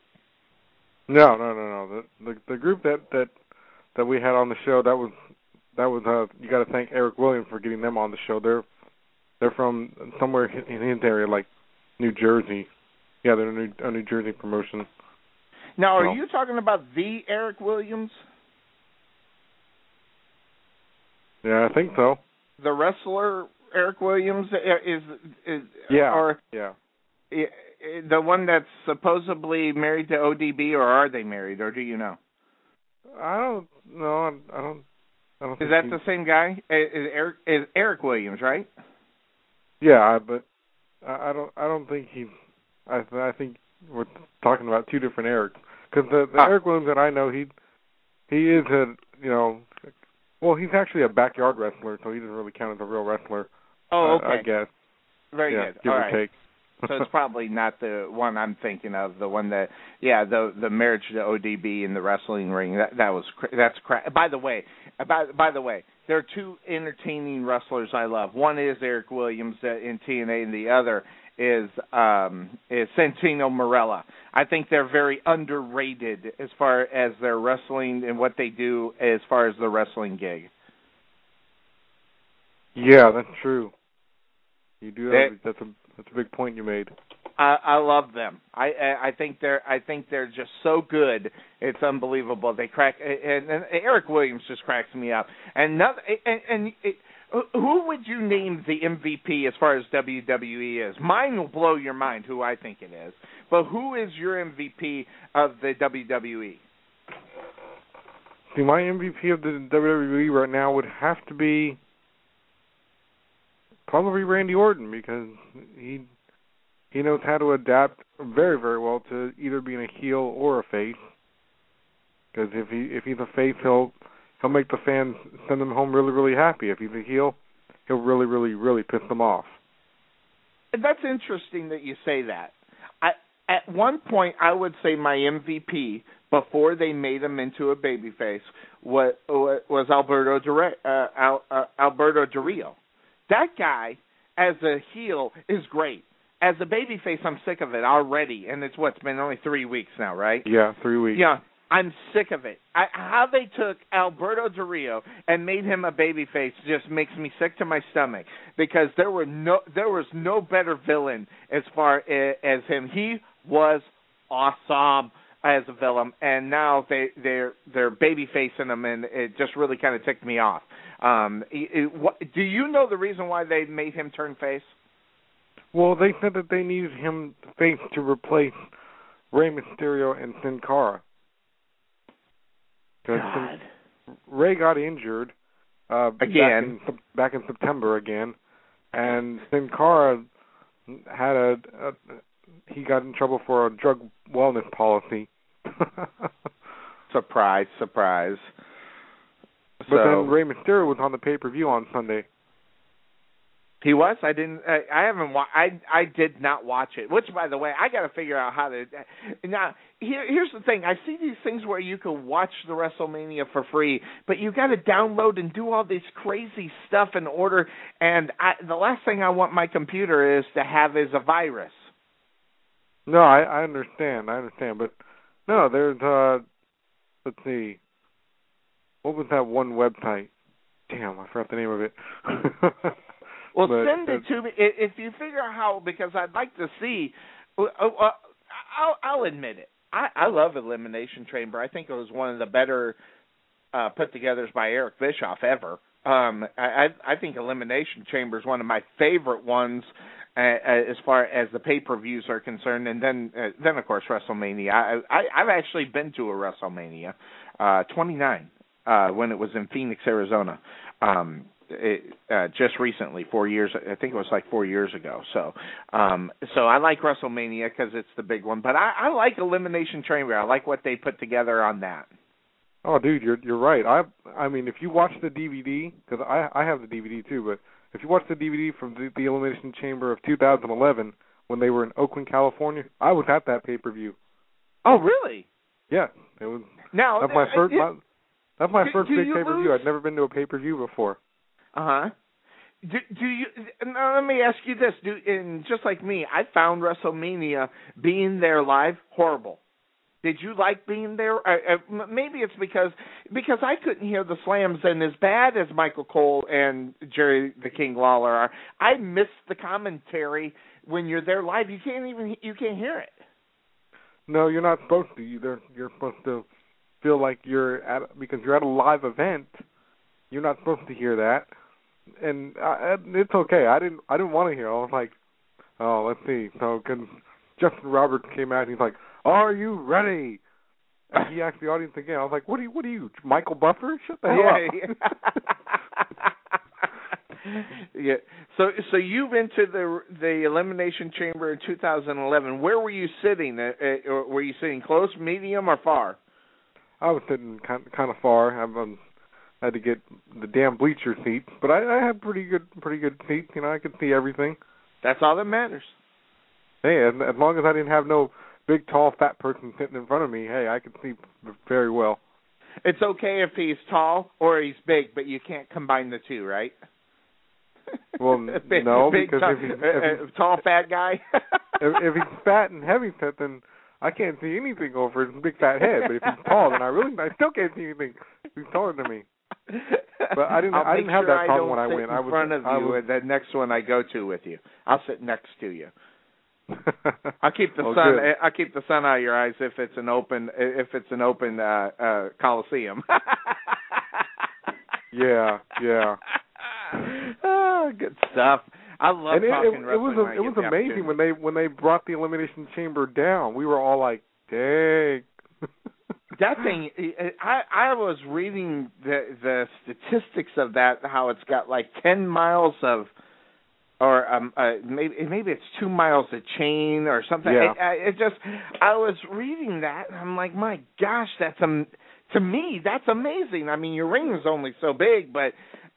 No. The group that we had on the show that was you got to thank Eric Williams for getting them on the show. They're from somewhere in his area, like New Jersey. Yeah, they're a New Jersey promotion. Now, are you talking about the Eric Williams? Yeah, I think so. The wrestler Eric Williams is yeah, or yeah, the one that's supposedly married to ODB, or are they married, or do you know? I don't know. I don't. Is that the same guy? Is Eric Williams, right? Yeah, but I don't think he. I think we're talking about two different Erics, because the Eric Williams that I know, he is well, he's actually a backyard wrestler, so he doesn't really count as a real wrestler. Oh, okay. I guess. Very good. Give All or right. take. So it's probably not the one I'm thinking of. The one that, the marriage to ODB in the wrestling ring. That's crap. By the way, there are two entertaining wrestlers I love. One is Eric Williams in TNA, and the other is Santino Marella. I think they're very underrated as far as their wrestling and what they do as far as the wrestling gig. Yeah, that's true. You do have, that's a big point you made. I love them. I think they're just so good. It's unbelievable. They crack, and Eric Williams just cracks me up. Who would you name the MVP as far as WWE is? Mine will blow your mind who I think it is. But who is your MVP of the WWE? See, my MVP of the WWE right now would have to be probably Randy Orton, because he knows how to adapt very, very well to either being a heel or a face. Because if he's a face, he'll make the fans send him home really, really happy. If he's a heel, he'll really, really, really piss them off. That's interesting that you say that. At one point, I would say my MVP before they made him into a babyface was Alberto Del Rio. That guy, as a heel, is great. As a babyface, I'm sick of it already, and it's been only 3 weeks now, right? Yeah, 3 weeks. Yeah. I'm sick of it. How they took Alberto Del Rio and made him a babyface just makes me sick to my stomach, because there was no better villain as far as him. He was awesome as a villain, and now they're babyfacing him, and it just really kind of ticked me off. Do you know the reason why they made him turn face? Well, they said that they needed him face to replace Rey Mysterio and Sin Cara. God. Rey got injured again back in September again, and Sin Cara had he got in trouble for a drug wellness policy. Surprise. But then Rey Mysterio was on the pay-per-view on Sunday. He was? I did not watch it. Which, by the way, I got to figure out how to. Now, here's the thing. I see these things where you can watch the WrestleMania for free, but you got to download and do all this crazy stuff in order. And the last thing I want my computer is to have is a virus. No, I understand. But no, there's let's see. What was that one website? Damn, I forgot the name of it. Well, send it to me if you figure out how, because I'd like to see. I'll admit it. I love Elimination Chamber. I think it was one of the better put-togethers by Eric Bischoff ever. I think Elimination Chamber is one of my favorite ones as far as the pay-per-views are concerned. And then of course, WrestleMania. I've actually been to a WrestleMania, 29, when it was in Phoenix, Arizona. Just recently, 4 years. I think it was like 4 years ago. So I like WrestleMania because it's the big one. But I like Elimination Chamber. I like what they put together on that. Oh, dude, you're right. I mean, if you watch the DVD, because I have the DVD too, but if you watch the DVD from the Elimination Chamber of 2011 when they were in Oakland, California, I was at that pay-per-view. Oh, really? Yeah, it was. Now that's my first. That's my first big pay-per-view. Lose? I'd never been to a pay-per-view before. Uh-huh. Do you? Now, let me ask you this. And just like me, I found WrestleMania being there live horrible. Did you like being there? Maybe it's because I couldn't hear the slams, and as bad as Michael Cole and Jerry the King Lawler are, I miss the commentary when you're there live. You can't hear it. No, you're not supposed to either. You're supposed to feel like because you're at a live event. You're not supposed to hear that, and it's okay. I didn't want to hear. I was like, oh, let's see. So, because Justin Roberts came out, and he's like, "Are you ready?" And he asked the audience again. I was like, "What are you, Michael Buffer? Shut the hell up!" Yeah. So you've been to the Elimination Chamber in 2011. Where were you sitting? Were you sitting close, medium, or far? I was sitting kind of far. I had to get the damn bleacher seats, but I had pretty good seats. You know, I could see everything. That's all that matters. Hey, as long as I didn't have no big, tall, fat person sitting in front of me, hey, I could see very well. It's okay if he's tall or he's big, but you can't combine the two, right? Well, no, because if he's tall, fat guy. if he's fat and heavy set, then I can't see anything over his big fat head. But if he's tall, then I still can't see anything. He's taller than me. But I didn't have that problem when I went. I was in front of you at the next one I go to with you. I'll sit next to you. I'll keep the sun. Good. I'll keep the sun out of your eyes if it's an open coliseum. Yeah. Oh, good stuff. I love talking wrestling. It was amazing when they brought the Elimination Chamber down. We were all like, "Dang." That thing, I was reading the statistics of that, how it's got like 10 miles of, or maybe it's 2 miles of chain or something. Yeah. I was reading that, and I'm like, my gosh, to me, that's amazing. I mean, your ring is only so big, but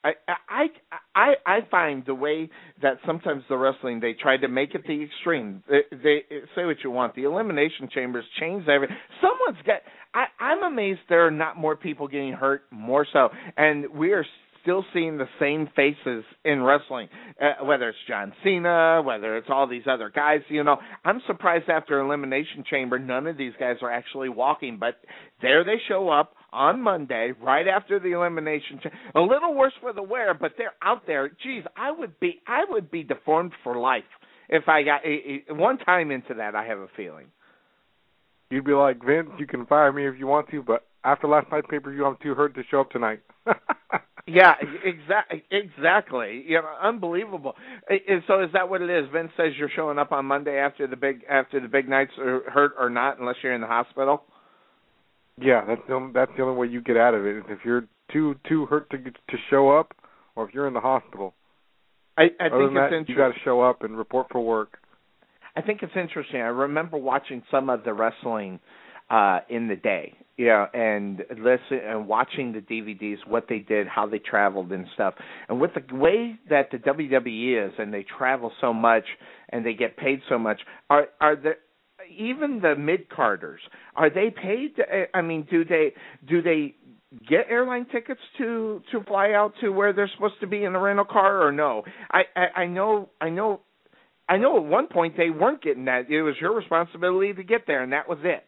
I find the way that sometimes the wrestling, they try to make it the extreme. They say what you want. The Elimination Chambers change everything. Someone's got. I'm amazed there are not more people getting hurt, more so. And we are still seeing the same faces in wrestling, whether it's John Cena, whether it's all these other guys. I'm surprised after Elimination Chamber, none of these guys are actually walking, but there they show up on Monday, right after the Elimination Chamber. A little worse for the wear, but they're out there. Geez, I would be deformed for life if I got one time into that. I have a feeling. You'd be like, Vince, you can fire me if you want to, but after last night's pay-per-view, I'm too hurt to show up tonight. Yeah, exactly. Unbelievable. So is that what it is? Vince says you're showing up on Monday after the big nights, are hurt or not, unless you're in the hospital. Yeah, that's the only way you get out of it. Is if you're too hurt to show up, or if you're in the hospital. I think it's interesting. You got to show up and report for work. I think it's interesting. I remember watching some of the wrestling in the day, and watching the DVDs, what they did, how they traveled and stuff. And with the way that the WWE is, and they travel so much and they get paid so much, are there even the mid-carders, are they paid? I mean, do they get airline tickets to fly out to where they're supposed to be in a rental car, or no? I know at one point they weren't getting that. It was your responsibility to get there, and that was it.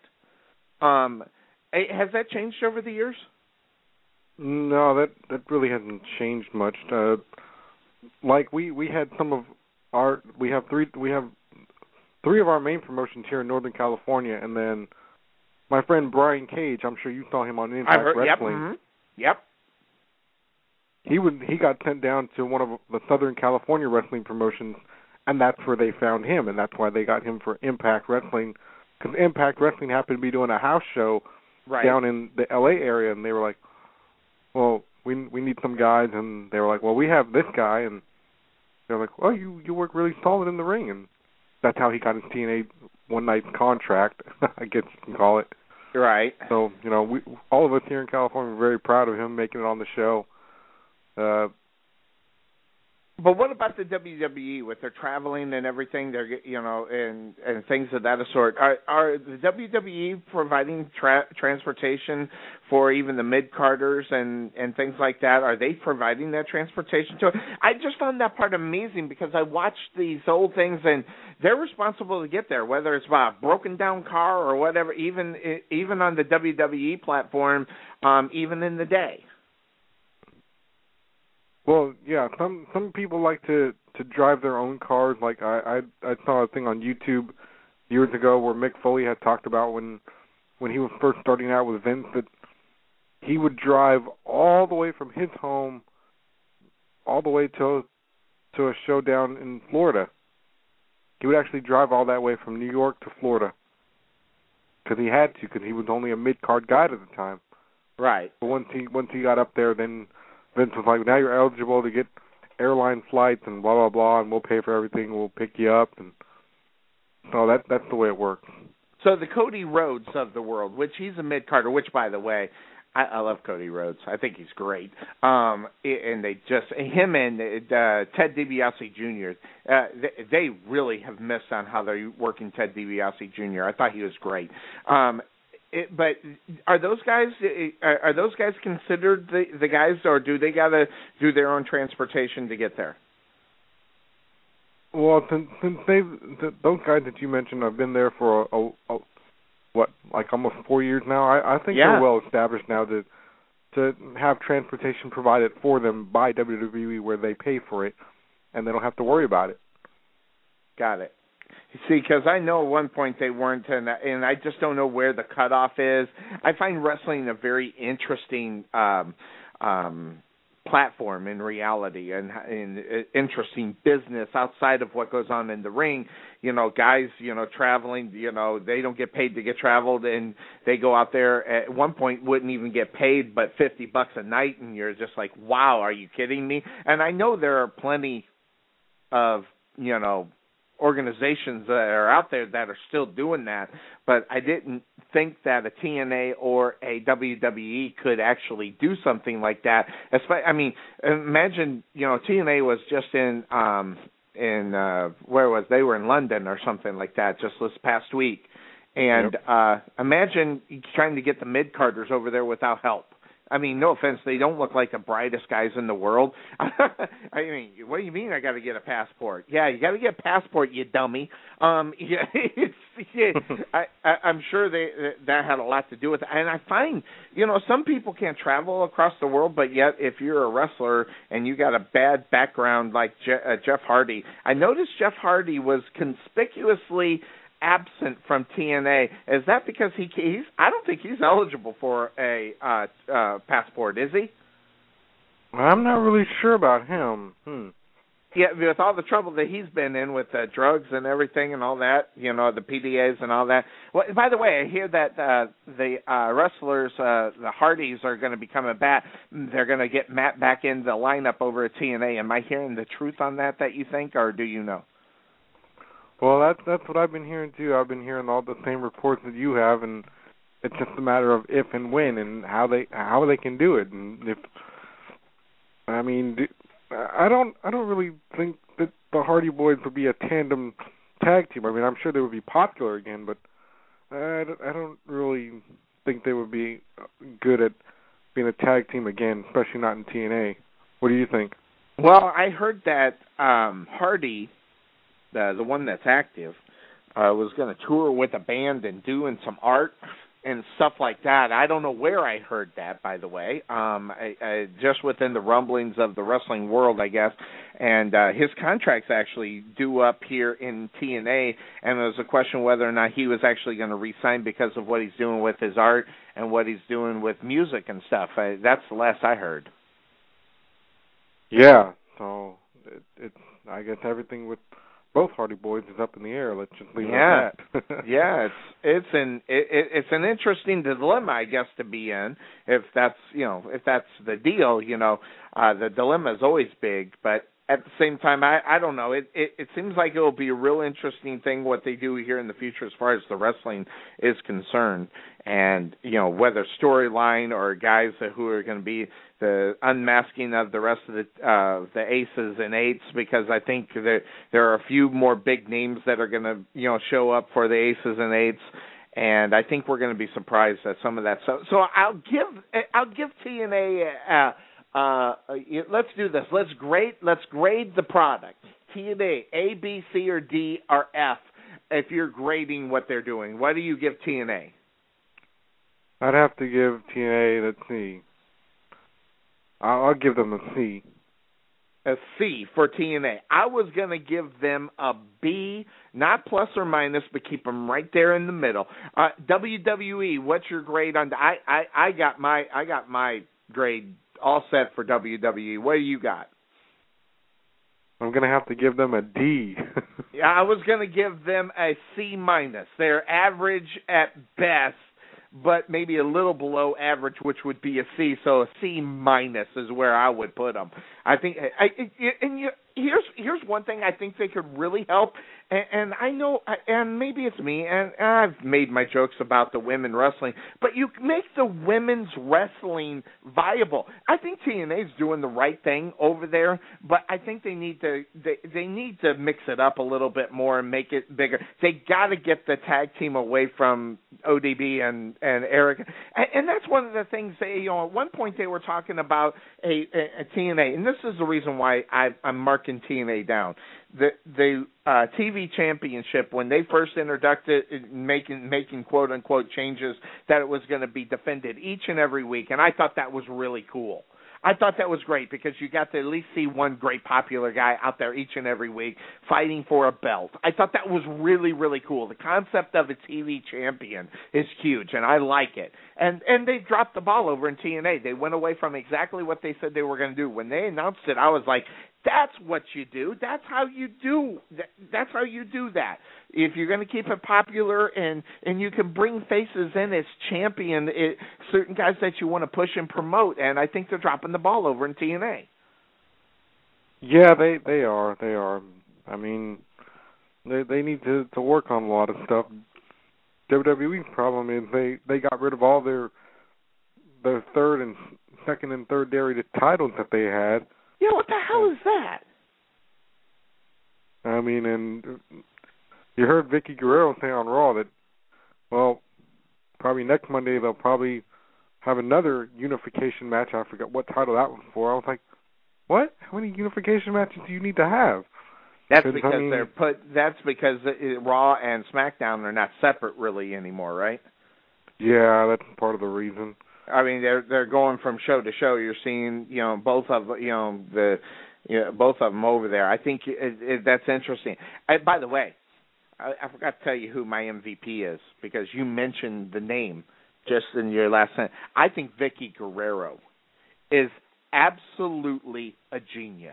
Has that changed over the years? No, that really hasn't changed much. Like we had we have three of our main promotions here in Northern California, and then my friend Brian Cage, I'm sure you saw him on Impact Wrestling. Yep. He got sent down to one of the Southern California wrestling promotions, and that's where they found him, and that's why they got him for Impact Wrestling, because Impact Wrestling happened to be doing a house show down in the L.A. area, and they were like, well, we need some guys, and they were like, well, we have this guy, and they're like, well, you work really solid in the ring, and that's how he got his TNA one-night contract, I guess you can call it. Right. So, all of us here in California are very proud of him making it on the show. But what about the WWE with their traveling and everything? They're and things of that sort. Are the WWE providing transportation for even the mid-carders and things like that? Are they providing that transportation to it? I just found that part amazing because I watched these old things and they're responsible to get there, whether it's by a broken down car or whatever. Even on the WWE platform, even in the day. Well, yeah, some people like to drive their own cars. Like I saw a thing on YouTube years ago where Mick Foley had talked about when he was first starting out with Vince that he would drive all the way from his home all the way to a show down in Florida. He would actually drive all that way from New York to Florida because he had to, because he was only a mid-card guy at the time. Right. But once he got up there, then Vince was like, now you're eligible to get airline flights and blah, blah, blah, and we'll pay for everything. We'll pick you up. And so that's the way it works. So the Cody Rhodes of the world, which he's a mid-carder, which, by the way, I love Cody Rhodes. I think he's great. And him and Ted DiBiase Jr., they really have missed on how they're working Ted DiBiase Jr. I thought he was great. But are those guys considered the guys, or do they got to do their own transportation to get there? Well, since those guys that you mentioned have been there for almost 4 years now, I think they're well established now to have transportation provided for them by WWE where they pay for it, and they don't have to worry about it. Got it. See, because I know at one point they weren't, and I just don't know where the cutoff is. I find wrestling a very interesting platform in reality and interesting business outside of what goes on in the ring. Guys, traveling, they don't get paid to get traveled, and they go out there at one point wouldn't even get paid but $50 a night, and you're just like, wow, are you kidding me? And I know there are plenty of, organizations that are out there that are still doing that, but I didn't think that a TNA or a WWE could actually do something like that. Imagine, TNA was just they were in London or something like that just this past week, and imagine trying to get the mid-carders over there without help. I mean, no offense, they don't look like the brightest guys in the world. I mean, what do you mean I got to get a passport? Yeah, you got to get a passport, you dummy. I'm sure that had a lot to do with it. And I find, some people can't travel across the world, but yet if you're a wrestler and you got a bad background like Jeff Hardy, I noticed Jeff Hardy was conspicuously absent from TNA. Is that because he's I don't think he's eligible for a passport, is he? I'm not really sure about him. Yeah, with all the trouble that he's been in with drugs and everything and all that, the PDAs and all that. Well, by the way, I hear that the wrestlers, the Hardys, are going to be coming back. They're going to get Matt back in the lineup over at TNA. Am I hearing the truth on that you think, or do you know? Well, that's what I've been hearing too. I've been hearing all the same reports that you have, and it's just a matter of if and when and how they can do it. And I don't really think that the Hardy Boys would be a tandem tag team. I mean, I'm sure they would be popular again, but I don't really think they would be good at being a tag team again, especially not in TNA. What do you think? Well, I heard that Hardy, the one that's active, was going to tour with a band and doing some art and stuff like that. I don't know where I heard that, by the way. I just within the rumblings of the wrestling world, I guess. And his contract's actually due up here in TNA, and there was a question whether or not he was actually going to re-sign because of what he's doing with his art and what he's doing with music and stuff. That's the last I heard. Yeah, so it's I guess everything with both Hardy Boys is up in the air. Let's just leave it at that. Yeah, it's an interesting dilemma, I guess, to be in. If that's the deal, the dilemma is always big. But at the same time, I don't know. It seems like it will be a real interesting thing what they do here in the future as far as the wrestling is concerned, and whether storyline or guys who are going to be the unmasking of the rest of the aces and eights, because I think that there are a few more big names that are going to show up for the aces and eights, and I think we're going to be surprised at some of that stuff. So I'll give TNA. Let's do this. Let's grade the product. TNA A, B, C, or D, or F. If you're grading what they're doing, what do you give TNA? I'd have to give TNA, let's see. I'll give them a C. A C for TNA. I was going to give them a B, not plus or minus, but keep them right there in the middle. WWE, what's your grade on? I got my grade all set for WWE. What do you got? I'm going to have to give them a D. Yeah, I was going to give them a C minus. They're average at best, but maybe a little below average, which would be a C. So a C minus is where I would put them. I think, here's one thing I think they could really help, and I know, and maybe it's me, and I've made my jokes about the women wrestling, but you make the women's wrestling viable. I think TNA's doing the right thing over there, but I think they need to mix it up a little bit more and make it bigger. They got to get the tag team away from ODB and Eric, and that's one of the things they, at one point they were talking about a TNA, and this is the reason why I'm marking TNA down. The TV championship, when they first introduced it, making quote unquote changes, that it was going to be defended each and every week, and I thought that was really cool. I thought that was great because you got to at least see one great popular guy out there each and every week fighting for a belt. I thought that was really, really cool. The concept of a TV champion is huge, and I like it. And they dropped the ball over in TNA. They went away from exactly what they said they were going to do. When they announced it, I was like, that's what you do. That's how you do. That's how you do that. If you're going to keep it popular and you can bring faces in as champion, certain guys that you want to push and promote, and I think they're dropping the ball over in TNA. Yeah, they are. I mean, they need to work on a lot of stuff. WWE's problem is they got rid of all their third and second and third dairy titles that they had. Yeah, what the hell is that? I mean, and you heard Vicky Guerrero say on Raw that, well, probably next Monday they'll probably have another unification match. I forgot what title that was for. I was like, what? How many unification matches do you need to have? That's because That's because Raw and SmackDown are not separate really anymore, right? Yeah, that's part of the reason. I mean, they're going from show to show. You're seeing, both of both of them over there. I think that's interesting. By the way, I forgot to tell you who my MVP is because you mentioned the name just in your last sentence. I think Vicky Guerrero is absolutely a genius.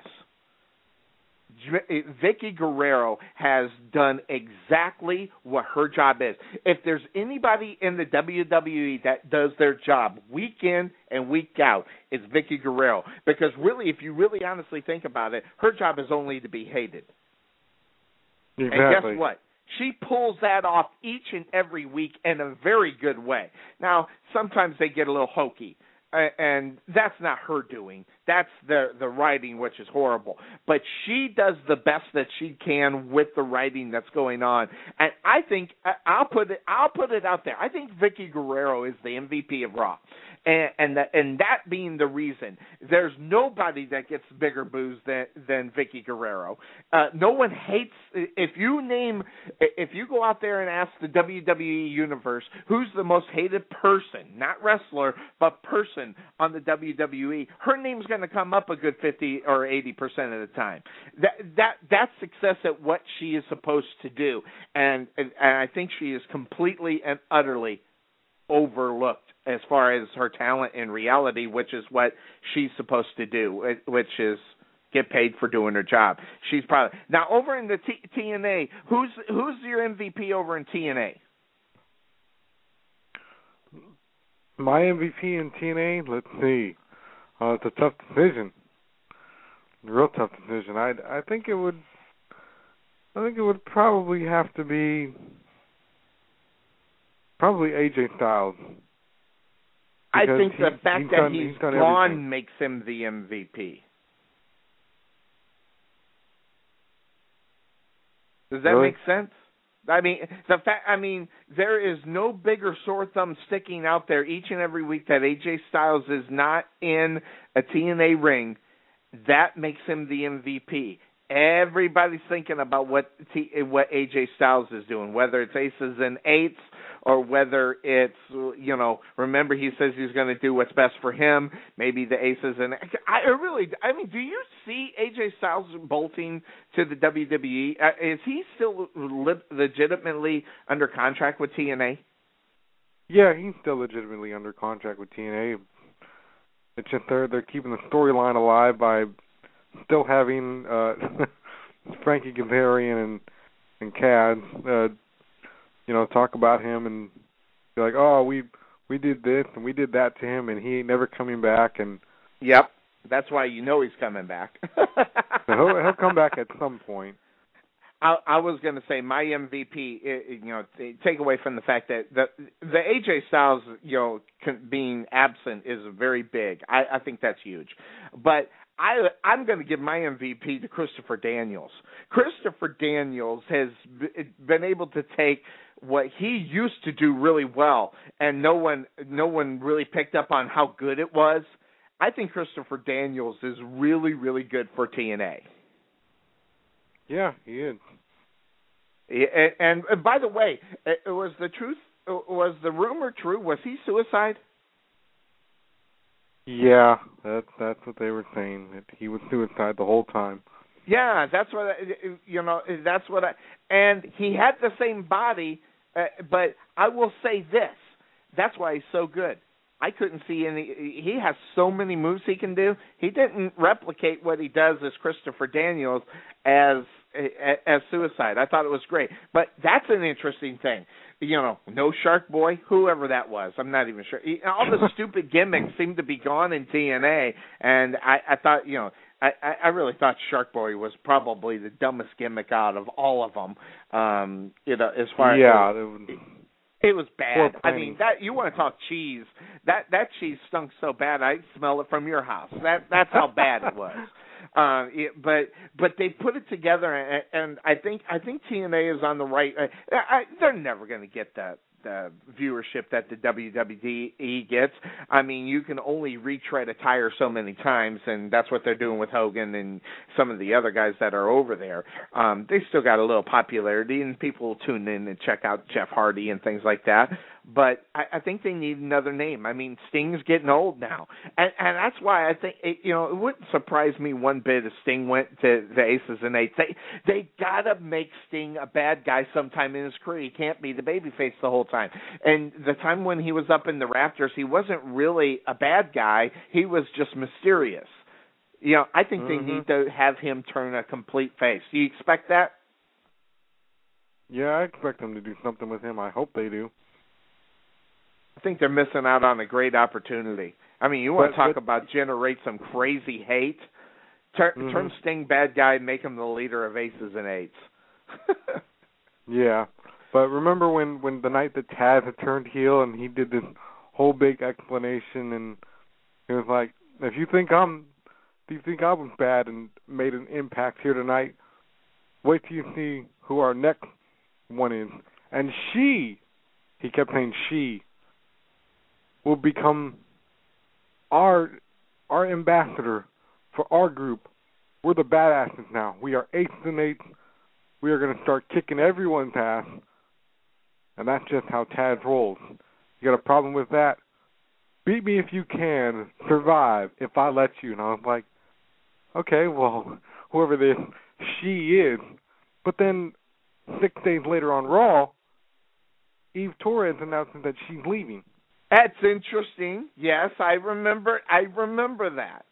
Vicky Guerrero has done exactly what her job is. If there's anybody in the WWE that does their job week in and week out, it's Vicky Guerrero. Because really, if you really honestly think about it, her job is only to be hated. Exactly. And guess what? She pulls that off each and every week in a very good way. Now, sometimes they get a little hokey. And that's not her doing. That's the writing, which is horrible. But she does the best that she can with the writing that's going on. And I think I'll put it out there. I think Vicky Guerrero is the MVP of Raw. And that being the reason, there's nobody that gets bigger boos than Vicky Guerrero. No one hates. If you go out there and ask the WWE universe who's the most hated person, not wrestler, but person on the WWE, her name's going to come up a good 50 or 80% of the time. That's success at what she is supposed to do, and I think she is completely and utterly overlooked as far as her talent in reality, which is what she's supposed to do, which is get paid for doing her job. She's probably now over in the TNA. Who's your MVP over in TNA? My MVP in TNA. Let's see. It's a tough decision. A real tough decision. I think it would. I think it would probably have to be. Probably AJ Styles. I think the fact that he's gone everything. makes him the MVP. Does that make sense? I mean, there is no bigger sore thumb sticking out there each and every week that AJ Styles is not in a TNA ring. That makes him the MVP. Everybody's thinking about what AJ Styles is doing, whether it's aces and eights or whether it's, remember he says he's going to do what's best for him, maybe the aces and do you see AJ Styles bolting to the WWE? Is he still legitimately under contract with TNA? Yeah, he's still legitimately under contract with TNA. It's just they're keeping the storyline alive by still having Frankie Kazarian and Kaz, talk about him and be like, oh, we did this and we did that to him and he ain't never coming back. And yep, that's why he's coming back. he'll come back at some point. I was going to say my MVP, take away from the fact that the AJ Styles, being absent is very big. I think that's huge. But I'm going to give my MVP to Christopher Daniels. Christopher Daniels has been able to take what he used to do really well, and no one really picked up on how good it was. I think Christopher Daniels is really, really good for TNA. Yeah, he is. And by the way, was the rumor true? Was he suicide? Yeah, that's what they were saying. That he was suicide the whole time. Yeah, that's what and he had the same body, but I will say this: that's why he's so good. I couldn't see any. He has so many moves he can do. He didn't replicate what he does as Christopher Daniels as Suicide. I thought it was great, but that's an interesting thing. No Shark Boy, whoever that was. I'm not even sure. All the stupid gimmicks seem to be gone in TNA, and I thought, I really thought Shark Boy was probably the dumbest gimmick out of all of them. As far as it was bad. I mean, that you want to talk cheese? That cheese stunk so bad I smell it from your house. That's how bad it was. But they put it together, and I think TNA is on the right. They're never going to get viewership that the WWE gets. I mean, you can only retread a tire so many times, and that's what they're doing with Hogan and some of the other guys that are over there. They still got a little popularity, and people tune in and check out Jeff Hardy and things like that. But I think they need another name. I mean, Sting's getting old now, and that's why I think it wouldn't surprise me one bit if Sting went to the Aces and Eights. They gotta make Sting a bad guy sometime in his career. He can't be the babyface the whole time. And the time when he was up in the Raptors, he wasn't really a bad guy. He was just mysterious. I think they need to have him turn a complete face. Do you expect that? Yeah, I expect them to do something with him. I hope they do. I think they're missing out on a great opportunity. I mean, you want to talk about generate some crazy hate? Turn Sting bad guy and make him the leader of Aces and Eights. Yeah, but remember when the night that Taz had turned heel and he did this whole big explanation, and it was like, do you think I was bad and made an impact here tonight? Wait till you see who our next one is. And he kept saying she, will become our ambassador for our group. We're the badasses now. We are Aces and Eights. We are going to start kicking everyone's ass. And that's just how Taz rolls. You got a problem with that? Beat me if you can. Survive if I let you. And I was like, okay, well, whoever this she is. But then 6 days later on Raw, Eve Torres announces that she's leaving. That's interesting. Yes, I remember that.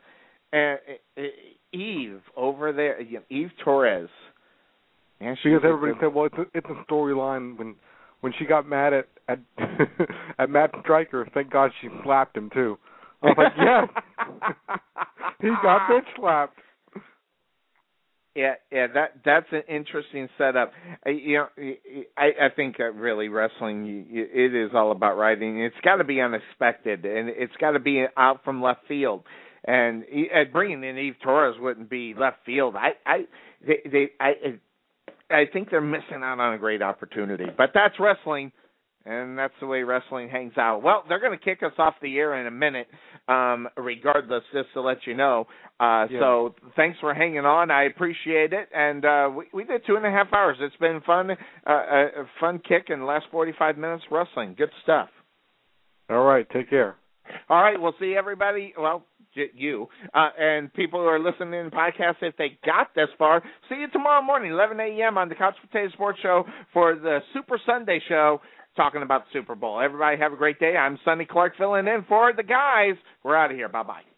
Eve over there, Eve Torres. Yeah, because everybody said, well, it's a storyline when she got mad at at Matt Stryker. Thank God she slapped him too. I was like, yes, he got bitch slapped. Yeah, that's an interesting setup. I think really wrestling, it is all about writing. It's got to be unexpected, and it's got to be out from left field. And bringing in Eve Torres wouldn't be left field. I think they're missing out on a great opportunity. But that's wrestling, and that's the way wrestling hangs out. Well, they're going to kick us off the air in a minute, regardless, just to let you know. So thanks for hanging on. I appreciate it. And we did 2.5 hours. It's been fun, a fun kick in the last 45 minutes wrestling. Good stuff. All right. Take care. All right. We'll see everybody. Well, you and people who are listening to the podcast, if they got this far, see you tomorrow morning, 11 a.m. on the Couch Potato Sports Show for the Super Sunday Show, talking about the Super Bowl. Everybody have a great day. I'm Sonny Clark filling in for the guys. We're out of here. Bye-bye.